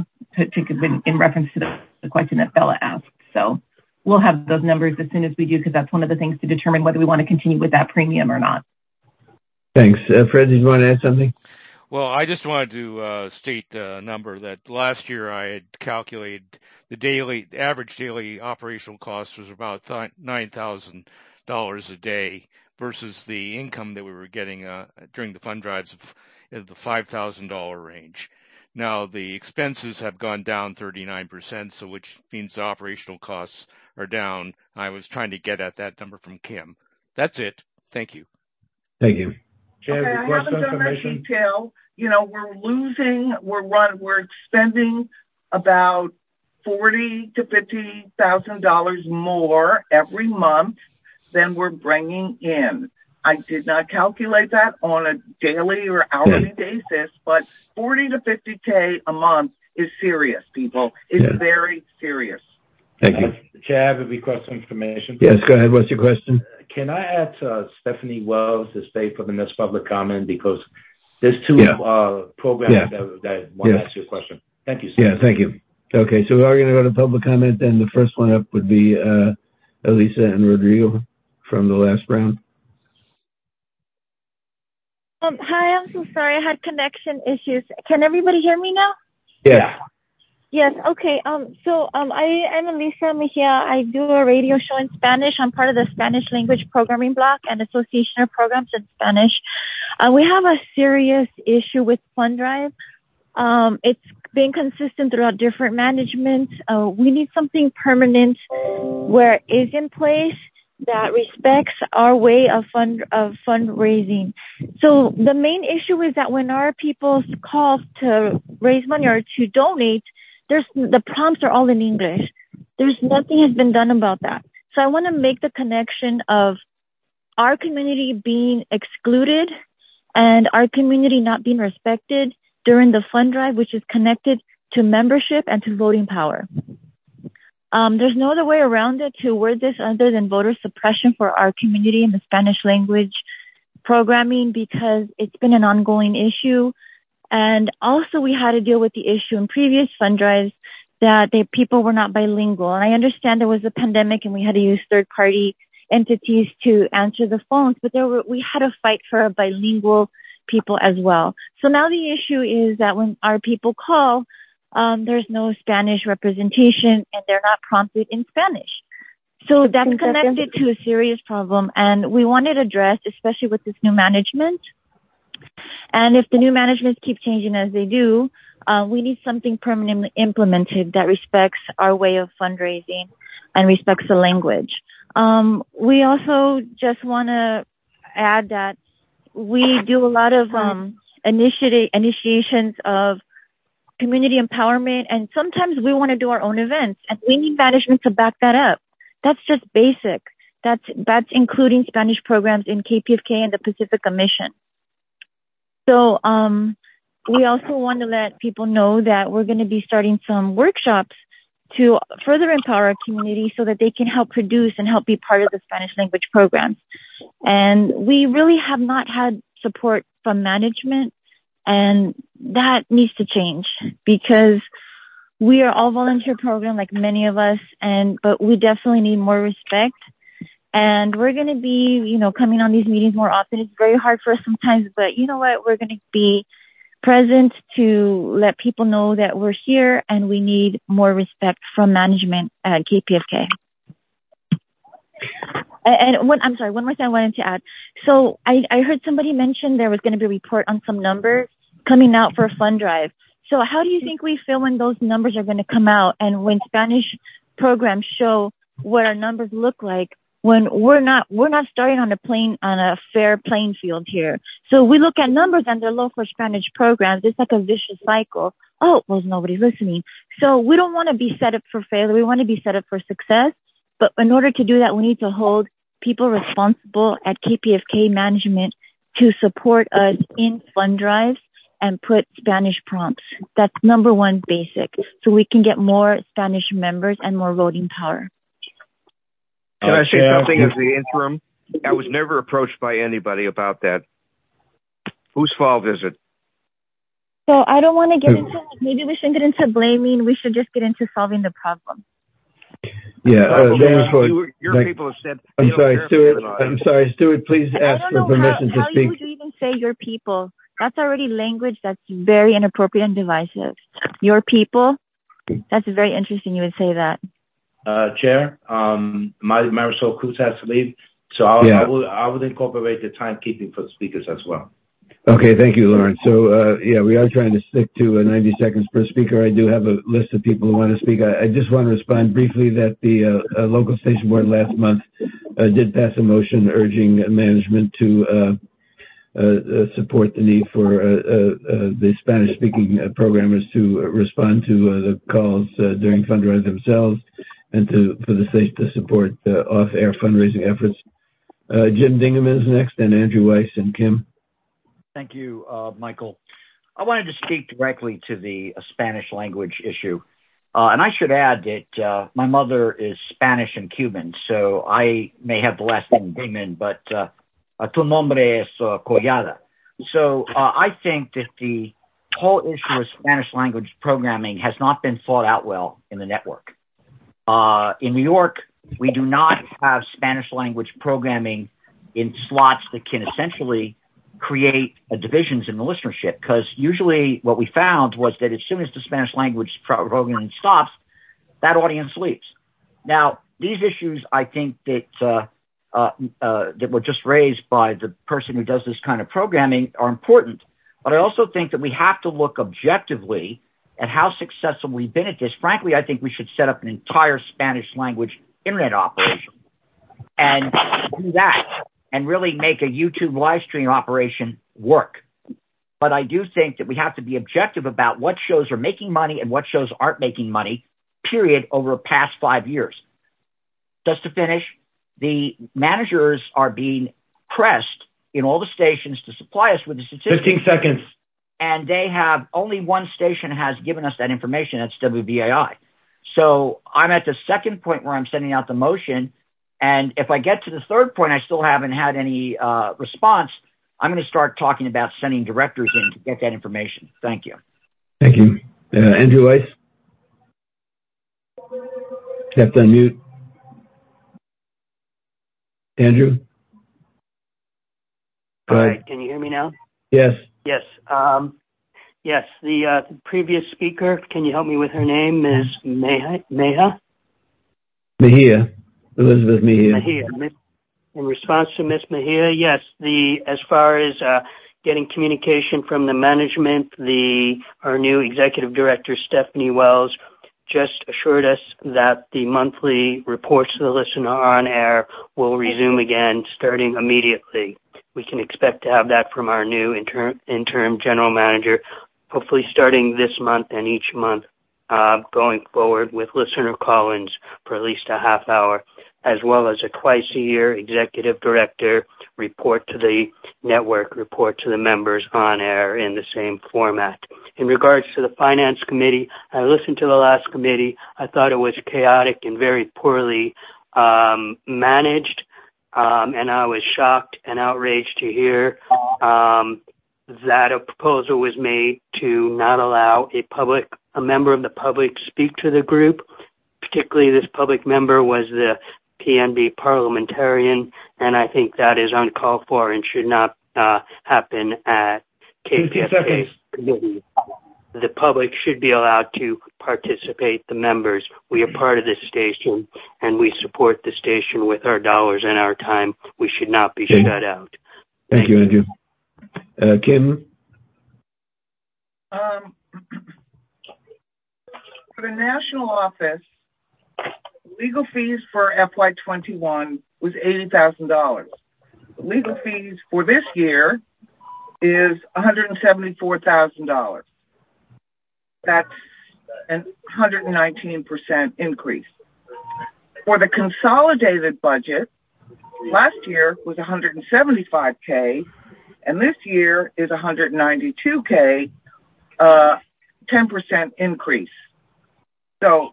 Speaker 13: in reference to the question that Bella asked. So we'll have those numbers as soon as we do, because that's one of the things to determine whether we want to continue with that premium or not.
Speaker 1: Thanks. Fred, did you want to add something?
Speaker 5: Well, I just wanted to state a number that last year I had calculated the average daily operational cost was about $9,000 a day versus the income that we were getting during the fund drives in the $5,000 range. Now, the expenses have gone down 39%, so which means the operational costs are down. I was trying to get at that number from Kim. That's it. Thank you.
Speaker 1: Thank you.
Speaker 2: Okay, I haven't done that detail. We're spending about $40,000 to $50,000 more every month than we're bringing in. I did not calculate that on a daily or hourly basis, but 40 to 50K a month is serious, people. It's very serious.
Speaker 1: Thank you.
Speaker 4: Chair, I have a request for information.
Speaker 1: Yes, go ahead. What's your question?
Speaker 4: Can I add Stephanie Wells to stay for the next public comment? Because there's two programs that want to ask you a question. Thank you, sir.
Speaker 1: Yeah, thank you. Okay, so we are going to go to public comment. Then the first one up would be Elisa and Rodrigo from the last round.
Speaker 10: Hi, I'm so sorry. I had connection issues. Can everybody hear me now?
Speaker 1: Yeah.
Speaker 10: Yes. Okay. So I'm Elisa Mejia. I do a radio show in Spanish. I'm part of the Spanish language programming block and Association of Programs in Spanish. We have a serious issue with Fund Drive. It's been consistent throughout different management. We need something permanent where it is in place that respects our way of fundraising. So the main issue is that when our people call to raise money or to donate, the prompts are all in English. Nothing has been done about that. So I want to make the connection of our community being excluded and our community not being respected during the fund drive, which is connected to membership and to voting power. There's no other way around it to word this other than voter suppression for our community in the Spanish language programming, because it's been an ongoing issue. And also we had to deal with the issue in previous fund drives that people were not bilingual. And I understand there was a pandemic and we had to use third-party entities to answer the phones, but we had to fight for a bilingual people as well. So now the issue is that when our people call, there's no Spanish representation and they're not prompted in Spanish. So that's connected to a serious problem, and we want it addressed, especially with this new management. And if the new management keep changing as they do, We need something permanently implemented that respects our way of fundraising and respects the language. We also just want to add that we do a lot of initiations of community empowerment, and sometimes we want to do our own events, and we need management to back that up. That's just basic. That's including Spanish programs in KPFK and the Pacifica Mission. So we also want to let people know that we're going to be starting some workshops to further empower our community so that they can help produce and help be part of the Spanish language programs. And we really have not had support from management, and that needs to change because we are all volunteer program like many of us, but we definitely need more respect. And we're going to be, coming on these meetings more often. It's very hard for us sometimes, but you know what? We're going to be present to let people know that we're here and we need more respect from management at KPFK. And one more thing I wanted to add. So I heard somebody mention there was going to be a report on some numbers coming out for a fund drive. So how do you think we feel when those numbers are going to come out and when Spanish programs show what our numbers look like when we're not starting on a fair playing field here? So we look at numbers and they're low for Spanish programs. It's like a vicious cycle. Oh, well, nobody's listening. So we don't want to be set up for failure. We want to be set up for success. But in order to do that, we need to hold people responsible at KPFK management to support us in fund drives and put Spanish prompts. That's number one basic. So we can get more Spanish members and more voting power.
Speaker 6: Can I say something as the interim? I was never approached by anybody about that. Whose fault is it?
Speaker 10: So I don't want to get into, maybe we shouldn't get into blaming. We should just get into solving the problem.
Speaker 1: Yeah,
Speaker 6: your people have said.
Speaker 1: I'm sorry, Stuart. Please ask for permission to speak.
Speaker 10: How would you even say your people? That's already language that's very inappropriate and divisive. Your people. That's very interesting. You would say that.
Speaker 4: Chair, Marisol Cruz has to leave, so I would incorporate the timekeeping for the speakers as well.
Speaker 1: Okay, thank you, Lauren. So, we are trying to stick to 90 seconds per speaker. I do have a list of people who want to speak. I just want to respond briefly that the local station board last month did pass a motion urging management to support the need for the Spanish-speaking programmers to respond to the calls during fundraising themselves and for the station to support off-air fundraising efforts. Jim Dingham is next, and Andrew Weiss and Kim.
Speaker 7: Thank you, Michael. I wanted to speak directly to the Spanish language issue. And I should add that my mother is Spanish and Cuban, so I may have the last name Dingham, but tu nombre es Collada. So I think that the whole issue of Spanish language programming has not been thought out well in the network. In New York, we do not have Spanish language programming in slots that can essentially create divisions in the listenership, because usually what we found was that as soon as the Spanish language programming stops, that audience leaves. Now, these issues, I think that that were just raised by the person who does this kind of programming are important, but I also think that we have to look objectively at how successful we've been at this. Frankly, I think we should set up an entire Spanish language internet operation and do that and really make a YouTube live stream operation work. But I do think that we have to be objective about what shows are making money and what shows aren't making money, period, over the past 5 years. Just to finish, the managers are being pressed in all the stations to supply us with the statistics.
Speaker 4: 15 seconds.
Speaker 7: And they have only one station has given us that information. That's WBAI. So I'm at the second point where I'm sending out the motion. And if I get to the third point, I still haven't had any response. I'm going to start talking about sending directors in to get that information. Thank you.
Speaker 1: Thank you. Andrew Weiss. You have to unmute. Andrew?
Speaker 20: Hi, can you hear me now?
Speaker 1: Yes.
Speaker 20: Yes. Yes, the previous speaker, can you help me with her name, Ms. Mejia?
Speaker 1: Mejia. Elizabeth Mejia.
Speaker 20: Mejia. In response to Ms. Mejia, yes, as far as getting communication from the management. Our new executive director, Stephanie Wells, just assured us that the monthly reports to the listener on air will resume again starting immediately. We can expect to have that from our new interim general manager, hopefully starting this month and each month going forward, with listener call-ins for at least a half hour, as well as a twice-a-year executive director report to the network, report to the members on air in the same format. In regards to the Finance Committee, I listened to the last committee. I thought it was chaotic and very poorly managed, and I was shocked and outraged to hear that a proposal was made to not allow a member of the public speak to the group. Particularly, this public member was the PNB parliamentarian, and I think that is uncalled for and should not happen at KPFK committee. The public should be allowed to participate, the members. We are part of this station, and we support the station with our dollars and our time. We should not be shut out.
Speaker 1: Thank you, Andrew. Kim?
Speaker 2: For the national office, legal fees for FY21 was $80,000. The legal fees for this year is $174,000. That's a 119% increase. For the consolidated budget, last year was $175K, and this year is $192K, 10% increase. So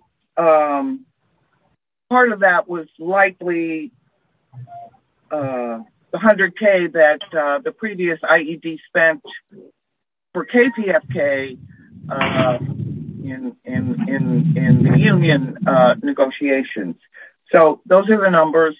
Speaker 2: part of that was likely the $100K that the previous IED spent for KPFK in the union negotiations. So those are the numbers.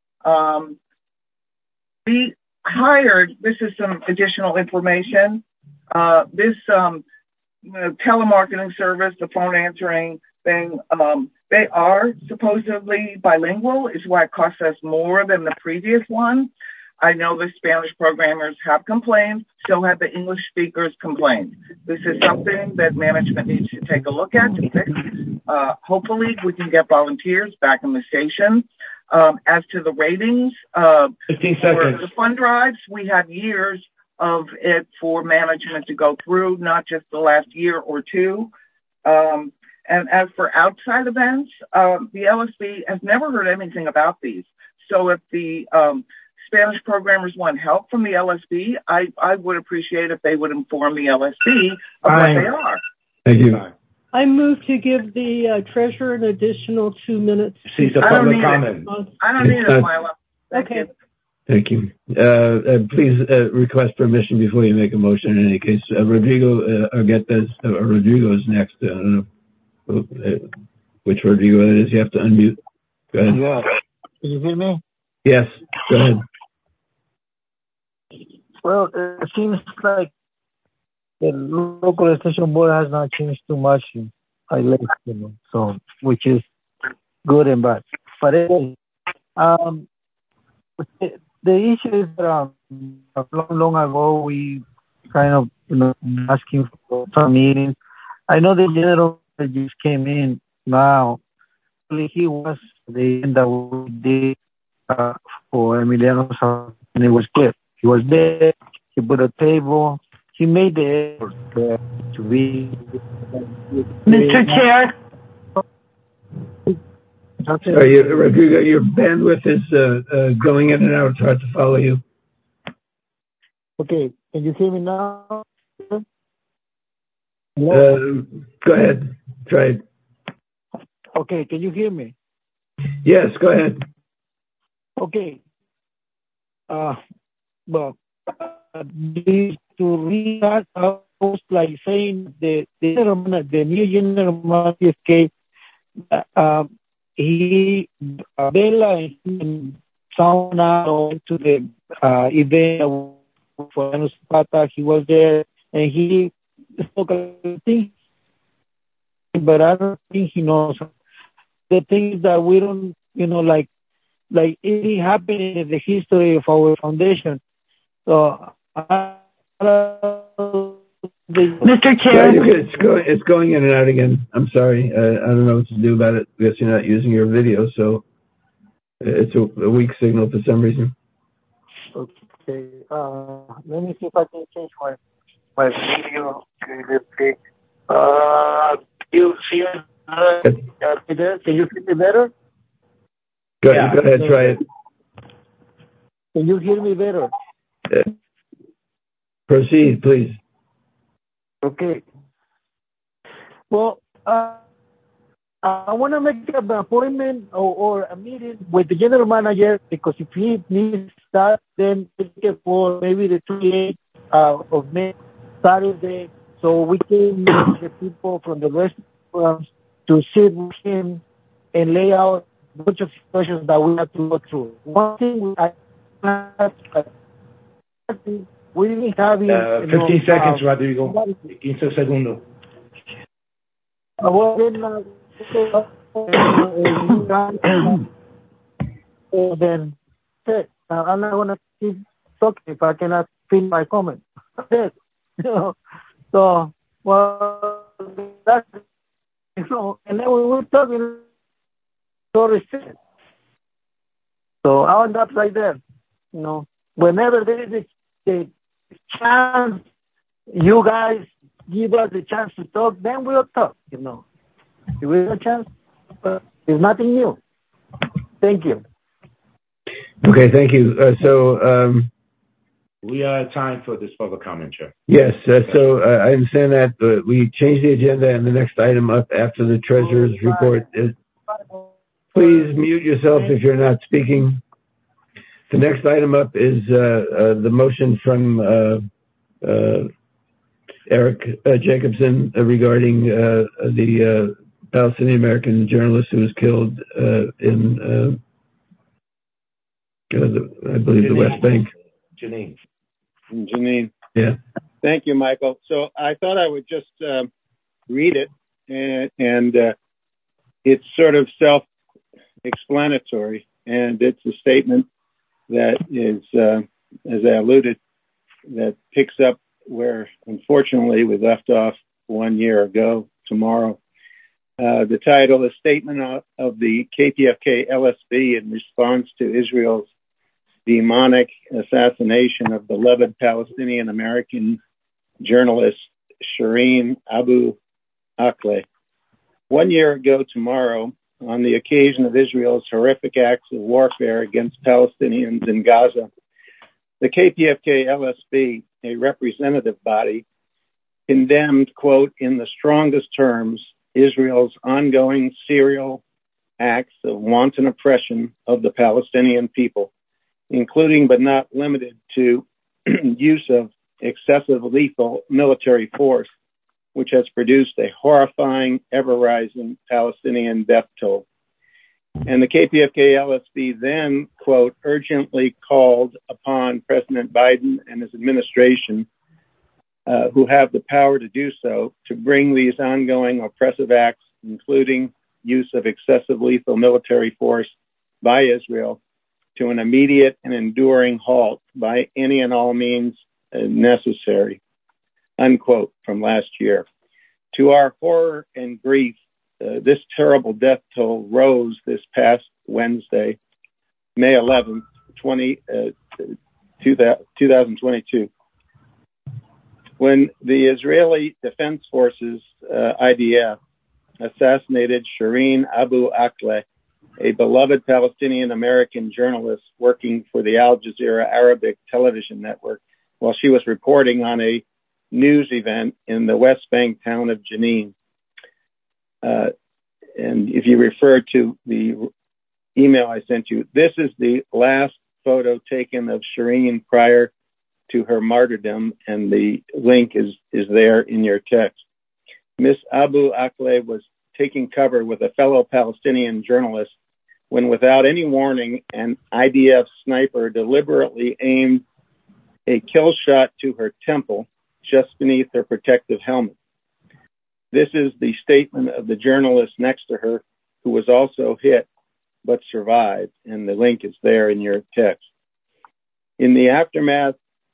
Speaker 2: We hired, this is some additional information, this telemarketing service, the phone answering thing, they are supposedly bilingual, is why it costs us more than the previous one. I know the Spanish programmers have complained, so have the English speakers complained. This is something that management needs to take a look at to fix. Hopefully we can get volunteers back in the station. As to the ratings,
Speaker 1: 15
Speaker 2: for
Speaker 1: seconds.
Speaker 2: the fund drives, we have years of it for management to go through, not just the last year or two. And as for outside events, the LSB has never heard anything about these. So if the Spanish programmers want help from the LSB, I would appreciate if they would inform the LSB of what they are.
Speaker 1: Thank you.
Speaker 9: I move to give the treasurer an additional 2 minutes.
Speaker 1: Cease the public comment.
Speaker 2: I don't need it, Mila.
Speaker 9: Okay.
Speaker 1: Thank you. Please request permission before you make a motion in any case. Rodrigo Rodrigo is next. I don't know which Rodrigo it is. You have to unmute. Go ahead.
Speaker 15: Yeah. Can you hear me?
Speaker 1: Yes. Go ahead.
Speaker 15: Well, it seems like the local station board has not changed too much since I left, so which is good and bad. But anyway, the issue is that long ago we kind of asking for some meetings. I know the general that just came in now. He was the end that we did for Emiliano, and it was good. He was there. He put a table. He made the effort to be.
Speaker 12: Mr. Chair.
Speaker 1: Rodrigo, your bandwidth is going in and out. It's hard to follow you.
Speaker 15: Okay, can you hear me now?
Speaker 1: Go ahead. Try it.
Speaker 15: Okay, can you hear me?
Speaker 1: Yes, go ahead.
Speaker 15: Okay. Well, to read that, I was like saying the new general manager, he Bella and sound out to the event for Zapata. He was there and he spoke a thing, but I don't think he knows the things that we don't, like it happened in the history of our foundation. So I
Speaker 12: Mr. Chair?
Speaker 1: It's going in and out again. I'm sorry. I don't know what to do about it. I guess you're not using your video, so it's a weak signal for some reason.
Speaker 15: Okay. Let me see if I can change my video. Okay. You see there? Can you hear me better?
Speaker 1: Go ahead, try it.
Speaker 15: Can you hear me better?
Speaker 1: Proceed, please.
Speaker 15: Okay. Well, I want to make an appointment or a meeting with the general manager, because if he needs that, then make it for maybe the 28th of May, Saturday, so we can meet the people from the restaurants to sit with him and lay out a bunch of situations that we have to go through. One thing we didn't have
Speaker 4: 15 seconds, Rodrigo. 15 segundos.
Speaker 15: Then I'm not going to keep talking if I cannot finish my comment. So, well, that's, and then we were talking, so I'll end up right there. Whenever there is a chance, you guys give us the chance to talk, then we'll talk, If we have a chance, but it's nothing new. Thank you.
Speaker 1: Okay, thank you.
Speaker 4: We are at time for this public comment, Chair.
Speaker 1: Yes, I understand that we changed the agenda, and the next item up after the treasurer's report is, please mute yourself if you're not speaking. The next item up is the motion from Eric Jacobson regarding the Palestinian American journalist who was killed in, I believe, the West Bank.
Speaker 14: Janine.
Speaker 1: Yeah.
Speaker 14: Thank you, Michael. So I thought I would just read it, and it's sort of self-explanatory, and it's a statement that is, as I alluded, that picks up where, unfortunately, we left off 1 year ago tomorrow. The title is Statement of the KPFK LSB in Response to Israel's Demonic Assassination of Beloved Palestinian American Journalist Shireen Abu Akleh. 1 year ago tomorrow, on the occasion of Israel's horrific acts of warfare against Palestinians in Gaza, the KPFK LSB, a representative body, condemned, quote, in the strongest terms, Israel's ongoing serial acts of wanton oppression of the Palestinian people, including but not limited to use of excessive lethal military force, which has produced a horrifying, ever-rising Palestinian death toll. And the KPFK LSB then, quote, urgently called upon President Biden and his administration, who have the power to do so, to bring these ongoing oppressive acts, including use of excessive lethal military force by Israel, to an immediate and enduring halt by any and all means necessary, unquote, from last year. To our horror and grief, this terrible death toll rose this past Wednesday, May 11th, 2022, when the Israeli Defense Forces, IDF, assassinated Shireen Abu Akleh, a beloved Palestinian American journalist working for the Al Jazeera Arabic television network, while she was reporting on a news event in the West Bank town of Jenin. And if you refer to the email I sent you, this is the last photo taken of Shireen prior to her martyrdom, and the link is there in your text. Miss Abu Akleh was taking cover with a fellow Palestinian journalist when, without any warning, an IDF sniper deliberately aimed a kill shot to her temple just beneath her protective helmet. This is the statement of the journalist next to her, who was also hit but survived, and the link is there in your text. In the aftermath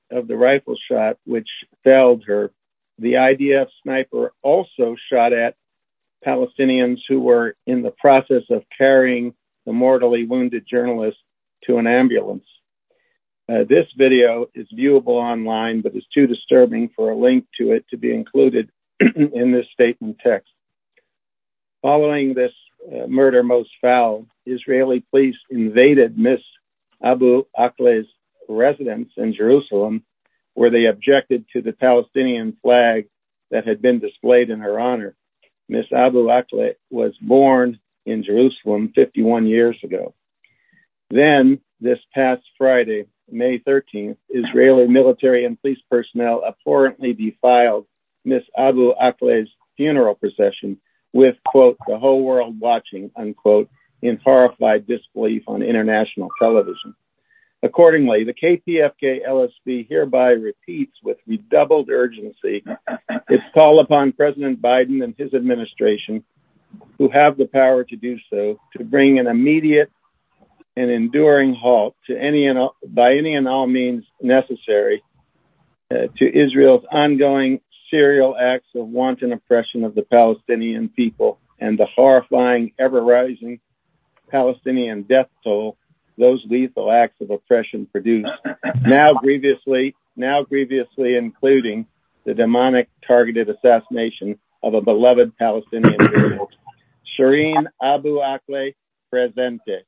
Speaker 14: of the rifle shot which felled her, the IDF sniper also shot at Palestinians who were in the process of carrying the mortally wounded journalist to an ambulance. This video is viewable online, but is too disturbing for a link to it to be included in this statement text. Following this murder most foul, Israeli police invaded Miss Abu Akleh's residence in Jerusalem, where they objected to the Palestinian flag that had been displayed in her honor. Miss Abu Akleh was born in Jerusalem 51 years ago. Then, this past Friday, May 13th, Israeli military and police personnel abhorrently defiled Miss Abu Akleh's funeral procession with, quote, the whole world watching, unquote, in horrified disbelief on international television. Accordingly, the KPFK-LSB hereby repeats with redoubled urgency its call upon President Biden and his administration, who have the power to do so, to bring an immediate and enduring halt to by any and all means necessary to Israel's ongoing serial acts of wanton oppression of the Palestinian people and the horrifying, ever-rising Palestinian death toll those lethal acts of oppression produce, now grievously including the demonic targeted assassination of a beloved Palestinian girl. Shireen Abu Akleh, presente.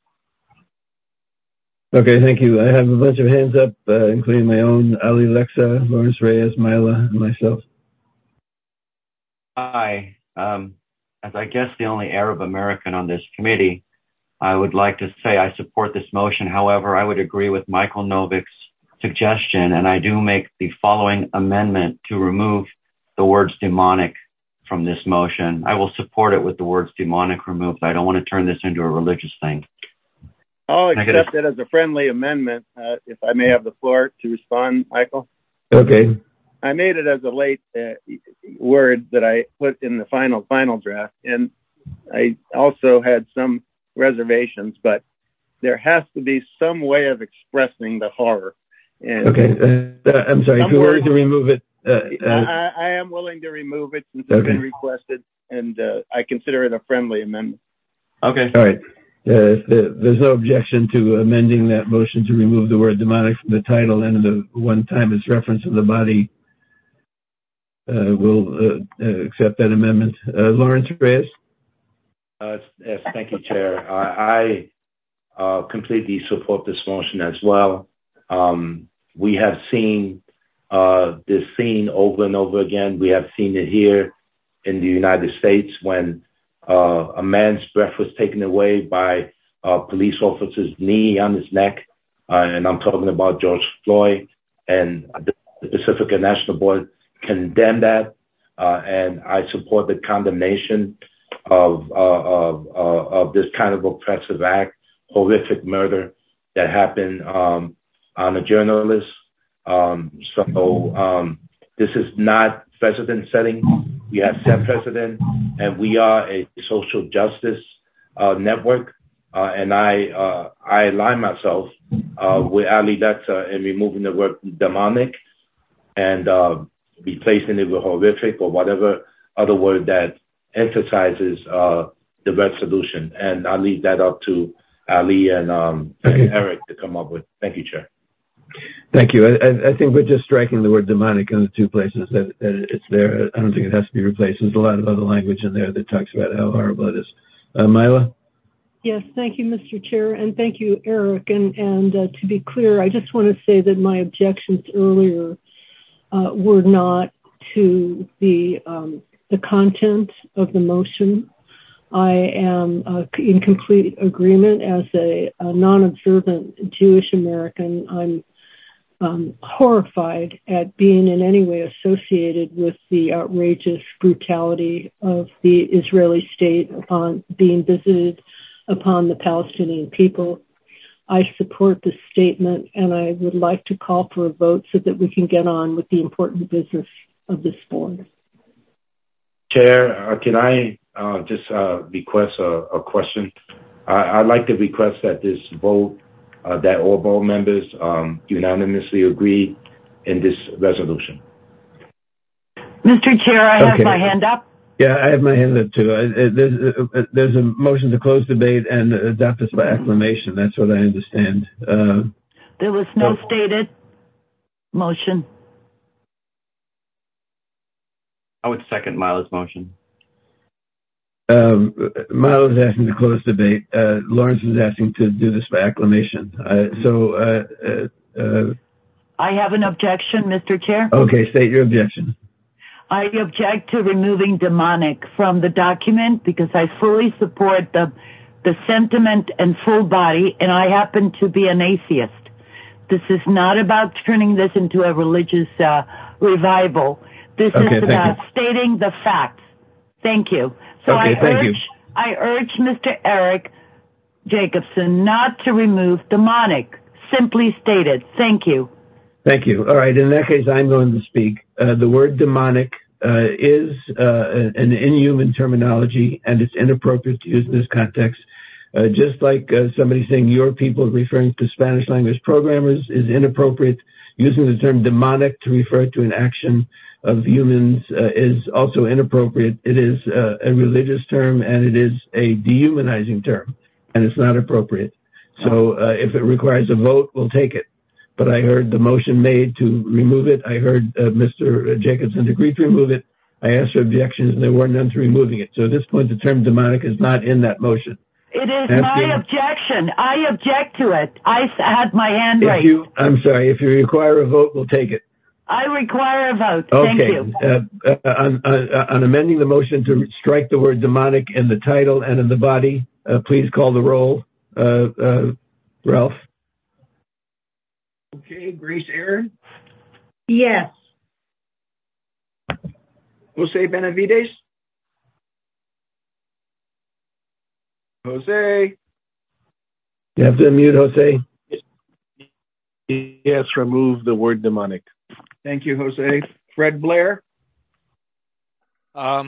Speaker 1: Okay, thank you. I have a bunch of hands up, including my own, Ali Lexa, Lawrence Reyes, Myla, and myself.
Speaker 3: Hi. As I guess the only Arab American on this committee, I would like to say I support this motion. However, I would agree with Michael Novik's suggestion, and I do make the following amendment to remove the words demonic from this motion. I will support it with the words demonic removed. I don't want to turn this into a religious thing.
Speaker 14: I'll accept it as a friendly amendment, if I may have the floor to respond, Michael.
Speaker 1: Okay.
Speaker 14: I made it as a late word that I put in the final draft, and I also had some reservations, but there has to be some way of expressing the horror. And
Speaker 1: okay, I'm sorry, if you're willing to remove it.
Speaker 14: I am willing to remove it since it's been requested, and I consider it a friendly amendment.
Speaker 3: Okay.
Speaker 1: All right. If there's no objection to amending that motion to remove the word demonic from the title and the one time it's referenced in the body, we'll accept that amendment. Lawrence Reyes?
Speaker 4: Yes, thank you, Chair. I completely support this motion as well. We have seen this scene over and over again. We have seen it here in the United States when a man's breath was taken away by a police officer's knee on his neck. And I'm talking about George Floyd. And the Pacific National Board condemned that. And I support the condemnation of this kind of oppressive act, horrific murder that happened on a journalist. This is not precedent setting. We have set precedent, and we are a social justice network. And I align myself with Ali Lexa in removing the word demonic and replacing it with horrific or whatever other word that emphasizes the resolution. And I'll leave that up to Ali and Eric to come up with. Thank you, Chair.
Speaker 1: Thank you. I think we're just striking the word demonic in the two places that it's there. I don't think it has to be replaced. There's a lot of other language in there that talks about how horrible it is. Myla?
Speaker 9: Yes, thank you, Mr. Chair, and thank you, Eric. And to be clear, I just want to say that my objections earlier were not to the content of the motion. I am in complete agreement as a non-observant Jewish American. I'm horrified at being in any way associated with the outrageous brutality of the Israeli state upon being visited upon the Palestinian people. I support this statement, and I would like to call for a vote so that we can get on with the important business of this board.
Speaker 4: Chair, can I just request a question? I'd like to request that this vote, that all board members unanimously agree in this resolution.
Speaker 12: Mr. Chair, I have my hand up.
Speaker 1: Yeah, I have my hand up too. There's a motion to close debate and adopt this by acclamation. That's what I understand.
Speaker 12: There was no stated motion.
Speaker 3: I would second Milo's motion.
Speaker 1: Milo is asking to close debate. Lawrence is asking to do this by acclamation.
Speaker 12: I have an objection, Mr. Chair.
Speaker 1: Okay, state your objection.
Speaker 12: I object to removing demonic from the document because I fully support the sentiment and full body, and I happen to be an atheist. This is not about turning this into a religious revival. This is about stating the facts. Thank you. So I urge Mr. Eric Jacobson not to remove demonic. Simply stated. Thank you.
Speaker 1: Thank you. All right. In that case, I'm going to speak. The word demonic is an inhuman terminology, and it's inappropriate to use in this context. Just like somebody saying your people referring to Spanish language programmers is inappropriate, using the term demonic to refer to an action of humans is also inappropriate. It is a religious term, and it is a dehumanizing term, and it's not appropriate. So if it requires a vote, we'll take it. But I heard the motion made to remove it. I heard Mr. Jacobson agreed to remove it. I asked for objections, and there were none to removing it. So at this point, the term demonic is not in that motion.
Speaker 12: It is my objection. I object to it. I had my hand raised.
Speaker 1: I'm sorry. If you require a vote, we'll take it.
Speaker 12: I require a vote.
Speaker 1: Okay.
Speaker 12: Thank you.
Speaker 1: On amending the motion to strike the word demonic in the title and in the body, please call the roll. Ralph?
Speaker 22: Okay, Grace Aaron?
Speaker 18: Yes.
Speaker 22: Jose Benavides? Jose?
Speaker 1: You have to unmute, Jose.
Speaker 17: Yes, remove the word demonic.
Speaker 22: Thank you, Jose. Fred Blair?
Speaker 5: I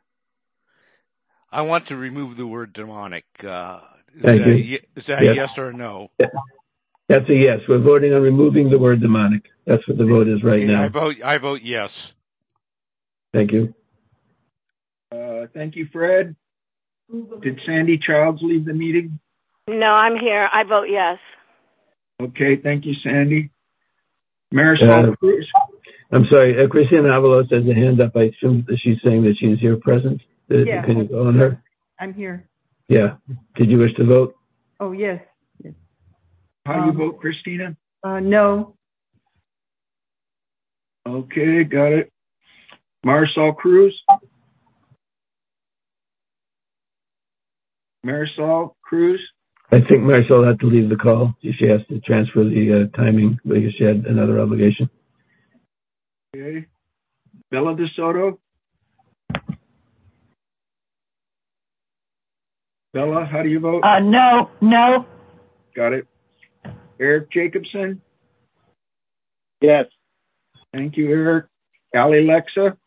Speaker 5: want to remove the word demonic.
Speaker 1: Thank you.
Speaker 5: Is that a yes or a no?
Speaker 1: That's a yes. We're voting on removing the word demonic. That's what the vote is right now.
Speaker 5: I vote yes.
Speaker 1: Thank you.
Speaker 22: Thank you, Fred. Did Sandy Childs leave the meeting?
Speaker 21: No, I'm here. I vote yes.
Speaker 22: Okay, thank you, Sandy. Marisol Cruz?
Speaker 1: I'm sorry, Christina Avalos has a hand up. I assume that she's saying that she's here present.
Speaker 19: Yeah.
Speaker 1: Can you go on her?
Speaker 19: I'm here.
Speaker 1: Yeah. Did you wish to vote?
Speaker 19: Oh, yes.
Speaker 22: How do you vote, Christina?
Speaker 19: No.
Speaker 22: Okay, got it. Marisol Cruz? Marisol Cruz?
Speaker 1: I think Marisol had to leave the call. She has to transfer the timing because she had another obligation.
Speaker 22: Okay. Bella DeSoto? Bella, how do you vote?
Speaker 12: No.
Speaker 22: Got it. Eric Jacobson?
Speaker 14: Yes.
Speaker 22: Thank you, Eric. Ali Lexa?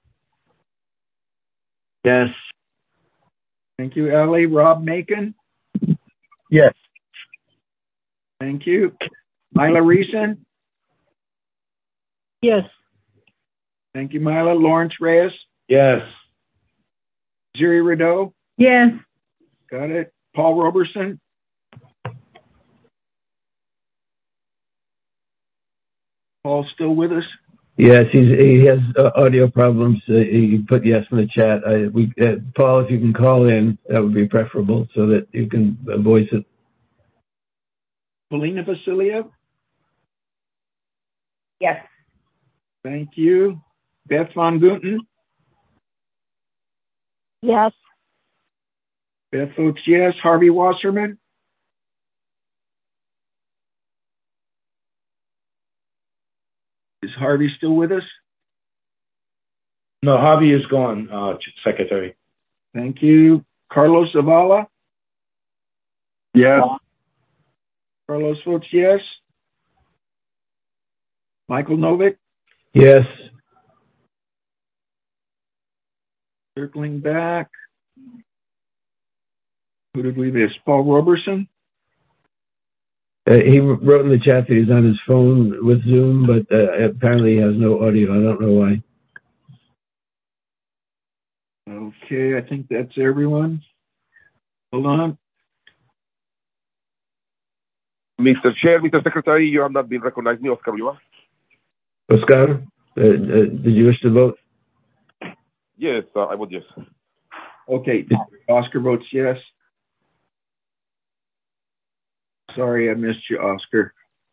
Speaker 3: Yes.
Speaker 22: Thank you, Ali. Rob Macon?
Speaker 17: Yes.
Speaker 22: Thank you. Mila Reeson?
Speaker 9: Yes.
Speaker 22: Thank you, Mila. Lawrence Reyes?
Speaker 4: Yes.
Speaker 22: Ziri Rideau?
Speaker 11: Yes.
Speaker 22: Got it. Paul Roberson? Paul still with us?
Speaker 1: Yes, he has audio problems. He put yes in the chat. Paul, if you can call in, that would be preferable so that you can voice it.
Speaker 22: Polina Vasiliev?
Speaker 18: Yes.
Speaker 22: Thank you. Beth Von Guten?
Speaker 21: Yes.
Speaker 22: Beth votes yes. Harvey Wasserman? Is Harvey still with us?
Speaker 4: No, Harvey is gone, Secretary.
Speaker 22: Thank you. Carlos Zavala?
Speaker 17: Yes.
Speaker 22: Carlos votes yes. Michael Novick?
Speaker 1: Yes.
Speaker 22: Circling back. Who did we miss? Paul Roberson?
Speaker 1: He wrote in the chat that he's on his phone with Zoom, but apparently he has no audio. I don't know why.
Speaker 8: Okay, I think that's everyone. Hold on.
Speaker 16: Mr. Chair, Mr. Secretary, you have not been recognized. Oscar, you are?
Speaker 1: Oscar, did you wish to vote?
Speaker 16: Yes, I vote yes.
Speaker 8: Okay, Oscar votes yes. Sorry, I missed you, Oscar.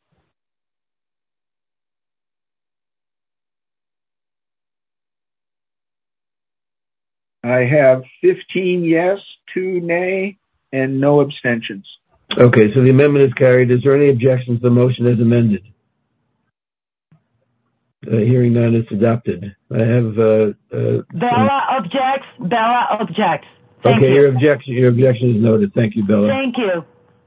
Speaker 8: I have 15 yes, 2 nay, and no abstentions.
Speaker 1: Okay, so the amendment is carried. Is there any objections to the motion as amended? Hearing none, it's adopted. I have...
Speaker 12: Bella objects. Bella objects. Thank
Speaker 1: okay,
Speaker 12: you.
Speaker 1: your objection is noted. Thank you, Bella.
Speaker 12: Thank you.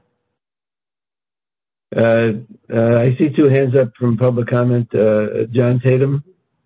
Speaker 1: I see 2 hands up from public comment. John Tatum?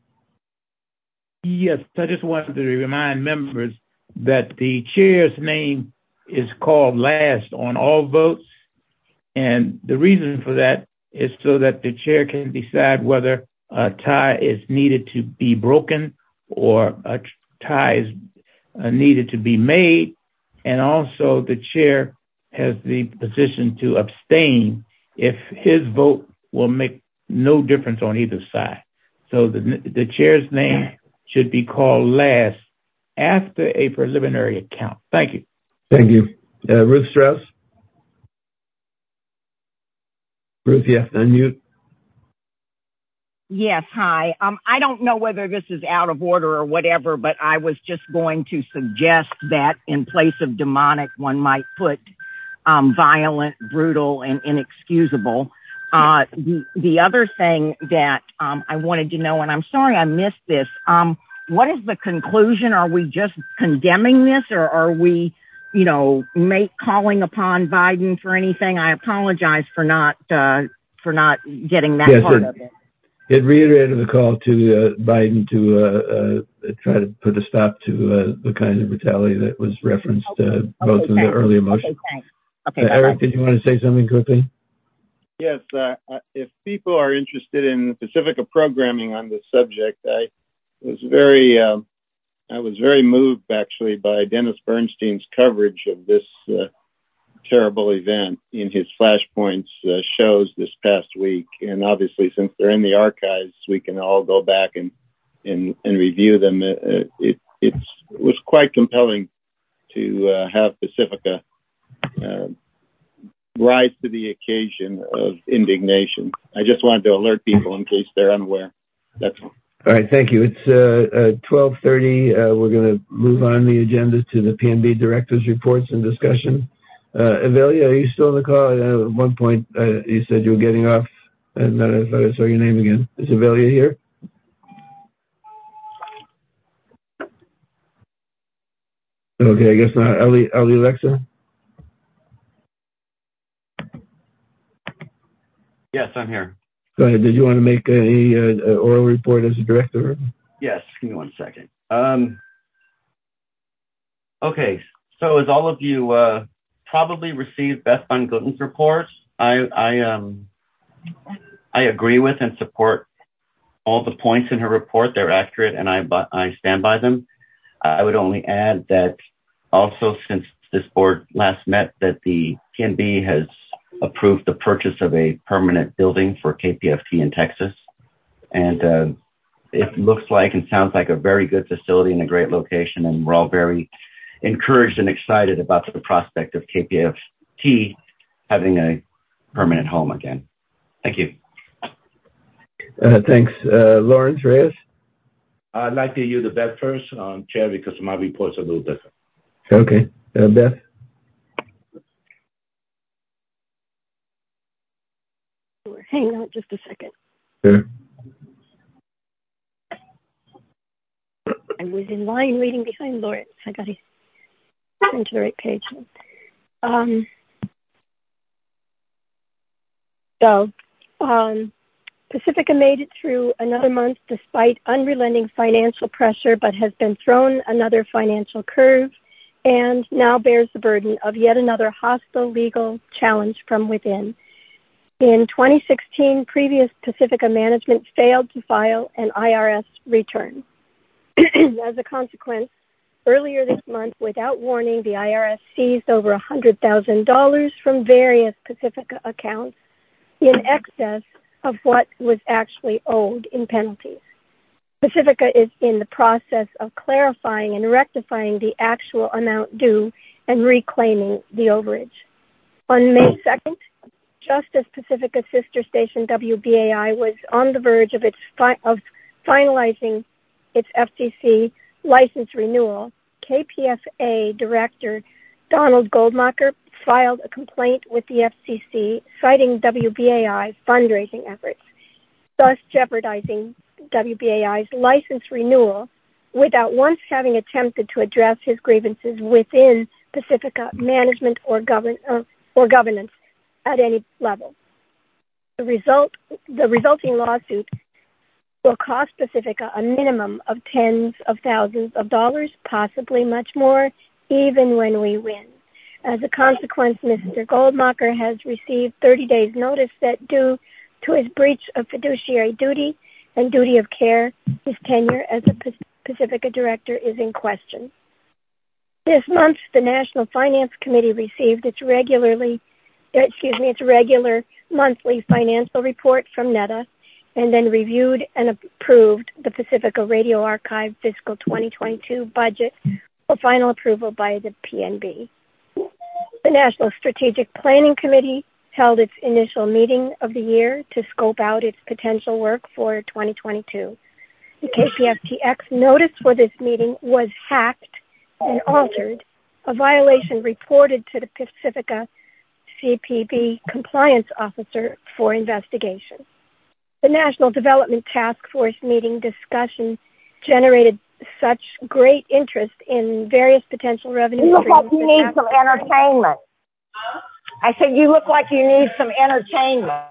Speaker 23: Yes, I just wanted to remind members that the chair's name is called last on all votes. And the reason for that is so that the chair can decide whether a tie is needed to be broken or a tie is needed to be made. And also the chair has the position to abstain if his vote will make no difference on either side. So the chair's name should be called last after a preliminary account. Thank you.
Speaker 1: Thank you. Ruth Strauss? Ruth, you have to unmute.
Speaker 24: Yes, hi. I don't know whether this is out of order or whatever, but I was just going to suggest that in place of demonic, one might put violent, brutal, and inexcusable. The other thing that I wanted to know, and I'm sorry I missed this, what is the conclusion? Are we just condemning this, or are we, calling upon Biden for anything? I apologize for not getting that part of it.
Speaker 1: It reiterated the call to Biden to try to put a stop to the kind of brutality that was referenced both in the earlier motion.
Speaker 24: Okay, thanks. Okay,
Speaker 1: Eric, did you want to say something quickly?
Speaker 14: Yes, if people are interested in Pacifica programming on this subject, I was very moved actually by Dennis Bernstein's coverage of this terrible event in his Flashpoints shows this past week. And obviously, since they're in the archives, we can all go back and review them. It was quite compelling to have Pacifica rise to the occasion of indignation. I just wanted to alert people in case they're unaware. That's all.
Speaker 1: All right, thank you. It's 12:30. We're going to move on the agenda to the PNB director's reports and discussion. Avelia, are you still on the call? At one point, you said you were getting off, and then I thought I saw your name again. Is Avelia here? Okay, I guess not. Ali Alexa?
Speaker 3: Yes, I'm here.
Speaker 1: Go ahead. Did you want to make any oral report as a director?
Speaker 3: Yes, give me 1 second. Okay, so as all of you probably received Beth Van Gouten's report, I agree with and support all the points in her report. They're accurate, and I stand by them. I would only add that also, since this board last met, that the PNB has approved the purchase of a permanent building for KPFT in Texas. And it looks like and sounds like a very good facility in a great location. And we're all very encouraged and excited about the prospect of KPFT having a permanent home again. Thank you.
Speaker 1: Thanks. Lawrence Reyes?
Speaker 4: I'd like to use the Beth first, Chair, because my report's a little different.
Speaker 1: Okay. Beth?
Speaker 10: Hang on just a second.
Speaker 1: Sure.
Speaker 10: I was in line waiting behind Lawrence. I got to turn to the right page. Pacifica made it through another month despite unrelenting financial pressure, but has been thrown another financial curve and now bears the burden of yet another hostile legal challenge from within.
Speaker 6: In 2016, previous Pacifica management failed to file an IRS return. As a consequence, earlier this month, without warning, the IRS seized over $100,000 from various Pacifica accounts in excess of what was actually owed in penalties. Pacifica is in the process of clarifying and rectifying the actual amount due and reclaiming the overage. On May 2nd, just as Pacifica's sister station WBAI was on the verge of finalizing its FCC license renewal, KPFA Director Donald Goldmacher filed a complaint with the FCC citing WBAI's fundraising efforts, thus jeopardizing WBAI's license renewal without once having attempted to address his grievances within Pacifica management or governance at any level. The resulting lawsuit will cost Pacifica a minimum of tens of thousands of dollars, possibly much more, even when we win. As a consequence, Mr. Goldmacher has received 30 days notice that due to his breach of fiduciary duty and duty of care, his tenure as a Pacifica director is in question. This month, the National Finance Committee received its regular monthly financial report from NETA, and then reviewed and approved the Pacifica Radio Archive fiscal 2022 budget for final approval by the PNB. The National Strategic Planning Committee held its initial meeting of the year to scope out its potential work for 2022. The KPFTX notice for this meeting was hacked and altered, a violation reported to the Pacifica CPB compliance officer for investigation. The National Development Task Force meeting discussion generated such great interest in various potential revenue
Speaker 21: You look
Speaker 6: streams.
Speaker 21: like you need some entertainment. I said you look like you need some entertainment.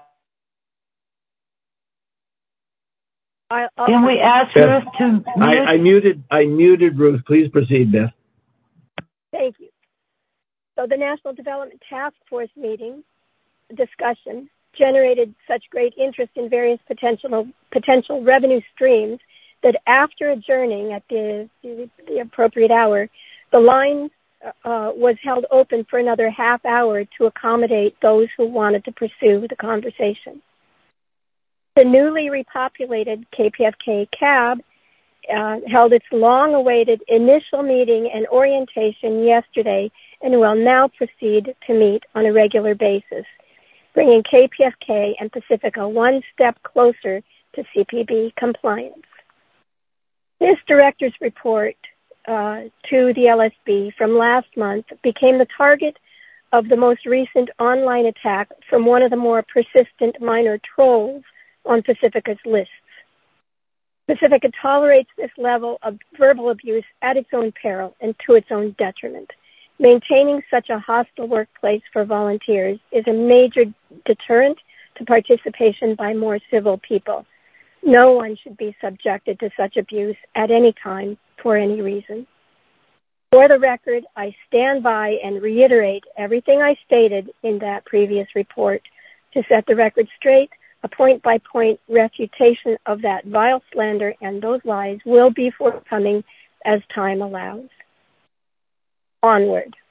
Speaker 12: Can we ask Ruth to mute?
Speaker 1: I muted Ruth. Please proceed, Beth.
Speaker 6: Thank you. So the National Development Task Force meeting discussion generated such great interest in various potential revenue streams that after adjourning at the appropriate hour, the line was held open for another half hour to accommodate those who wanted to pursue the conversation. The newly repopulated KPFK CAB held its long-awaited initial meeting and orientation yesterday and will now proceed to meet on a regular basis, bringing KPFK and Pacifica one step closer to CPB compliance. This director's report to the LSB from last month became the target of the most recent online attack from one of the more persistent minor trolls on Pacifica's lists. Pacifica tolerates this level of verbal abuse at its own peril and to its own detriment. Maintaining such a hostile workplace for volunteers is a major deterrent to participation by more civil people. No one should be subjected to such abuse at any time for any reason. For the record, I stand by and reiterate everything I stated in that previous report. To set the record straight, a point-by-point refutation of that vile slander and those lies will be forthcoming as time allows. Onward.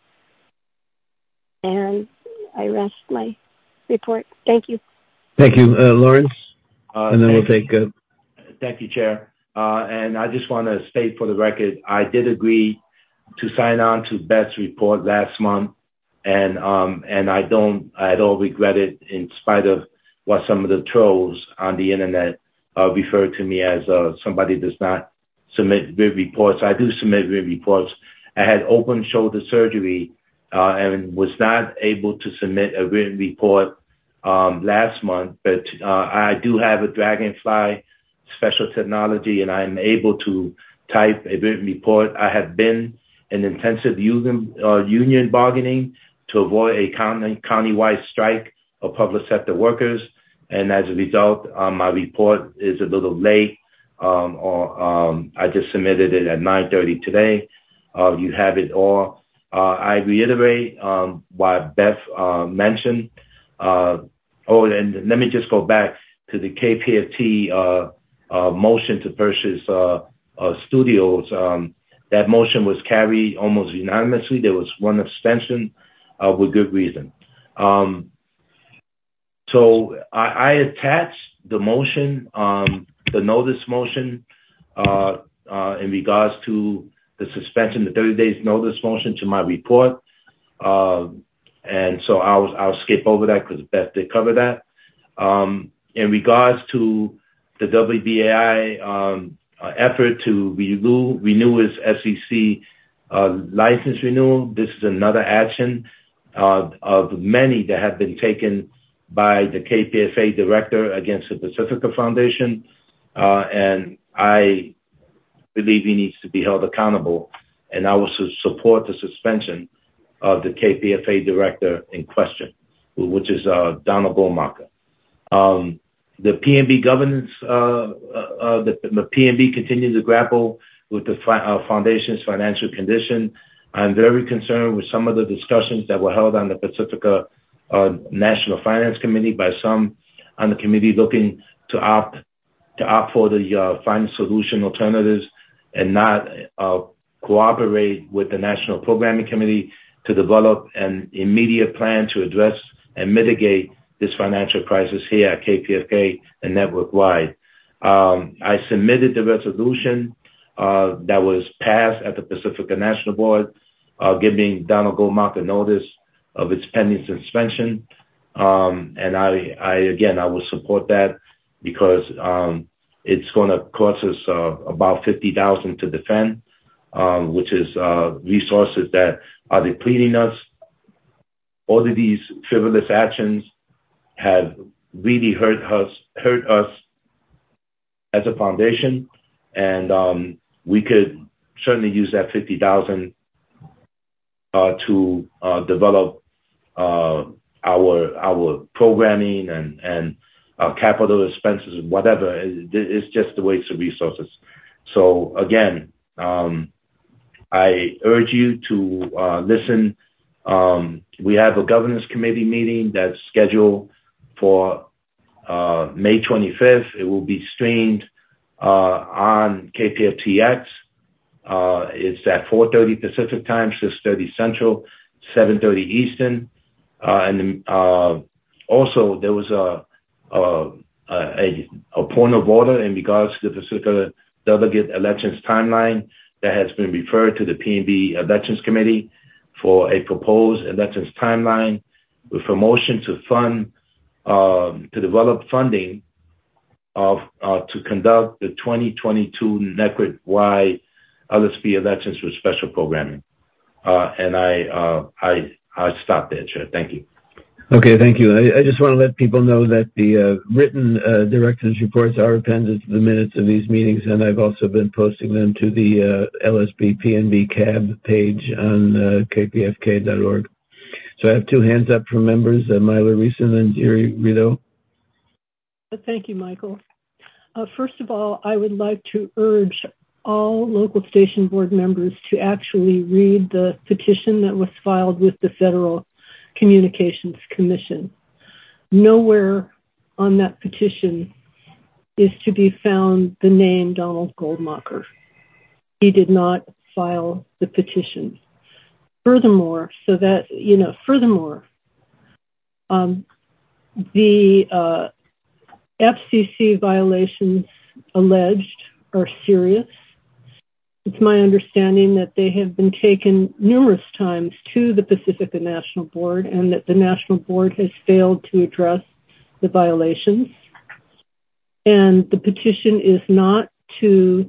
Speaker 6: And I rest my report. Thank you.
Speaker 1: Thank you, Lawrence. And then we'll take...
Speaker 4: Thank you, Chair. And I just want to state for the record, I did agree to sign on to Beth's report last month, and I don't at all regret it, in spite of what some of the trolls on the internet refer to me as somebody does not submit written reports. I do submit written reports. I had open shoulder surgery and was not able to submit a written report last month, but I do have a Dragonfly special technology, and I'm able to type a written report. I have been in intensive union bargaining to avoid a county-wide strike of public sector workers, and as a result, my report is a little late. I just submitted it at 9:30 today. You have it all. I reiterate what Beth mentioned. and let me just go back to the KPFT motion to purchase studios. That motion was carried almost unanimously. There was one abstention with good reason. So I attached the motion, the notice motion, in regards to the suspension, the 30 days notice motion to my report. And so I'll skip over that because Beth did cover that. In regards to the WBAI effort to renew its SEC license renewal, this is another action of many that have been taken by the KPFA director against the Pacifica Foundation. And I believe he needs to be held accountable. And I will support the suspension of the KPFA director in question, which is Donald Goldmacher. The PNB governance, the PNB continues to grapple with the foundation's financial condition. I'm very concerned with some of the discussions that were held on the Pacifica National Finance Committee by some on the committee looking to opt for the finance solution alternatives and not cooperate with the National Programming Committee to develop an immediate plan to address and mitigate this financial crisis here at KPFK and network-wide. I submitted the resolution that was passed at the Pacifica National Board, giving Donald Goldmacher notice of its pending suspension. And I will support that because it's going to cost us about $50,000 to defend, which is resources that are depleting us. All of these frivolous actions have really hurt us as a foundation, and we could certainly use that $50,000 to develop our programming and capital expenses, whatever. It's just a waste of resources. So again, I urge you to listen. We have a governance committee meeting that's scheduled for May 25th. It will be streamed on KPFTX. It's at 4:30 Pacific time, 6:30 Central, 7:30 Eastern. And also there was a point of order in regards to the Pacifica Delegate Elections timeline that has been referred to the PNB Elections Committee for a proposed elections timeline with a motion to fund, to develop funding to conduct the 2022 network-wide LSP elections with special programming. And I stop there, Chair. Thank you.
Speaker 1: Okay, thank you. I just want to let people know that the written director's reports are appended to the minutes of these meetings, and I've also been posting them to the LSP PNB CAB page on kpfk.org. So I have two hands up from members, Myla Reeson and Jerry Rideau.
Speaker 9: Thank you, Michael. First of all, I would like to urge all local station board members to actually read the petition that was filed with the Federal Communications Commission. Nowhere on that petition is to be found the name Donald Goldmacher. He did not file the petition. Furthermore, the FCC violations alleged are serious. It's my understanding that they have been taken numerous times to the Pacifica National Board and that the National Board has failed to address the violations. And the petition is not to,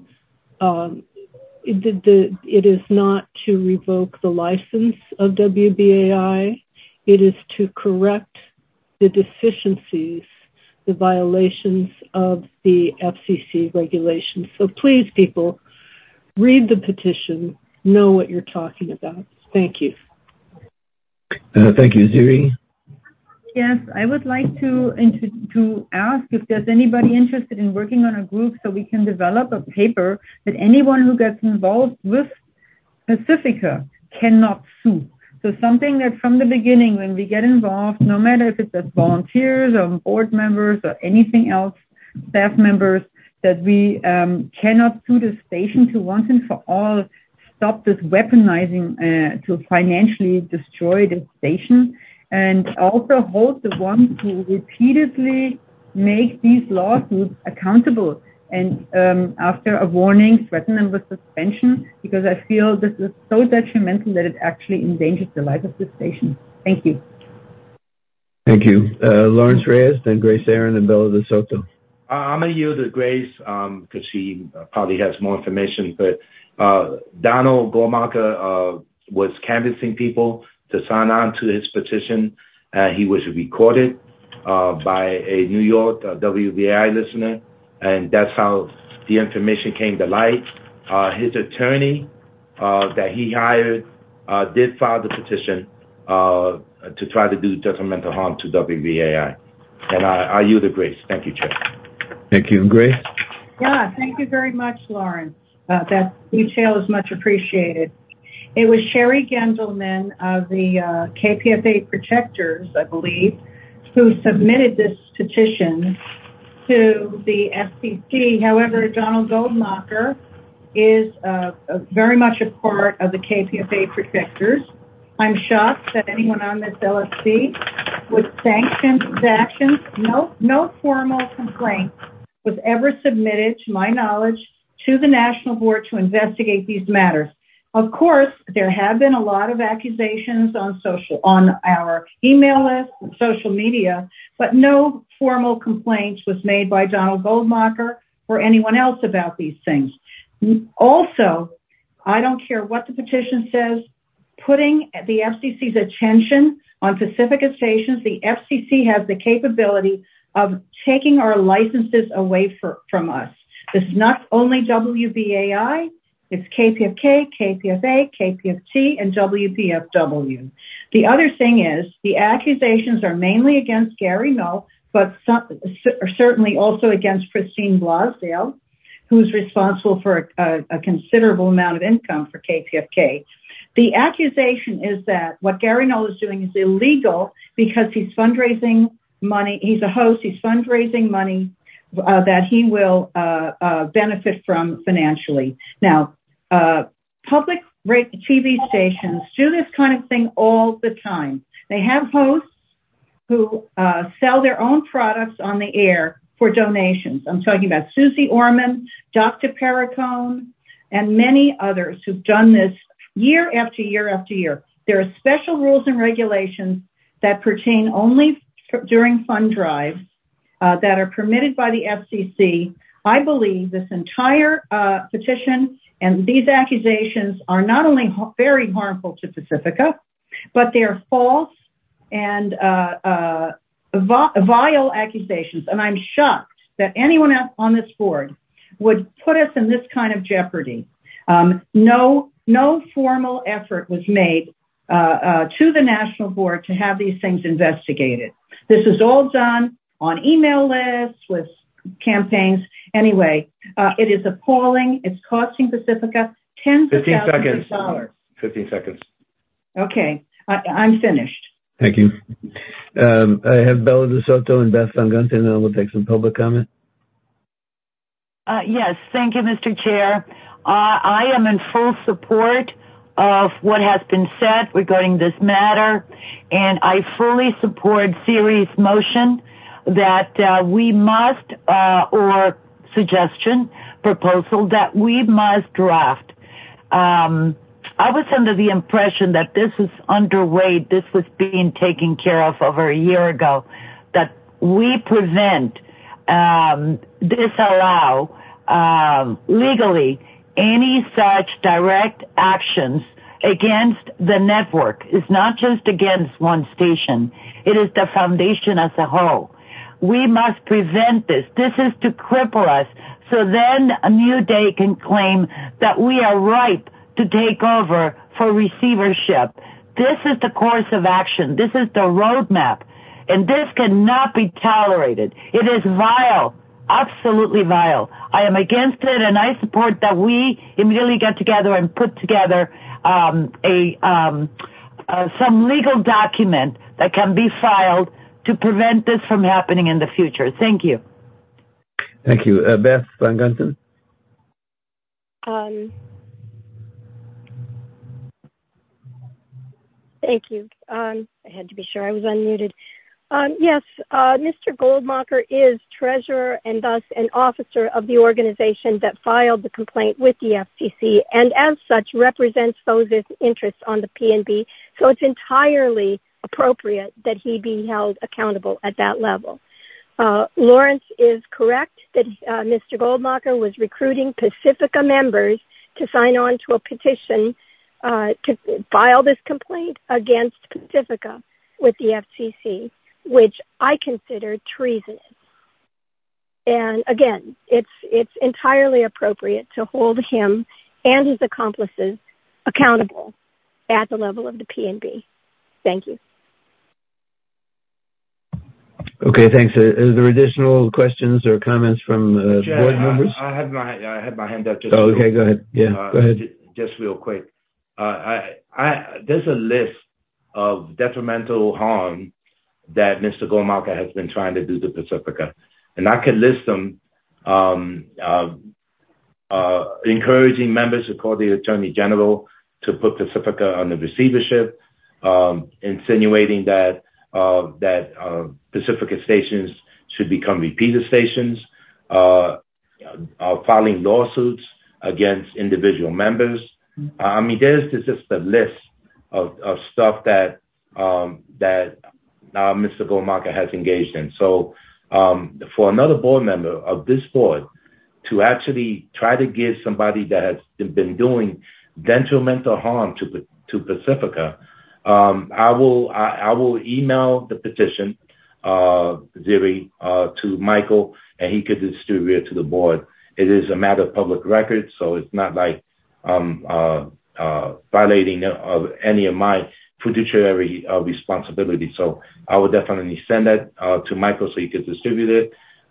Speaker 9: it is not to revoke the license of WBAI. It is to correct the deficiencies, the violations of the FCC regulations. So please, people, read the petition, know what you're talking about. Thank you.
Speaker 1: Thank you, Ziri.
Speaker 11: Yes, I would like to ask if there's anybody interested in working on a group so we can develop a paper that anyone who gets involved with Pacifica cannot sue. So something that from the beginning, when we get involved, no matter if it's as volunteers or board members or anything else, staff members, that we cannot sue the station to once and for all stop this weaponizing to financially destroy the station, and also hold the ones who repeatedly make these lawsuits accountable, and after a warning, threaten them with suspension, because I feel this is so detrimental that it actually endangers the life of the station. Thank you.
Speaker 1: Thank you. Lawrence Reyes, then Grace Aaron, and Bella De Soto.
Speaker 4: I'm going to yield to Grace because she probably has more information. But Donald Goldmacher was canvassing people to sign on to his petition. He was recorded by a New York WBAI listener, and that's how the information came to light. His attorney that he hired did file the petition to try to do detrimental harm to WBAI. And I yield to Grace. Thank you, Chair.
Speaker 1: Thank you. Grace?
Speaker 18: Yeah, thank you very much, Lawrence. That detail is much appreciated. It was Sherry Gendelman of the KPFA Protectors, I believe, who submitted this petition to the FCC. However, Donald Goldmacher is very much a part of the KPFA Protectors. I'm shocked that anyone on this LFC would sanction these actions. No formal complaint was ever submitted, to my knowledge, to the National Board to investigate these matters. Of course, there have been a lot of accusations on our email list and social media, but no formal complaint was made by Donald Goldmacher or anyone else about these things. Also, I don't care what the petition says, putting the FCC's attention on Pacifica stations, the FCC has the capability of taking our licenses away from us. This is not only WBAI, it's KPFK, KPFA, KPFT, and WPFW. The other thing is the accusations are mainly against Gary Null, but certainly also against Christine Blasdale, who's responsible for a considerable amount of income for KPFK. The accusation is that what Gary Null is doing is illegal because he's fundraising money. He's a host. He's fundraising money that he will benefit from financially. Now, public TV stations do this kind of thing all the time. They have hosts who sell their own products on the air for donations. I'm talking about Susie Orman, Dr. Perricone, and many others who've done this year after year after year. There are special rules and regulations that pertain only during fund drives that are permitted by the FCC. I believe this entire petition and these accusations are not only very harmful to Pacifica, but they are false and vile accusations. And I'm shocked that anyone else on this board would put us in this kind of jeopardy. No formal effort was made to the National Board to have these things investigated. This is all done on email lists with campaigns. Anyway, it is appalling. It's costing Pacifica tens of thousands of dollars.
Speaker 4: 15 seconds.
Speaker 18: Okay, I'm finished.
Speaker 1: Thank you. I have Bella De Soto and Beth Van Gunten, and then we'll take some public comment.
Speaker 12: Yes, thank you, Mr. Chair. I am in full support of what has been said regarding this matter, and I fully support Siri's motion that we must, or suggestion, proposal, that we must draft. I was under the impression that this was underway, this was being taken care of over a year ago, that we prevent, disallow, legally any such direct actions against the network. It's not just against one station. It is the foundation as a whole. We must prevent this. This is to cripple us. So then a new day can claim that we are ripe to take over for receivership. This is the course of action. This is the roadmap. And this cannot be tolerated. It is vile. Absolutely vile. I am against it, and I support that we immediately get together and put together a some legal document that can be filed to prevent this from happening in the future. Thank you.
Speaker 1: Thank you. Beth Van Gunten?
Speaker 6: Thank you. I had to be sure I was unmuted. Yes, Mr. Goldmacher is treasurer and thus an officer of the organization that filed the complaint with the FCC, and as such represents those interests on the PNB. So it's entirely appropriate that he be held accountable at that level. Lawrence is correct that Mr. Goldmacher was recruiting Pacifica members to sign on to a petition to file this complaint against Pacifica with the FCC, which I consider treasonous. And again, it's entirely appropriate to hold him and his accomplices accountable at the level of the PNB. Thank you.
Speaker 1: Okay, thanks. Are there additional questions or comments from board members?
Speaker 4: I had my hand up.
Speaker 1: Just okay, go ahead. Yeah, go ahead.
Speaker 4: Just real quick. There's a list of detrimental harm that Mr. Goldmacher has been trying to do to Pacifica. And I could list them, encouraging members to call the Attorney General to put Pacifica on the receivership, insinuating that Pacifica stations should become repeater stations, filing lawsuits against individual members. I mean, there's just a list of stuff that Mr. Goldmacher has engaged in. So for another board member of this board to actually try to give somebody that has been doing detrimental harm to Pacifica, I will email the petition, Ziri, to Michael, and he could distribute it to the board. It is a matter of public record, so it's not like violating of any of my fiduciary responsibility. So I will definitely send that to Michael so he could distribute it.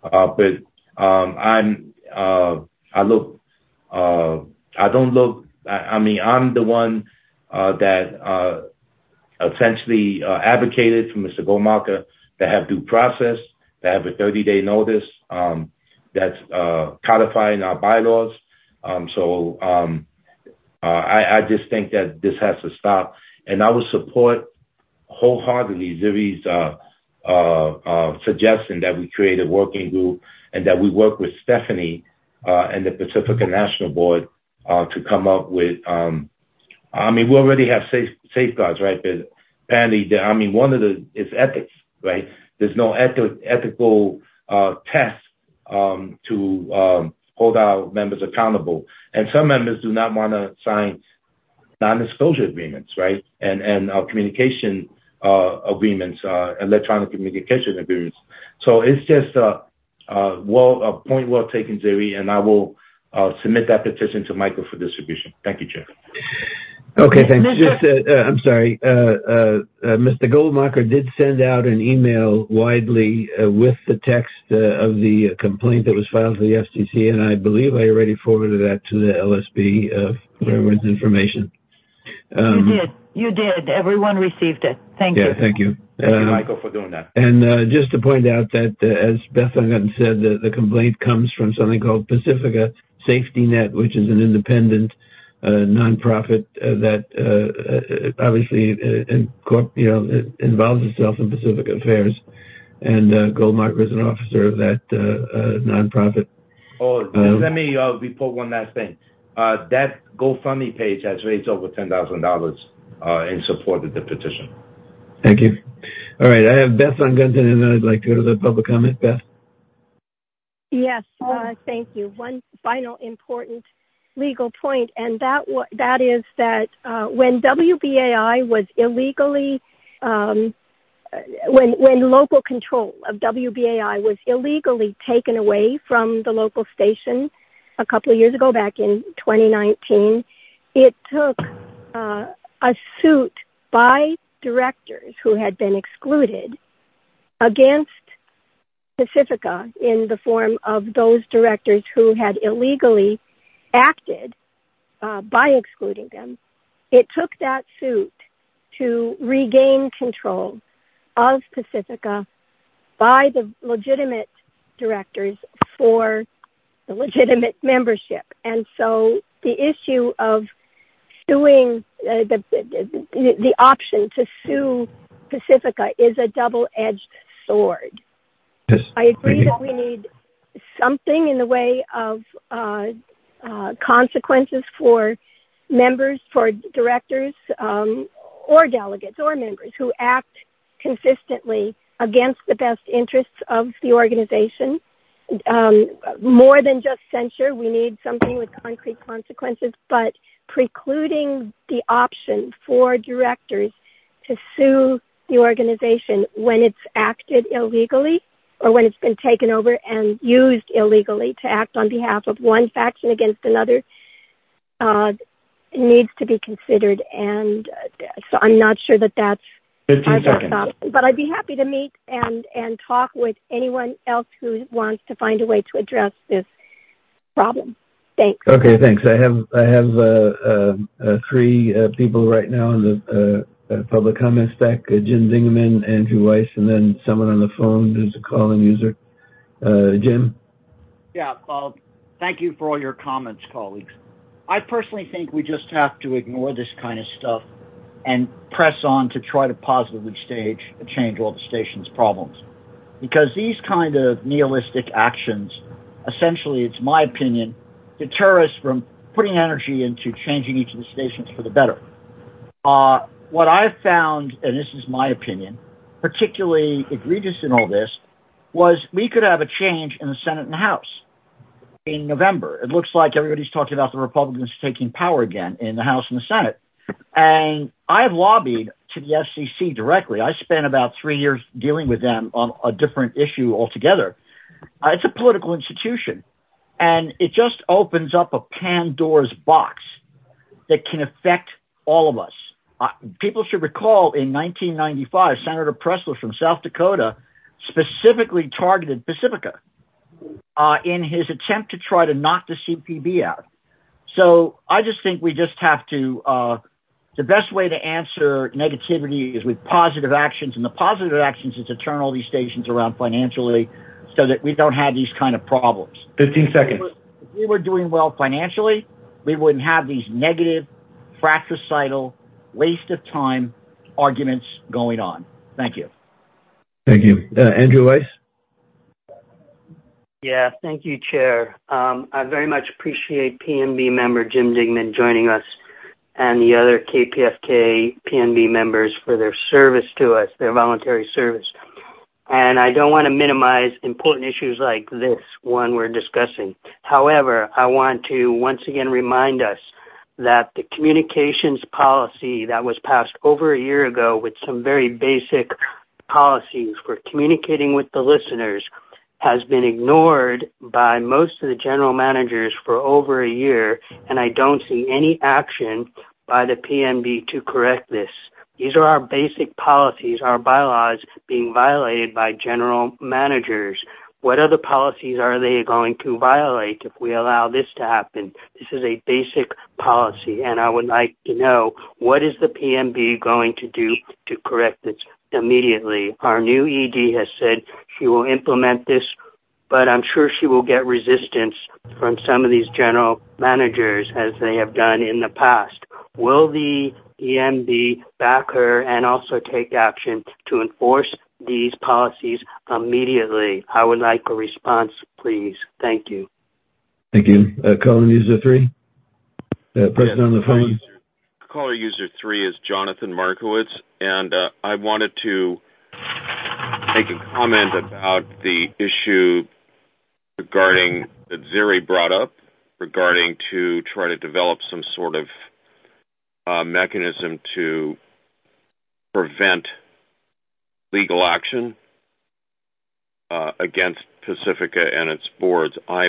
Speaker 4: I'm the one that essentially advocated for Mr. Goldmacher to have due process, to have a 30-day notice that's codified in our bylaws. I just think that this has to stop. And I would support wholeheartedly Ziri's suggestion that we create a working group and that we work with Stephanie and the Pacifica National Board to come up with, we already have safeguards, right? But apparently, one of is ethics, right? There's no ethical test to hold our members accountable. And some members do not want to sign non-disclosure agreements, right? And communication agreements, electronic communication agreements. So it's just a point well taken, Ziri, and I will submit that petition to Michael for distribution. Thank you, Chair.
Speaker 1: Okay, thanks. I'm sorry. Mr. Goldmacher did send out an email widely with the text of the complaint that was filed to the FCC, and I believe I already forwarded that to the LSB for everyone's information.
Speaker 12: You did. Everyone received it. Thank you.
Speaker 1: Yeah, thank you.
Speaker 4: Thank you, Michael, for doing that.
Speaker 1: And just to point out that, as Beth Van Gunten said, the complaint comes from something called Pacifica Safety Net, which is an independent nonprofit that obviously involves itself in Pacific affairs, and Goldmacher is an officer of that nonprofit.
Speaker 4: Let me report one last thing. That GoFundMe page has raised over $10,000 in support of the petition.
Speaker 1: Thank you. All right, I have Beth Van Gunten, and then I'd like to go to the public comment. Beth?
Speaker 6: Yes, thank you. One final important legal point, and that is that when WBAI was illegally, when local control of WBAI was illegally taken away from the local station a couple of years ago, back in 2019, it took a suit by directors who had been excluded against Pacifica in the form of those directors who had illegally acted by excluding them. It took that suit to regain control of Pacifica by the legitimate directors for the legitimate membership. And so the issue of suing, the option to sue Pacifica is a double-edged sword.
Speaker 1: Yes.
Speaker 6: I agree that we need something in the way of consequences for members, for directors, or delegates or members who act consistently against the best interests of the organization. More than just censure, we need something with concrete consequences, but precluding the option for directors to sue the organization when it's acted illegally or when it's been taken over and used illegally to act on behalf of one faction against another needs to be considered. And so I'm not sure that that's
Speaker 22: 15 seconds.
Speaker 6: option. But I'd be happy to meet and talk with anyone else who wants to find a way to address this problem. Thanks.
Speaker 1: Okay, thanks. I have three people right now in the public comment stack: Jim Dingaman, Andrew Weiss, and then someone on the phone who's a calling user. Jim?
Speaker 2: Yeah, thank you for all your comments, colleagues. I personally think we just have to ignore this kind of stuff and press on to try to positively change all the station's problems. Because these kind of nihilistic actions, essentially, it's my opinion, deter us from putting energy into changing each of the stations for the better. What I've found, and this is my opinion, particularly egregious in all this, was we could have a change in the Senate and the House in November. It looks like everybody's talking about the Republicans taking power again in the House and the Senate. And I've lobbied to the FCC directly. I spent about 3 years dealing with them on a different issue altogether. It's a political institution, and it just opens up a Pandora's box that can affect all of us. People should recall in 1995, Senator Pressler from South Dakota specifically targeted Pacifica in his attempt to try to knock the CPB out. So I just think we just have to, the best way to answer negativity is with positive actions, and the positive actions is to turn all these stations around financially so that we don't have these kind of problems.
Speaker 22: 15 seconds.
Speaker 2: If we were doing well financially, we wouldn't have these negative, fratricidal, waste of time arguments going on. Thank you.
Speaker 1: Thank you. Andrew Weiss?
Speaker 7: Yeah, thank you, Chair. I very much appreciate PNB member Jim Digman joining us and the other KPFK PNB members for their service to us, their voluntary service. And I don't want to minimize important issues like this one we're discussing. However, I want to once again remind us that the communications policy that was passed over a year ago with some very basic policies for communicating with the listeners has been ignored by most of the general managers for over a year, and I don't see any action by the PNB to correct this. These are our basic policies, our bylaws being violated by general managers. What other policies are they going to violate if we allow this to happen? This is a basic policy, and I would like to know, what is the PNB going to do to correct this immediately? Our new ED has said she will implement this, but I'm sure she will get resistance from some of these general managers as they have done in the past. Will the PNB back her and also take action to enforce these policies immediately? I would like a response, please. Thank you.
Speaker 1: Thank you. Calling user 3. Person on the phone.
Speaker 13: Caller user 3 is Jonathan Markowitz, and I wanted to make a comment about the issue regarding that Zeri brought up regarding to try to develop some sort of mechanism to prevent legal action against Pacifica and its boards. I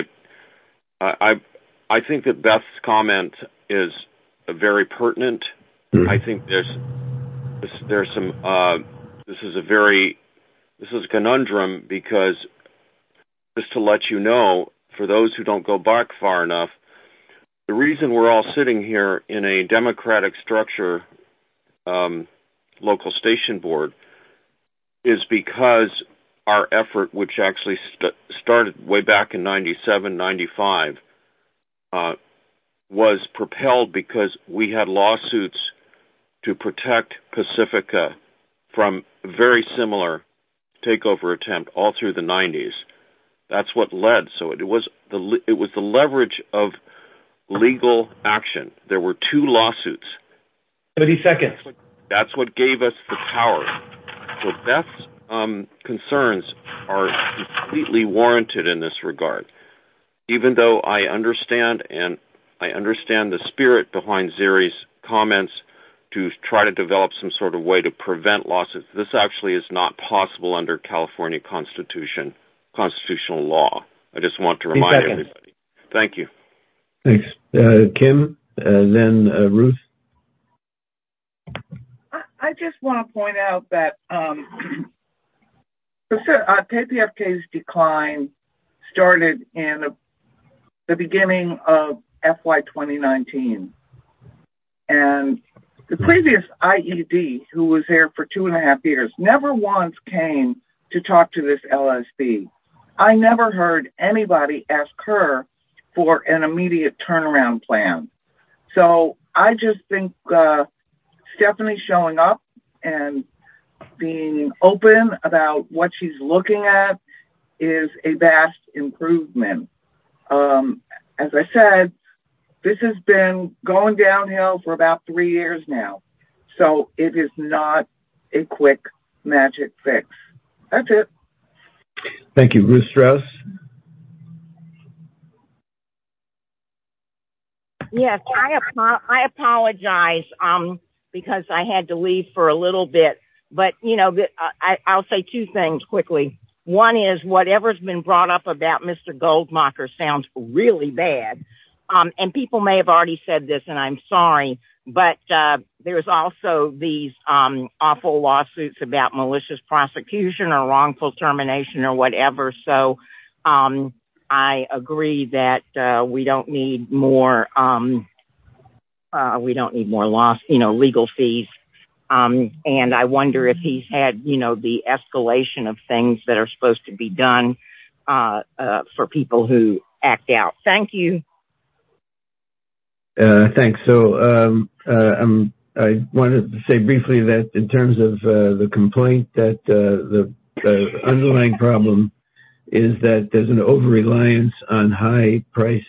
Speaker 13: think that Beth's comment is very pertinent. I think there's some this is a conundrum, because just to let you know, for those who don't go back far enough, the reason we're all sitting here in a democratic structure local station board is because our effort, which actually started way back in 97, 95, was propelled because we had lawsuits to protect Pacifica from very similar takeover attempt all through the 90s. That's what led. So it was the leverage of legal action. There were 2 lawsuits.
Speaker 4: 30 seconds.
Speaker 13: That's what gave us the power. So Beth's concerns are completely warranted in this regard. Even though I understand the spirit behind Ziri's comments to try to develop some sort of way to prevent lawsuits, this actually is not possible under California constitutional law. I just want to remind everybody. Thank you.
Speaker 1: Thanks. Kim, then Ruth.
Speaker 5: I just want to point out that KPFK's decline started in the beginning of FY 2019. And the previous IED, who was there for 2.5 years, never once came to talk to this LSB. I never heard anybody ask her for an immediate turnaround plan. So I just think Stephanie showing up and being open about what she's looking at is a vast improvement. As I said, this has been going downhill for about 3 years now. So it is not a quick magic fix. That's it.
Speaker 1: Thank you. Ruth Strauss.
Speaker 24: Yes, I apologize because I had to leave for a little bit. But, I'll say 2 things quickly. One is whatever's been brought up about Mr. Goldmacher sounds really bad. And people may have already said this, and I'm sorry, but there's also these awful lawsuits about malicious prosecution or wrongful termination or whatever. So I agree that we don't need more legal fees. And I wonder if he's had, the escalation of things that are supposed to be done for people who act out. Thank you.
Speaker 1: Thanks. So I wanted to say briefly that in terms of the complaint, that the underlying problem is that there's an over-reliance on high-priced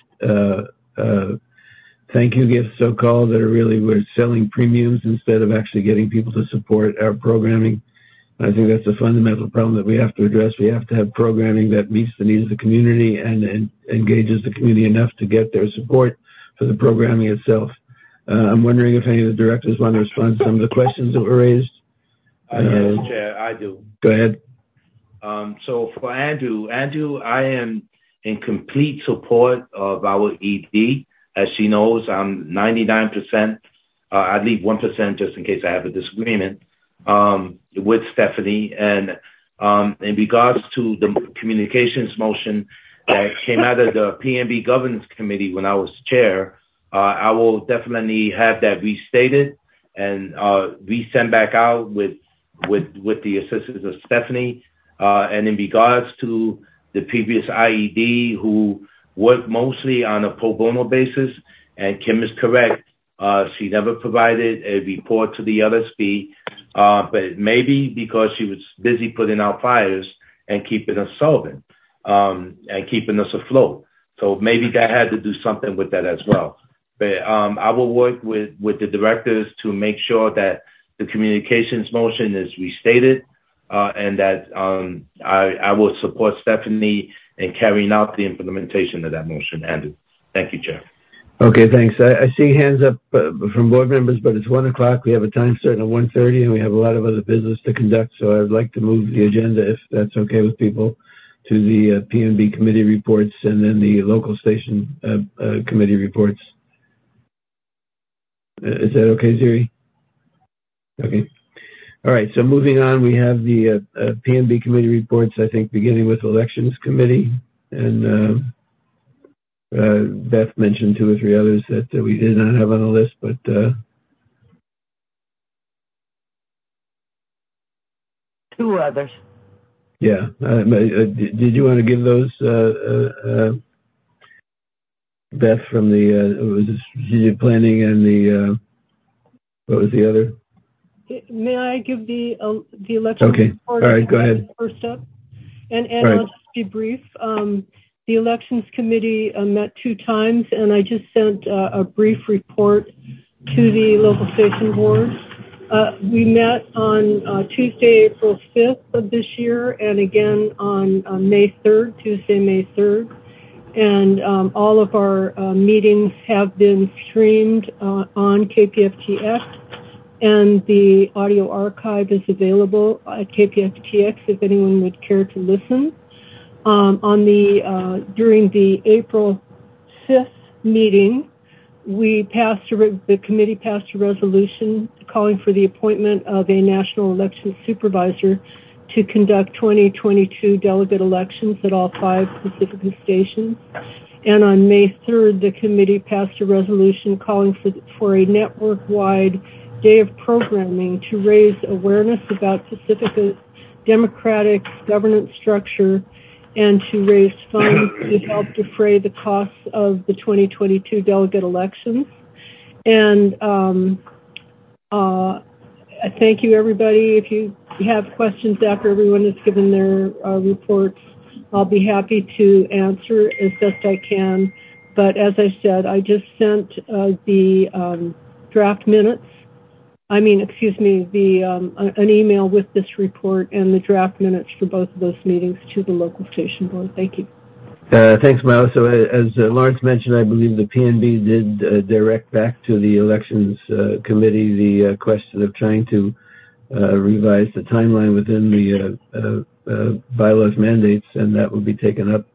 Speaker 1: thank you gifts, so-called, that are really, we're selling premiums instead of actually getting people to support our programming. I think that's a fundamental problem that we have to address. We have to have programming that meets the needs of the community and engages the community enough to get their support for the programming itself. I'm wondering if any of the directors want to respond to some of the questions that were raised.
Speaker 4: Yes, Chair, I do.
Speaker 1: Go ahead.
Speaker 4: So for Andrew, I am in complete support of our ED. As she knows, I'm 99%. I'd leave 1% just in case I have a disagreement with Stephanie. And in regards to the communications motion that came out of the PNB Governance Committee when I was chair, I will definitely have that restated and resend back out with the assistance of Stephanie. And in regards to the previous IED, who worked mostly on a pro bono basis, and Kim is correct, she never provided a report to the LSB, but maybe because she was busy putting out fires and keeping us solvent and keeping us afloat. So maybe that had to do something with that as well. But I will work with the directors to make sure that the communications motion is restated, and that I will support Stephanie in carrying out the implementation of that motion. Andrew, thank you, Chair.
Speaker 1: Okay, thanks. I see hands up from board members, but it's 1 o'clock. We have a time certain at 1:30, and we have a lot of other business to conduct. So I'd like to move the agenda, if that's okay with people, to the PNB committee reports and then the local station committee reports. Is that okay, Ziri? Okay. All right. So moving on, we have the PNB committee reports, I think, beginning with elections committee. And Beth mentioned 2 or 3 others that we did not have on the list, but
Speaker 12: 2 others.
Speaker 1: Yeah. Did you want to give those, Beth, from the strategic planning and the what was the other?
Speaker 9: May I give the election report?
Speaker 1: All right, go ahead.
Speaker 9: First up, and
Speaker 1: right.
Speaker 9: I'll just be brief. The elections committee met 2 times, and I just sent a brief report to the local station board. We met on Tuesday, April 5th of this year, and again on May 3rd, Tuesday, May 3rd. And all of our meetings have been streamed on KPFTX, and the audio archive is available at KPFTX if anyone would care to listen. During the April 5th meeting, the committee passed a resolution calling for the appointment of a national election supervisor to conduct 2022 delegate elections at all 5 Pacifica stations. And on May 3rd, the committee passed a resolution calling for a network-wide day of programming to raise awareness about Pacifica's democratic governance structure and to raise funds to help defray the costs of the 2022 delegate elections. And I thank you, everybody. If you have questions after everyone has given their reports, I'll be happy to answer as best I can. But as I said, I just sent the draft minutes. an email with this report and the draft minutes for both of those meetings to the local station board. Thank you.
Speaker 1: Thanks, Myla. So as Lawrence mentioned, I believe the PNB did direct back to the elections committee the question of trying to revise the timeline within the bylaws mandates, and that will be taken up,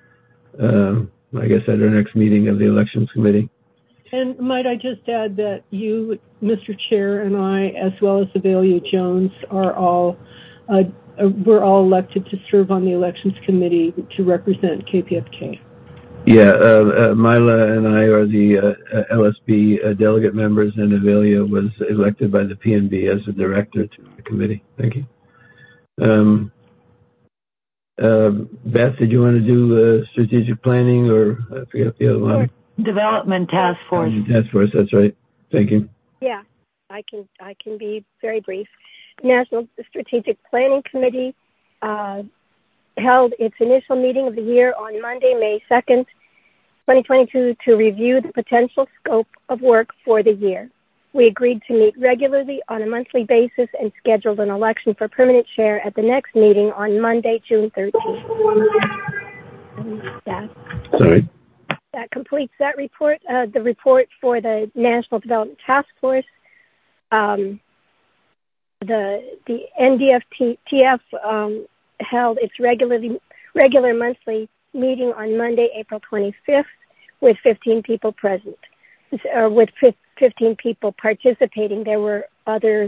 Speaker 1: I guess, at our next meeting of the elections committee.
Speaker 9: And might I just add that you, Mr. Chair, and I, as well as Avelia Jones, are all we're all elected to serve on the elections committee to represent KPFK.
Speaker 1: Yeah, Myla and I are the LSB delegate members, and Avelia was elected by the PNB as a director to the committee. Thank you. Beth, did you want to do strategic planning, or I forget the other one?
Speaker 12: Development Task Force.
Speaker 1: Task Force, that's right. Thank you.
Speaker 6: Yeah, I can be very brief. National Strategic Planning Committee held its initial meeting of the year on Monday, May 2nd, 2022, to review the potential scope of work for the year. We agreed to meet regularly on a monthly basis and scheduled an election for permanent chair at the next meeting on Monday, June 13th. That completes that report. The report for the National Development Task Force. The NDFTF held its regular monthly meeting on Monday, April 25th, with 15 people present, with 15 people participating. There were other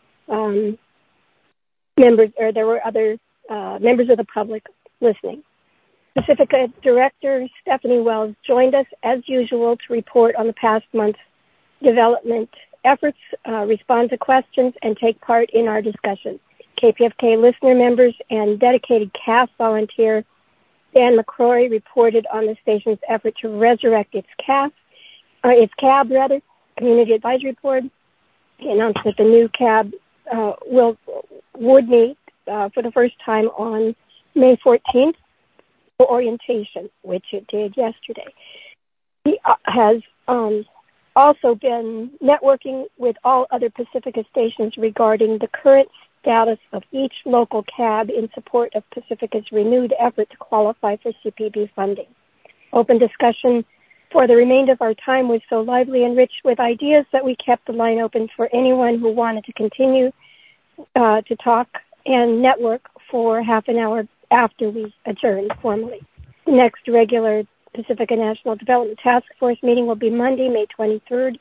Speaker 6: members of the public listening. Pacifica Director Stephanie Wells joined us as usual to report on the past month's development efforts, respond to questions, and take part in our discussion. KPFK listener members and dedicated CAF volunteer Dan McCrory reported on the station's effort to resurrect its CAB, Community Advisory Board. He announced that the new CAB would meet for the first time on May 14th for orientation, which it did yesterday. He has also been networking with all other Pacifica stations regarding the current status of each local CAB in support of Pacifica's renewed effort to qualify for CPB funding. Open discussion for the remainder of our time was so lively and rich with ideas that we kept the line open for anyone who wanted to continue to talk and network for half an hour after we adjourned formally. The next regular Pacifica National Development Task Force meeting will be Monday, May 23rd,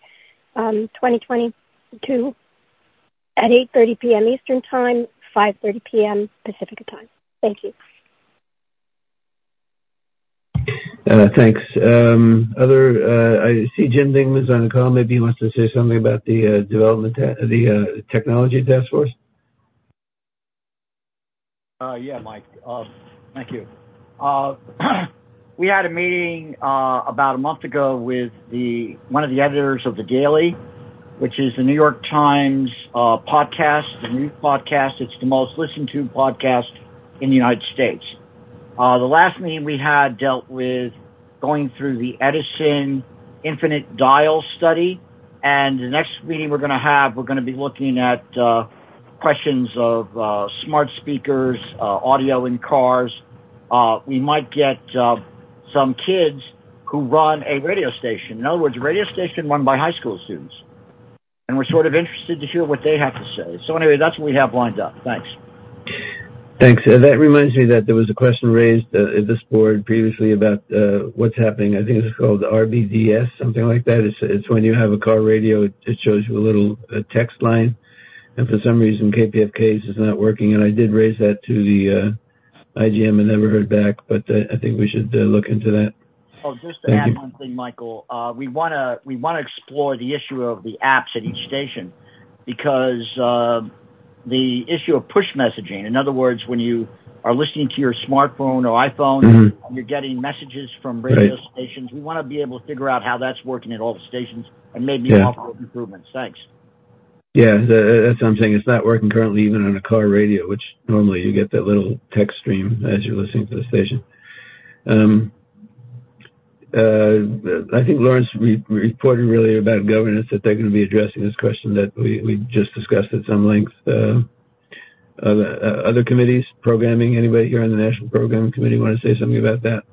Speaker 6: 2022 at 8:30 p.m. Eastern Time, 5:30 p.m. Pacifica Time. Thank you.
Speaker 1: Thanks. I see Jim Dingman's on the call. Maybe he wants to say something about the Technology Task Force.
Speaker 2: Yeah, Mike. Thank you. We had a meeting about a month ago with one of the editors of The Daily, which is the New York Times podcast, the news podcast. It's the most listened to podcast in the United States. The last meeting we had dealt with going through the Edison Infinite Dial study. And the next meeting we're going to be looking at questions of smart speakers, audio in cars. We might get some kids who run a radio station. In other words, a radio station run by high school students. And we're sort of interested to hear what they have to say. So anyway, that's what we have lined up. Thanks.
Speaker 1: Thanks. That reminds me that there was a question raised at this board previously about what's happening. I think it's called RBDS, something like that. It's when you have a car radio, it shows you a little text line. And for some reason, KPFK's is not working. And I did raise that to the IGM and never heard back. But I think we should look into that.
Speaker 2: Oh, just to add one thing, Michael, we want to explore the issue of the apps at each station, because the issue of push messaging. In other words, when you are listening to your smartphone or iPhone, and you're getting messages from radio stations, we want to be able to figure out how that's working at all the stations and maybe offer improvements. Thanks.
Speaker 1: Yeah, that's what I'm saying. It's not working currently even on a car radio, which normally you get that little text stream as you're listening to the station. I think Lawrence reported earlier about governance that they're going to be addressing this question that we just discussed at some length. Other committees, programming, anybody here on the National Programming Committee want to say something about that?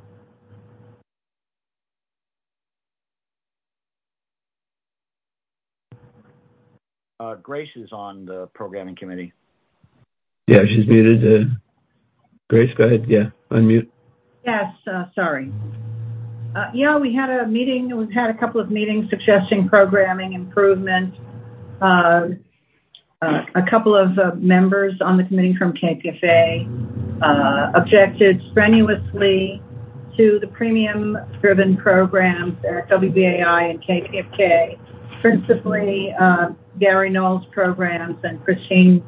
Speaker 2: Grace is on the Programming Committee.
Speaker 1: Yeah, she's muted. Grace, go ahead. Yeah, unmute.
Speaker 18: Yes, sorry. We had a meeting. We've had a couple of meetings suggesting programming improvement. A couple of members on the committee from KPFA objected strenuously to the premium-driven programs at WBAI and KPFK, principally Gary Knoll's programs and Christine's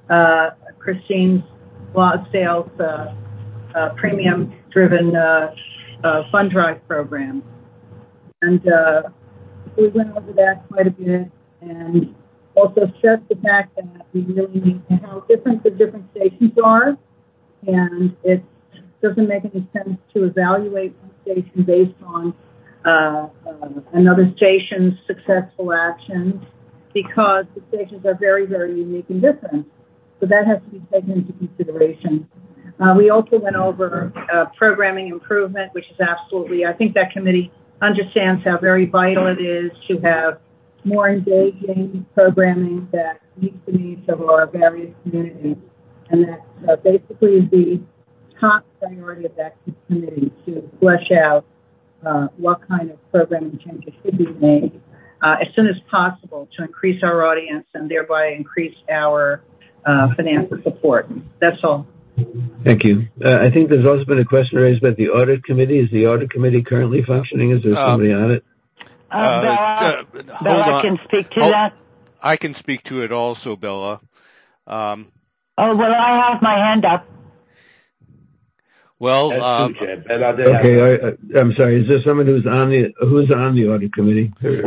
Speaker 18: Lonsdale's premium-driven fund drive program. And we went over that quite a bit and also stressed the fact that we really need to how different the different stations are, and it doesn't make any sense to evaluate one station based on another station's successful actions, because the stations are very, very unique and different. So that has to be taken into consideration. We also went over programming improvement, which is absolutely, I think that committee understands how very vital it is to have more engaging programming that meets the needs of our various communities. And that basically is the top priority of that committee, to flesh out what kind of programming changes should be made as soon as possible to increase our audience and thereby increase our financial support. That's all.
Speaker 1: Thank you. I think there's also been a question raised about the audit committee. Is the audit committee currently functioning? Is there somebody on it?
Speaker 12: Bella can speak to that.
Speaker 15: I can speak to it also, Bella.
Speaker 12: I have my hand up.
Speaker 15: Well,
Speaker 1: okay. I'm sorry. Is there someone who's on the audit committee?
Speaker 15: Fred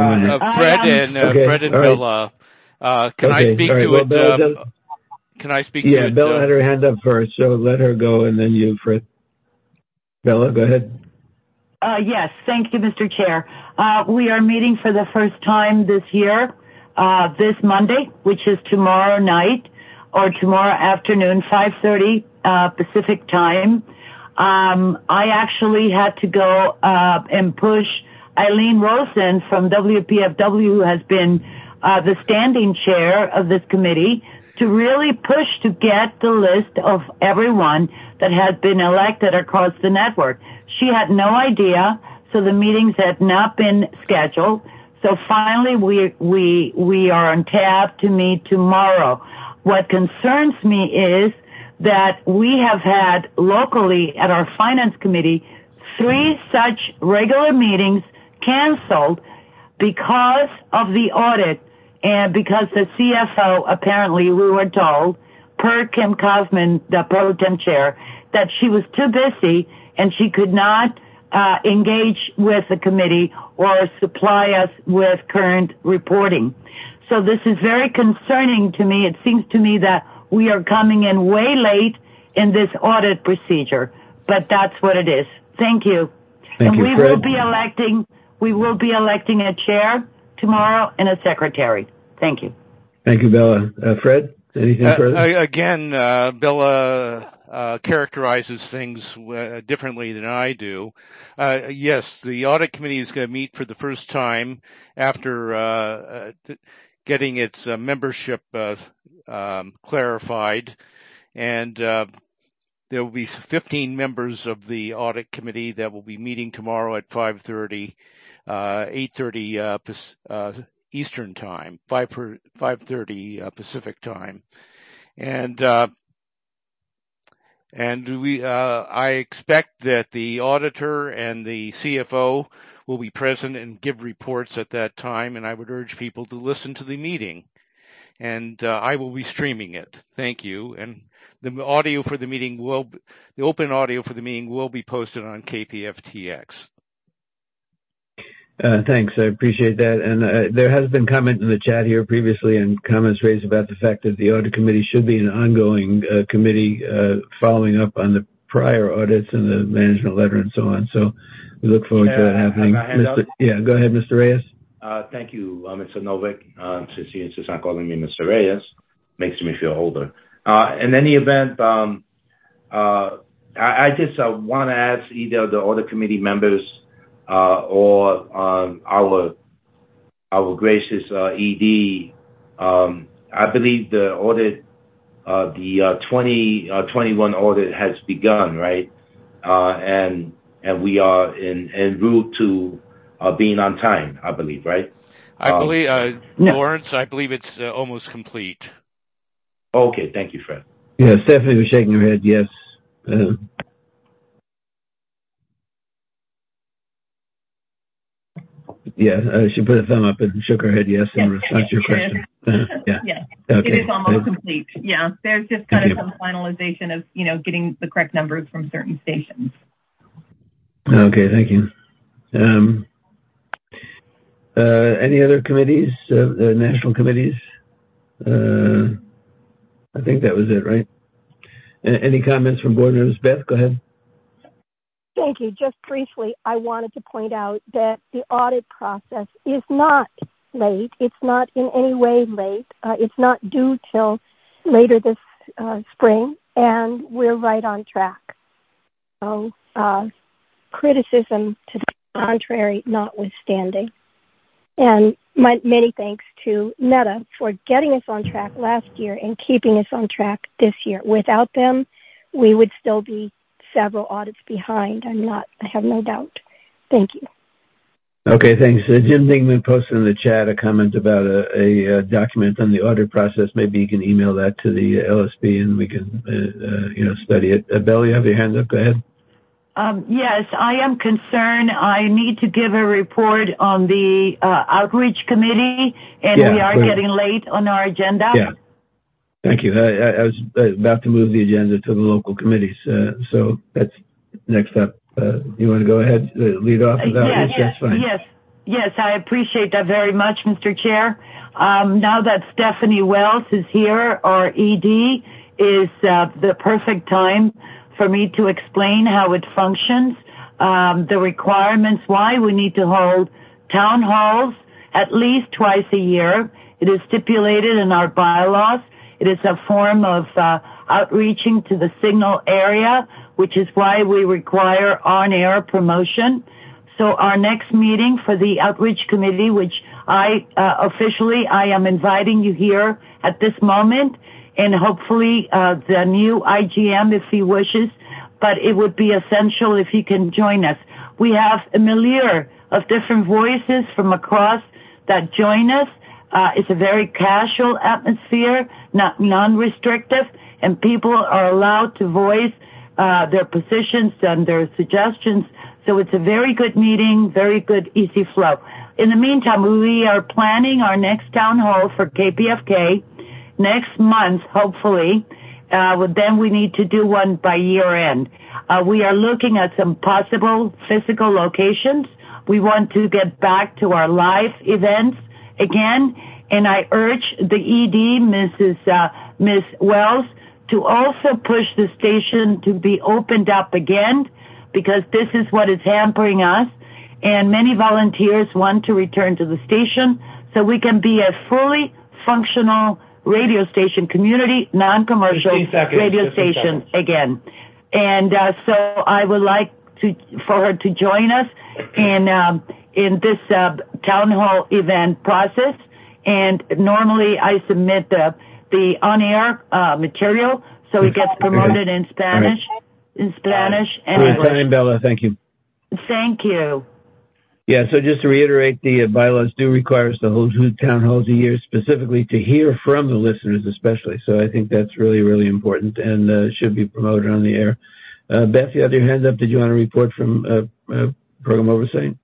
Speaker 15: and Bella. Can I speak to it? Can I speak to it?
Speaker 1: Yeah, Bella had her hand up first, so let her go, and then you, Fred. Bella, go ahead.
Speaker 12: Yes, thank you, Mr. Chair. We are meeting for the first time this year, this Monday, which is tomorrow night, or tomorrow afternoon, 5:30 Pacific time. I actually had to go and push Eileen Rosen from WPFW, who has been the standing chair of this committee, to really push to get the list of everyone that has been elected across the network. She had no idea, so the meetings had not been scheduled. So finally, we are on tab to meet tomorrow. What concerns me is that we have had locally at our finance committee 3 such regular meetings canceled because of the audit and because the CFO, apparently we were told, per Kim Kaufman, the pro tem chair, that she was too busy and she could not engage with the committee or supply us with current reporting. So this is very concerning to me. It seems to me that we are coming in way late in this audit procedure, but that's what it is. Thank you.
Speaker 1: Thank you,
Speaker 12: we
Speaker 1: Fred.
Speaker 12: will be electing a chair tomorrow and a secretary. Thank you.
Speaker 1: Thank you, Bella. Fred, anything further?
Speaker 15: Again, Bella characterizes things differently than I do. Yes, the audit committee is going to meet for the first time after getting its membership clarified, and there will be 15 members of the audit committee that will be meeting tomorrow at 5:30, 8:30 Eastern time, 5:30 Pacific time, and I expect that the auditor and the CFO will be present and give reports at that time, and I would urge people to listen to the meeting. And I will be streaming it. Thank you. And the audio for the meeting the open audio for the meeting will be posted on KPFTX.
Speaker 1: Thanks. I appreciate that. And there has been comment in the chat here previously and comments raised about the fact that the audit committee should be an ongoing committee following up on the prior audits and the management letter and so on. So we look forward to that happening. Go ahead, Mr. Reyes.
Speaker 4: Thank you, Mr. Novick. Since you insist on calling me Mr. Reyes, makes me feel older. In any event, I just want to ask either the audit committee members or our gracious ED. I believe the audit, the 2021 audit has begun, right? And we are en route to being on time, I believe, right?
Speaker 15: I believe, Lawrence, I believe it's almost complete.
Speaker 4: Okay, thank you, Fred.
Speaker 1: Yeah, Stephanie was shaking her head, yes. She put a thumb up and shook her head yes in response to your question.
Speaker 16: Yeah, okay. It is almost complete. Yeah, there's just kind of some finalization of, getting the correct numbers from certain stations.
Speaker 1: Okay, thank you. Any other committees, national committees? I think that was it, right? Any comments from board members? Beth, go ahead.
Speaker 6: Thank you. Just briefly, I wanted to point out that the audit process is not late. It's not in any way late. It's not due till later this spring, and we're right on track. So criticism to the contrary notwithstanding. And many thanks to Meta for getting us on track last year and keeping us on track this year. Without them, we would still be several audits behind. I have no doubt. Thank you.
Speaker 1: Okay, thanks. Jim Dingman posted in the chat a comment about a document on the audit process. Maybe you can email that to the LSB and we can, study it. Bella, you have your hand up. Go ahead.
Speaker 12: Yes, I am concerned. I need to give a report on the outreach committee, and we are getting late on our agenda.
Speaker 1: Yeah. Thank you. I was about to move the agenda to the local committees, so that's next up. You want to go ahead, lead off with that?
Speaker 12: That's fine. Yes, I appreciate that very much, Mr. Chair. Now that Stephanie Wells is here, our ED, is the perfect time for me to explain how it functions, the requirements, why we need to hold town halls at least twice a year. It is stipulated in our bylaws. It is a form of outreaching to the Signal area, which is why we require on-air promotion. So our next meeting for the Outreach Committee, which I am inviting you here at this moment, and hopefully the new IGM if he wishes, but it would be essential if you can join us. We have a milieu of different voices from across that join us. It's a very casual atmosphere, not non-restrictive, and people are allowed to voice their positions and their suggestions. So it's a very good meeting, very good, easy flow. In the meantime, we are planning our next town hall for KPFK next month, hopefully, then we need to do one by year end. We are looking at some possible physical locations. We want to get back to our live events again, and I urge the ED, Ms. Wells, to also push the station to be opened up again, because this is what is hampering us, and many volunteers want to return to the station so we can be a fully functional radio station, community, non-commercial radio station again. And so I would like for her to join us in this town hall event process. And normally I submit the on-air material so it gets promoted in Spanish, and English.
Speaker 1: Time, Bella. Thank you.
Speaker 12: Thank you.
Speaker 1: Yeah, so just to reiterate, the bylaws do require us to hold 2 town halls a year, specifically to hear from the listeners especially. So I think that's really, really important and should be promoted on the air. Beth, you had your hand up. Did you want to report from program oversight?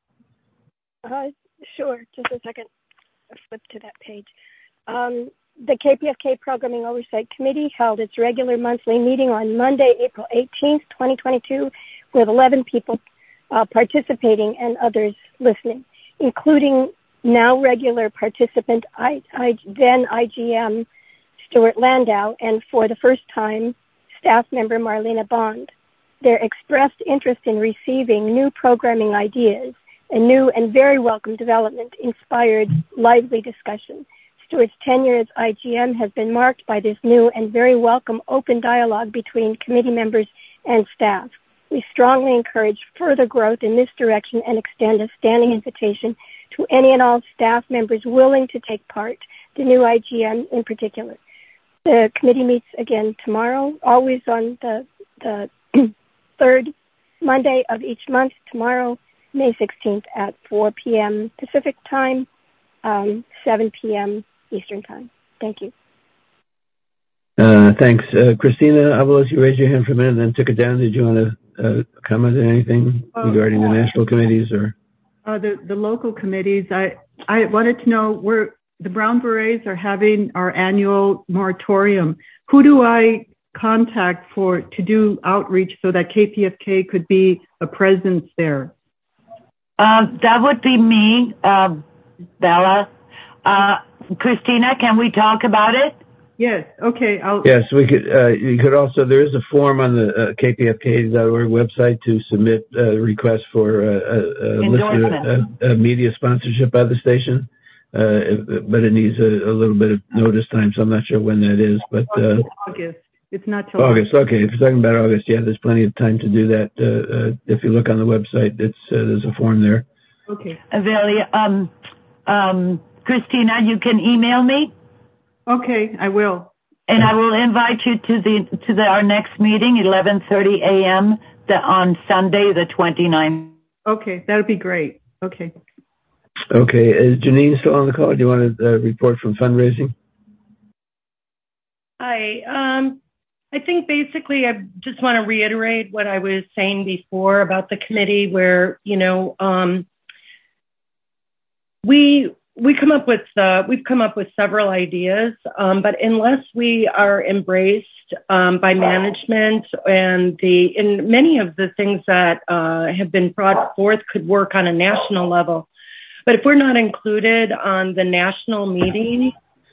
Speaker 6: Sure. Just a second. I'll flip to that page. The KPFK Programming Oversight Committee held its regular monthly meeting on Monday, April 18th, 2022, with 11 people participating and others listening, including now regular participant, then IGM Stuart Landau, and for the first time, staff member Marlena Bond. Their expressed interest in receiving new programming ideas, a new and very welcome development, inspired lively discussion. Stuart's tenure as IGM has been marked by this new and very welcome open dialogue between committee members and staff. We strongly encourage further growth in this direction and extend a standing invitation to any and all staff members willing to take part, the new IGM in particular. The committee meets again tomorrow, always on the third Monday of each month, tomorrow, May 16th at 4 p.m. Pacific time, 7 p.m. Eastern time. Thank you.
Speaker 1: Thanks. Christina, I will let you raise your hand for a minute and then took it down. Did you want to comment on anything regarding the national committees or?
Speaker 9: The local committees, I wanted to know where the Brown Berets are having our annual moratorium. Who do I contact to do outreach so that KPFK could be a presence there?
Speaker 12: That would be me, Bella. Christina, can we talk about it?
Speaker 9: Yes. Okay.
Speaker 1: Yes, we could. You could also. There is a form on the KPFK.org website to submit requests for media sponsorship by the station, but it needs a little bit of notice time. So I'm not sure when that is. But
Speaker 9: August. It's not till
Speaker 1: August. Okay, if you're talking about August, yeah, there's plenty of time to do that. If you look on the website, there's a form there.
Speaker 9: Okay.
Speaker 12: Avelia, Christina, you can email me.
Speaker 9: Okay, I will.
Speaker 12: And I will invite you to our next meeting, 11:30 a.m. on Sunday, the 29th.
Speaker 9: Okay, that would be great. Okay.
Speaker 1: Okay, is Janine still on the call? Do you want to report from fundraising?
Speaker 8: Hi. I think basically I just want to reiterate what I was saying before about the committee, where we've come up with several ideas, but unless we are embraced by management and many of the things that have been brought forth could work on a national level, but if we're not included on the national meeting,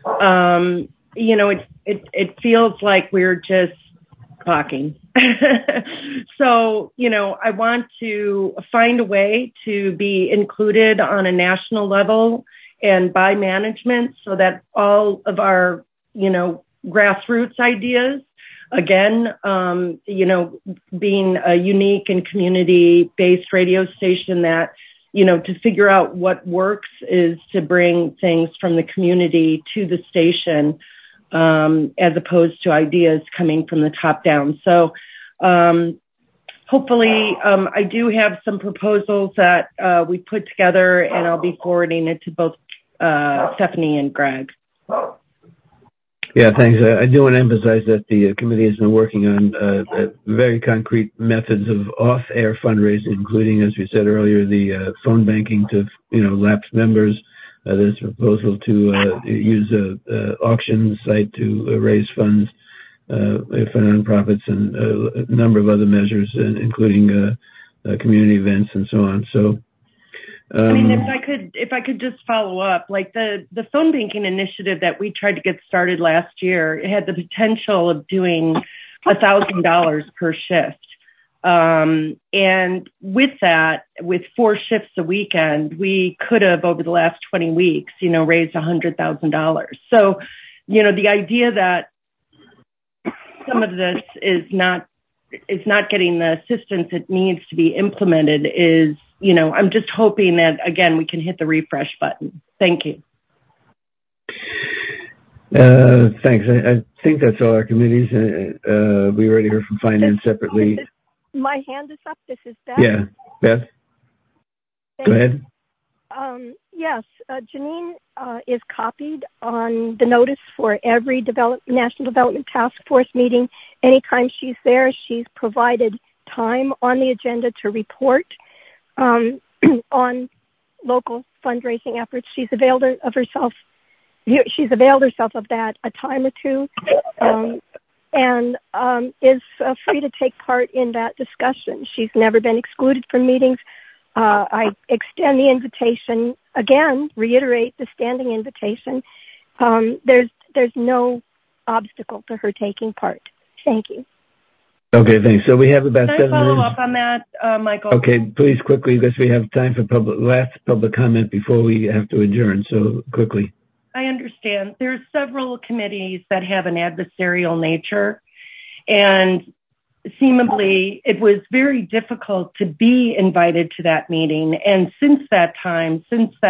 Speaker 8: it feels like we're just talking. So, I want to find a way to be included on a national level and by management so that all of our, grassroots ideas, again, being a unique and community-based radio station that, to figure out what works is to bring things from the community to the station, as opposed to ideas coming from the top down. So, hopefully, I do have some proposals that we put together, and I'll be forwarding it to both Stephanie and Greg.
Speaker 1: Yeah, thanks. I do want to emphasize that the committee has been working on very concrete methods of off-air fundraising, including, as we said earlier, the phone banking to lapsed members. There's a proposal to use an auction site to raise funds for nonprofits and a number of other measures, including community events and so on. So,
Speaker 8: I mean, if I could just follow up, like the phone banking initiative that we tried to get started last year, it had the potential of doing $1,000 per shift. And with that, with 4 shifts a weekend, we could have over the last 20 weeks, raised $100,000. So, the idea that some of this is not getting the assistance it needs to be implemented is, I'm just hoping that, again, we can hit the refresh button. Thank you.
Speaker 1: Thanks. I think that's all our committees. We already heard from Finance separately.
Speaker 6: My hand is up. This is Beth.
Speaker 1: Yeah, Beth. Go ahead.
Speaker 6: Yes, Janine is copied on the notice for every National Development Task Force meeting. Anytime she's there, she's provided time on the agenda to report on local fundraising efforts. She's availed herself of that a time or two, and is free to take part in that discussion. She's never been excluded from meetings. I extend the invitation again, reiterate the standing invitation. There's no obstacle to her taking part. Thank you.
Speaker 1: Okay, thanks. So we have about 7 minutes.
Speaker 8: Can I follow up on that, Michael?
Speaker 1: Okay, please quickly, because we have time for last public comment before we have to adjourn. So quickly.
Speaker 8: I understand. There's several committees that have an adversarial nature, and seemingly it was very difficult to be invited to that meeting. And since that time,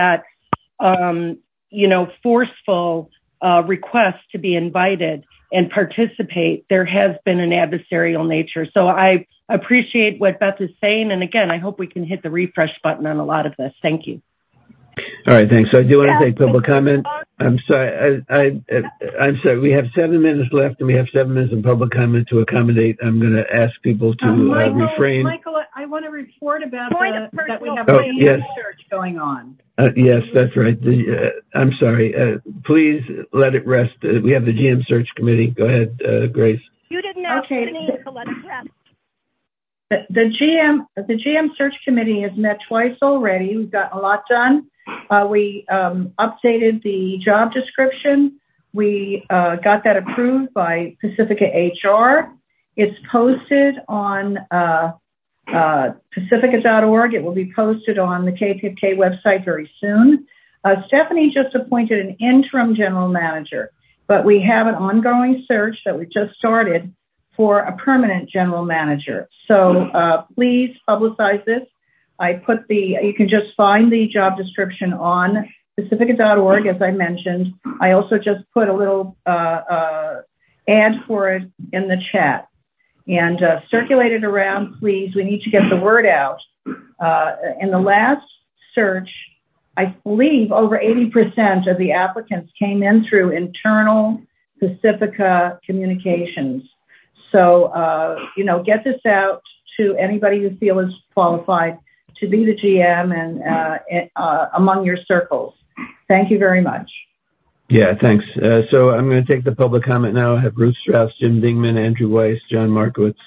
Speaker 8: forceful request to be invited and participate, there has been an adversarial nature. So I appreciate what Beth is saying. And again, I hope we can hit the refresh button on a lot of this. Thank you.
Speaker 1: All right, thanks. So I do want to take public comment. I'm sorry. I'm sorry. We have 7 minutes left, and we have 7 minutes of public comment to accommodate. I'm going to ask people to refrain.
Speaker 18: Michael, I want to report about that we have research going on.
Speaker 1: Yes, that's right. I'm sorry. Please let it rest. We have the GM Search Committee. Go ahead, Grace.
Speaker 6: You didn't ask me to let it rest.
Speaker 18: The GM Search Committee has met twice already. We've gotten a lot done. We updated the job description. We got that approved by Pacifica HR. It's posted on Pacifica.org. It will be posted on the KPFK website very soon. Stephanie just appointed an interim general manager, but we have an ongoing search that we just started for a permanent general manager. So please publicize this. You can just find the job description on Pacifica.org, as I mentioned. I also just put a little ad for it in the chat. And circulate it around, please. We need to get the word out. In the last search, I believe over 80% of the applicants came in through internal Pacifica communications. So, get this out to anybody you feel is qualified to be the GM and among your circles. Thank you very much.
Speaker 1: Yeah, thanks. So I'm going to take the public comment now. I have Ruth Strauss, Jim Dingman, Andrew Weiss, John Markowitz.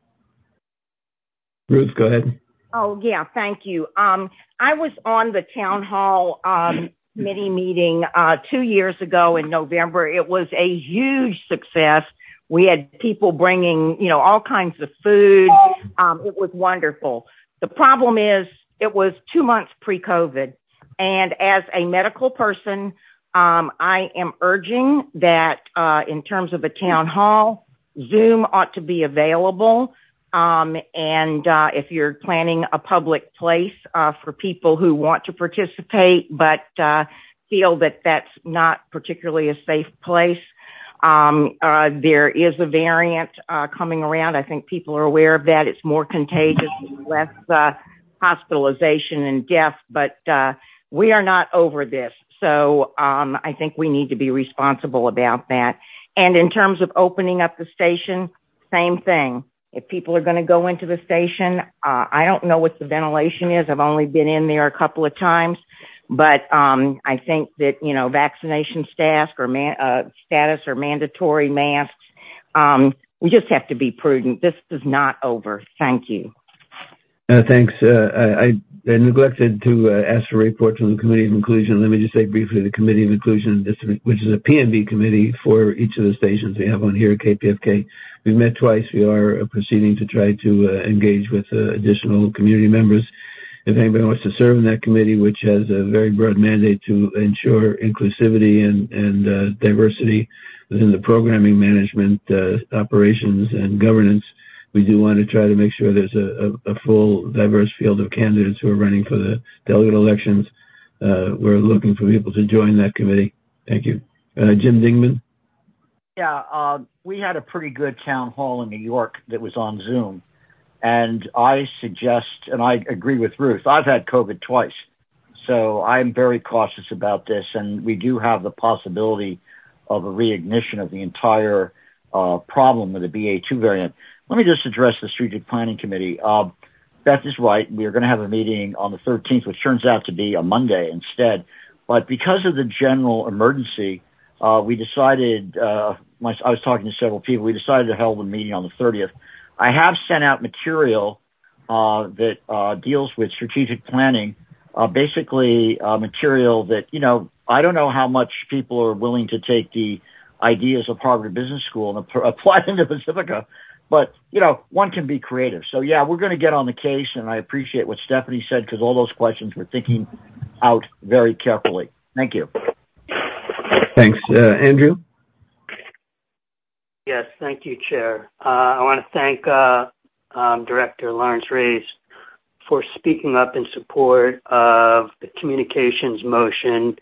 Speaker 1: Ruth, go ahead.
Speaker 24: Oh, yeah, thank you. I was on the town hall committee meeting 2 years ago in November. It was a huge success. We had people bringing, all kinds of food. It was wonderful. The problem is it was 2 months pre-COVID. And as a medical person, I am urging that in terms of a town hall, Zoom ought to be available. And if you're planning a public place for people who want to participate but feel that that's not particularly a safe place, there is a variant coming around. I think people are aware of that. It's more contagious, less hospitalization and death, but we are not over this. So I think we need to be responsible about that. And in terms of opening up the station, same thing. If people are going to go into the station, I don't know what the ventilation is. I've only been in there a couple of times. But I think that, vaccination status or mandatory masks we just have to be prudent. This is not over. Thank you.
Speaker 1: Thanks. I neglected to ask for a report from the Committee of Inclusion. Let me just say briefly, the Committee of Inclusion, which is a PNB committee for each of the stations we have on here at KPFK. We've met twice. We are proceeding to try to engage with additional community members. If anybody wants to serve in that committee, which has a very broad mandate to ensure inclusivity and diversity within the programming management, operations, and governance, we do want to try to make sure there's a full, diverse field of candidates who are running for the delegate elections. We're looking for people to join that committee. Thank you. Jim Dingman?
Speaker 2: Yeah, we had a pretty good town hall in New York that was on Zoom. And I suggest, and I agree with Ruth, I've had COVID twice. So I'm very cautious about this. And we do have the possibility of a reignition of the entire problem with the BA2 variant. Let me just address the Strategic Planning Committee. Beth is right. We are going to have a meeting on the 13th, which turns out to be a Monday instead. But because of the general emergency, we decided, I was talking to several people, we decided to hold a meeting on the 30th. I have sent out material that deals with strategic planning, basically material that, I don't know how much people are willing to take the ideas of Harvard Business School and apply them to Pacifica. But, one can be creative. So, yeah, we're going to get on the case, and I appreciate what Stephanie said because all those questions we're thinking out very carefully. Thank you.
Speaker 1: Thanks. Andrew?
Speaker 7: Yes, thank you, Chair. I want to thank Director Lawrence Reyes for speaking up in support of the communications motion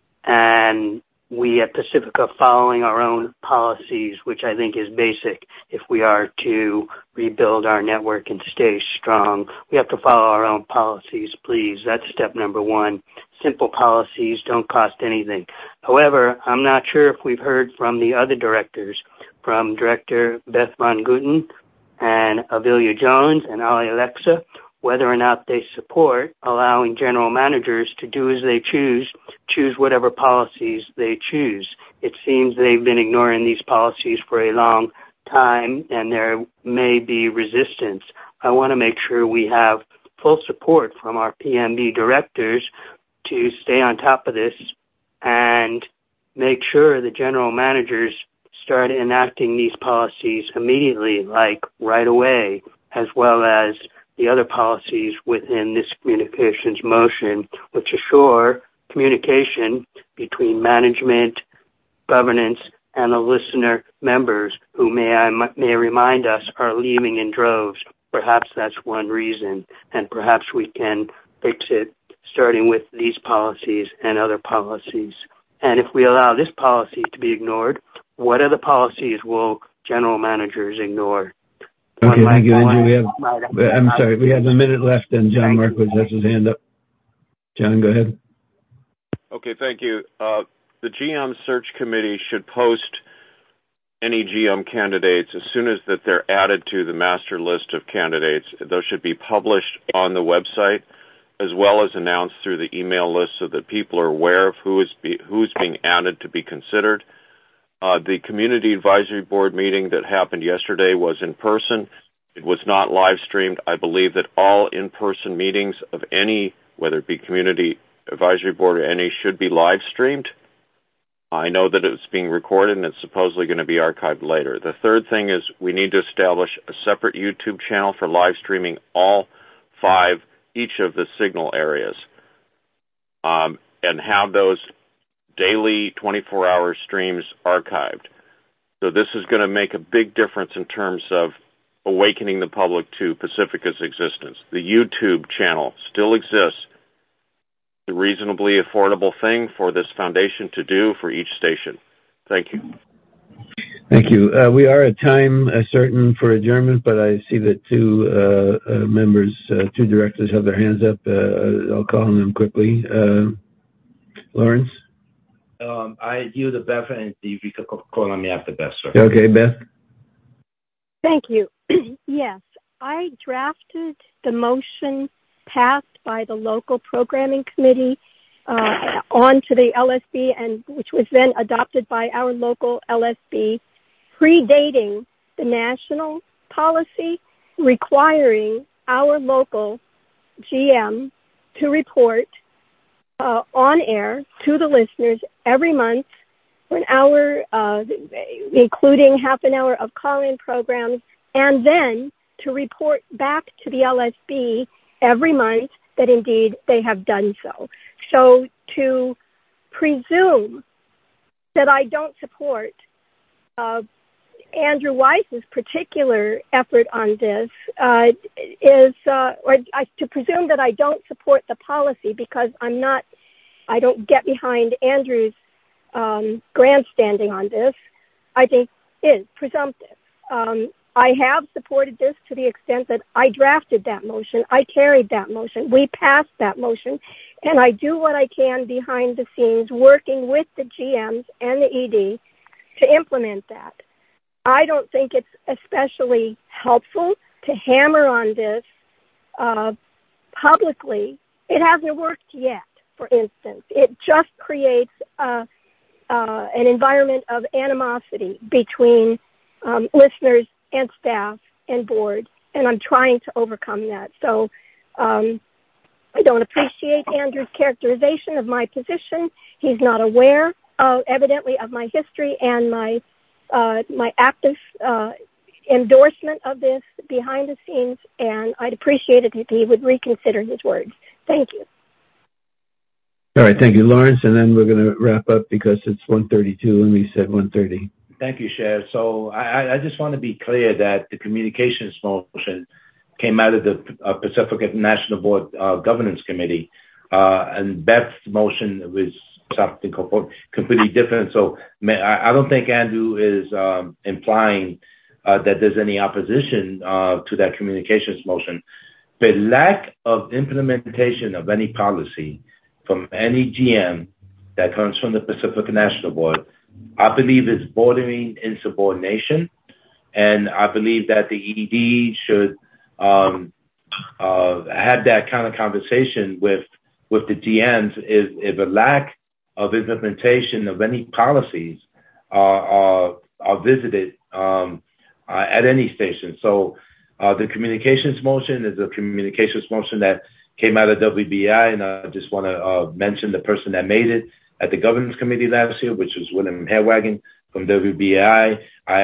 Speaker 7: and we at Pacifica following our own policies, which I think is basic if we are to rebuild our network and stay strong. We have to follow our own policies, please. That's step number one. Simple policies don't cost anything. However, I'm not sure if we've heard from the other directors, from Director Beth Von Guten and Avilia Jones and Ali Alexa, whether or not they support allowing general managers to do as they choose whatever policies they choose. It seems they've been ignoring these policies for a long time, and there may be resistance. I want to make sure we have full support from our PMB directors to stay on top of this and make sure the general managers start enacting these policies immediately, like right away, as well as the other policies within this communications motion, which assure communication between management, governance, and the listener members who may remind us are leaving in droves. Perhaps that's one reason, and perhaps we can fix it starting with these policies and other policies. And if we allow this policy to be ignored, what other policies will general managers ignore?
Speaker 1: Okay, thank you, Andrew. I'm sorry, we have a minute left, and John Marquis has his hand up. John, go ahead.
Speaker 13: Okay, thank you. The GM search committee should post any GM candidates as soon as that they're added to the master list of candidates. Those should be published on the website as well as announced through the email list so that people are aware of who's being added to be considered. The Community Advisory Board meeting that happened yesterday was in person. It was not live streamed. I believe that all in-person meetings of any, whether it be Community Advisory Board or any, should be live streamed. I know that it's being recorded and it's supposedly going to be archived later. The third thing is we need to establish a separate YouTube channel for live streaming each of the signal areas, and have those daily 24-hour streams archived. So this is going to make a big difference in terms of awakening the public to Pacifica's existence. The YouTube channel still exists. It's a reasonably affordable thing for this foundation to do for each station. Thank you.
Speaker 1: Thank you. We are at time certain for adjournment, but I see that two directors have their hands up. I'll call on them quickly. Lawrence?
Speaker 4: I yield to Beth, and if you could call on me after Beth, sir.
Speaker 1: Okay, Beth?
Speaker 6: Thank you. Yes, I drafted the motion passed by the local programming committee on to the LSB, and which was then adopted by our local LSB predating the national policy requiring our local GM to report on air to the listeners every month for an hour, including half an hour of call-in programs, and then to report back to the LSB every month that indeed they have done so. So to presume that I don't support Andrew Weiss's particular effort on this to presume that I don't support the policy because I don't get behind Andrew's grandstanding on this, I think is presumptive. I have supported this to the extent that I drafted that motion, I carried that motion, we passed that motion, and I do what I can behind the scenes working with the GMs and the ED to implement that. I don't think it's especially helpful to hammer on this publicly. It hasn't worked yet, for instance. It just creates an environment of animosity between listeners and staff and board, and I'm trying to overcome that. So I don't appreciate Andrew's characterization of my position. He's not aware, evidently, of my history and my active endorsement of this behind the scenes, and I'd appreciate it if he would reconsider his words. Thank you.
Speaker 1: All right, thank you, Lawrence, and then we're going to wrap up because it's 1:32 and we said 1:30.
Speaker 4: Thank you, Chair. So I just want to be clear that the communications motion came out of the Pacific National Board Governance Committee, and Beth's motion was something completely different. So I don't think Andrew is implying that there's any opposition to that communications motion. The lack of implementation of any policy from any GM that comes from the Pacific National Board, I believe is bordering insubordination. And I believe that the ED should have that kind of conversation with the GMs if a lack of implementation of any policies are visited at any station. So the communications motion is a communications motion that came out of WBI, and I just want to mention the person that made it at the governance committee last year, which was William Hairwagon from WBI.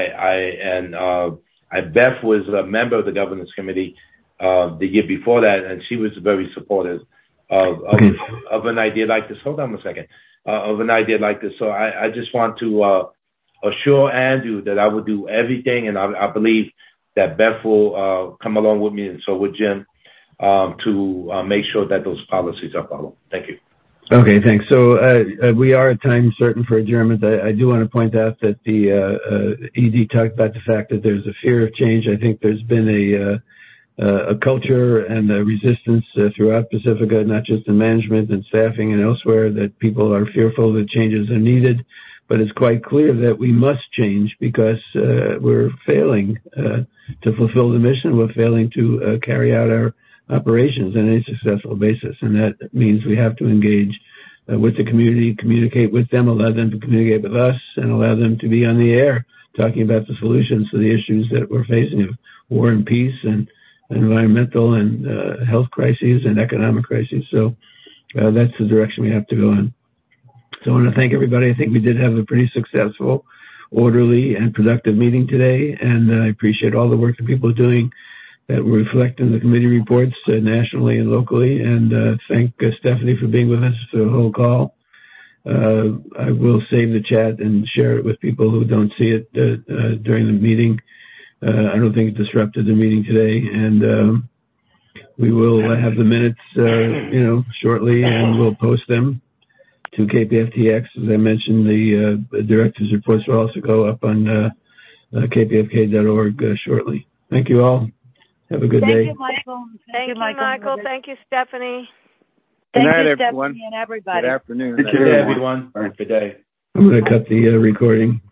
Speaker 4: Beth was a member of the governance committee the year before that, and she was very supportive of an idea like this. Hold on a second. Of an idea like this. So I just want to assure Andrew that I will do everything, and I believe that Beth will come along with me, and so would Jim, to make sure that those policies are followed. Thank you.
Speaker 1: Okay, thanks. So we are at time certain for adjournment. I do want to point out that the ED talked about the fact that there's a fear of change. I think there's been a culture and a resistance throughout Pacifica, not just in management and staffing and elsewhere, that people are fearful that changes are needed. But it's quite clear that we must change because we're failing to fulfill the mission. We're failing to carry out our operations on a successful basis. And that means we have to engage with the community, communicate with them, allow them to communicate with us, and allow them to be on the air talking about the solutions to the issues that we're facing of war and peace and environmental and health crises and economic crises. So that's the direction we have to go in. So I want to thank everybody. I think we did have a pretty successful, orderly, and productive meeting today, and I appreciate all the work that people are doing that will reflect in the committee reports nationally and locally, and thank Stephanie for being with us for the whole call. I will save the chat and share it with people who don't see it during the meeting. I don't think it disrupted the meeting today, and we will have the minutes, shortly, and we'll post them to KPFTX. As I mentioned, the director's reports will also go up on kpfk.org shortly. Thank you all. Have a good day.
Speaker 17: Thank you, Michael. Thank you, Michael. Thank you, Stephanie.
Speaker 14: Good night,
Speaker 17: you,
Speaker 14: everyone.
Speaker 17: Stephanie, and everybody.
Speaker 14: Good afternoon.
Speaker 4: Good day, everyone. Good day.
Speaker 1: I'm going to cut the recording.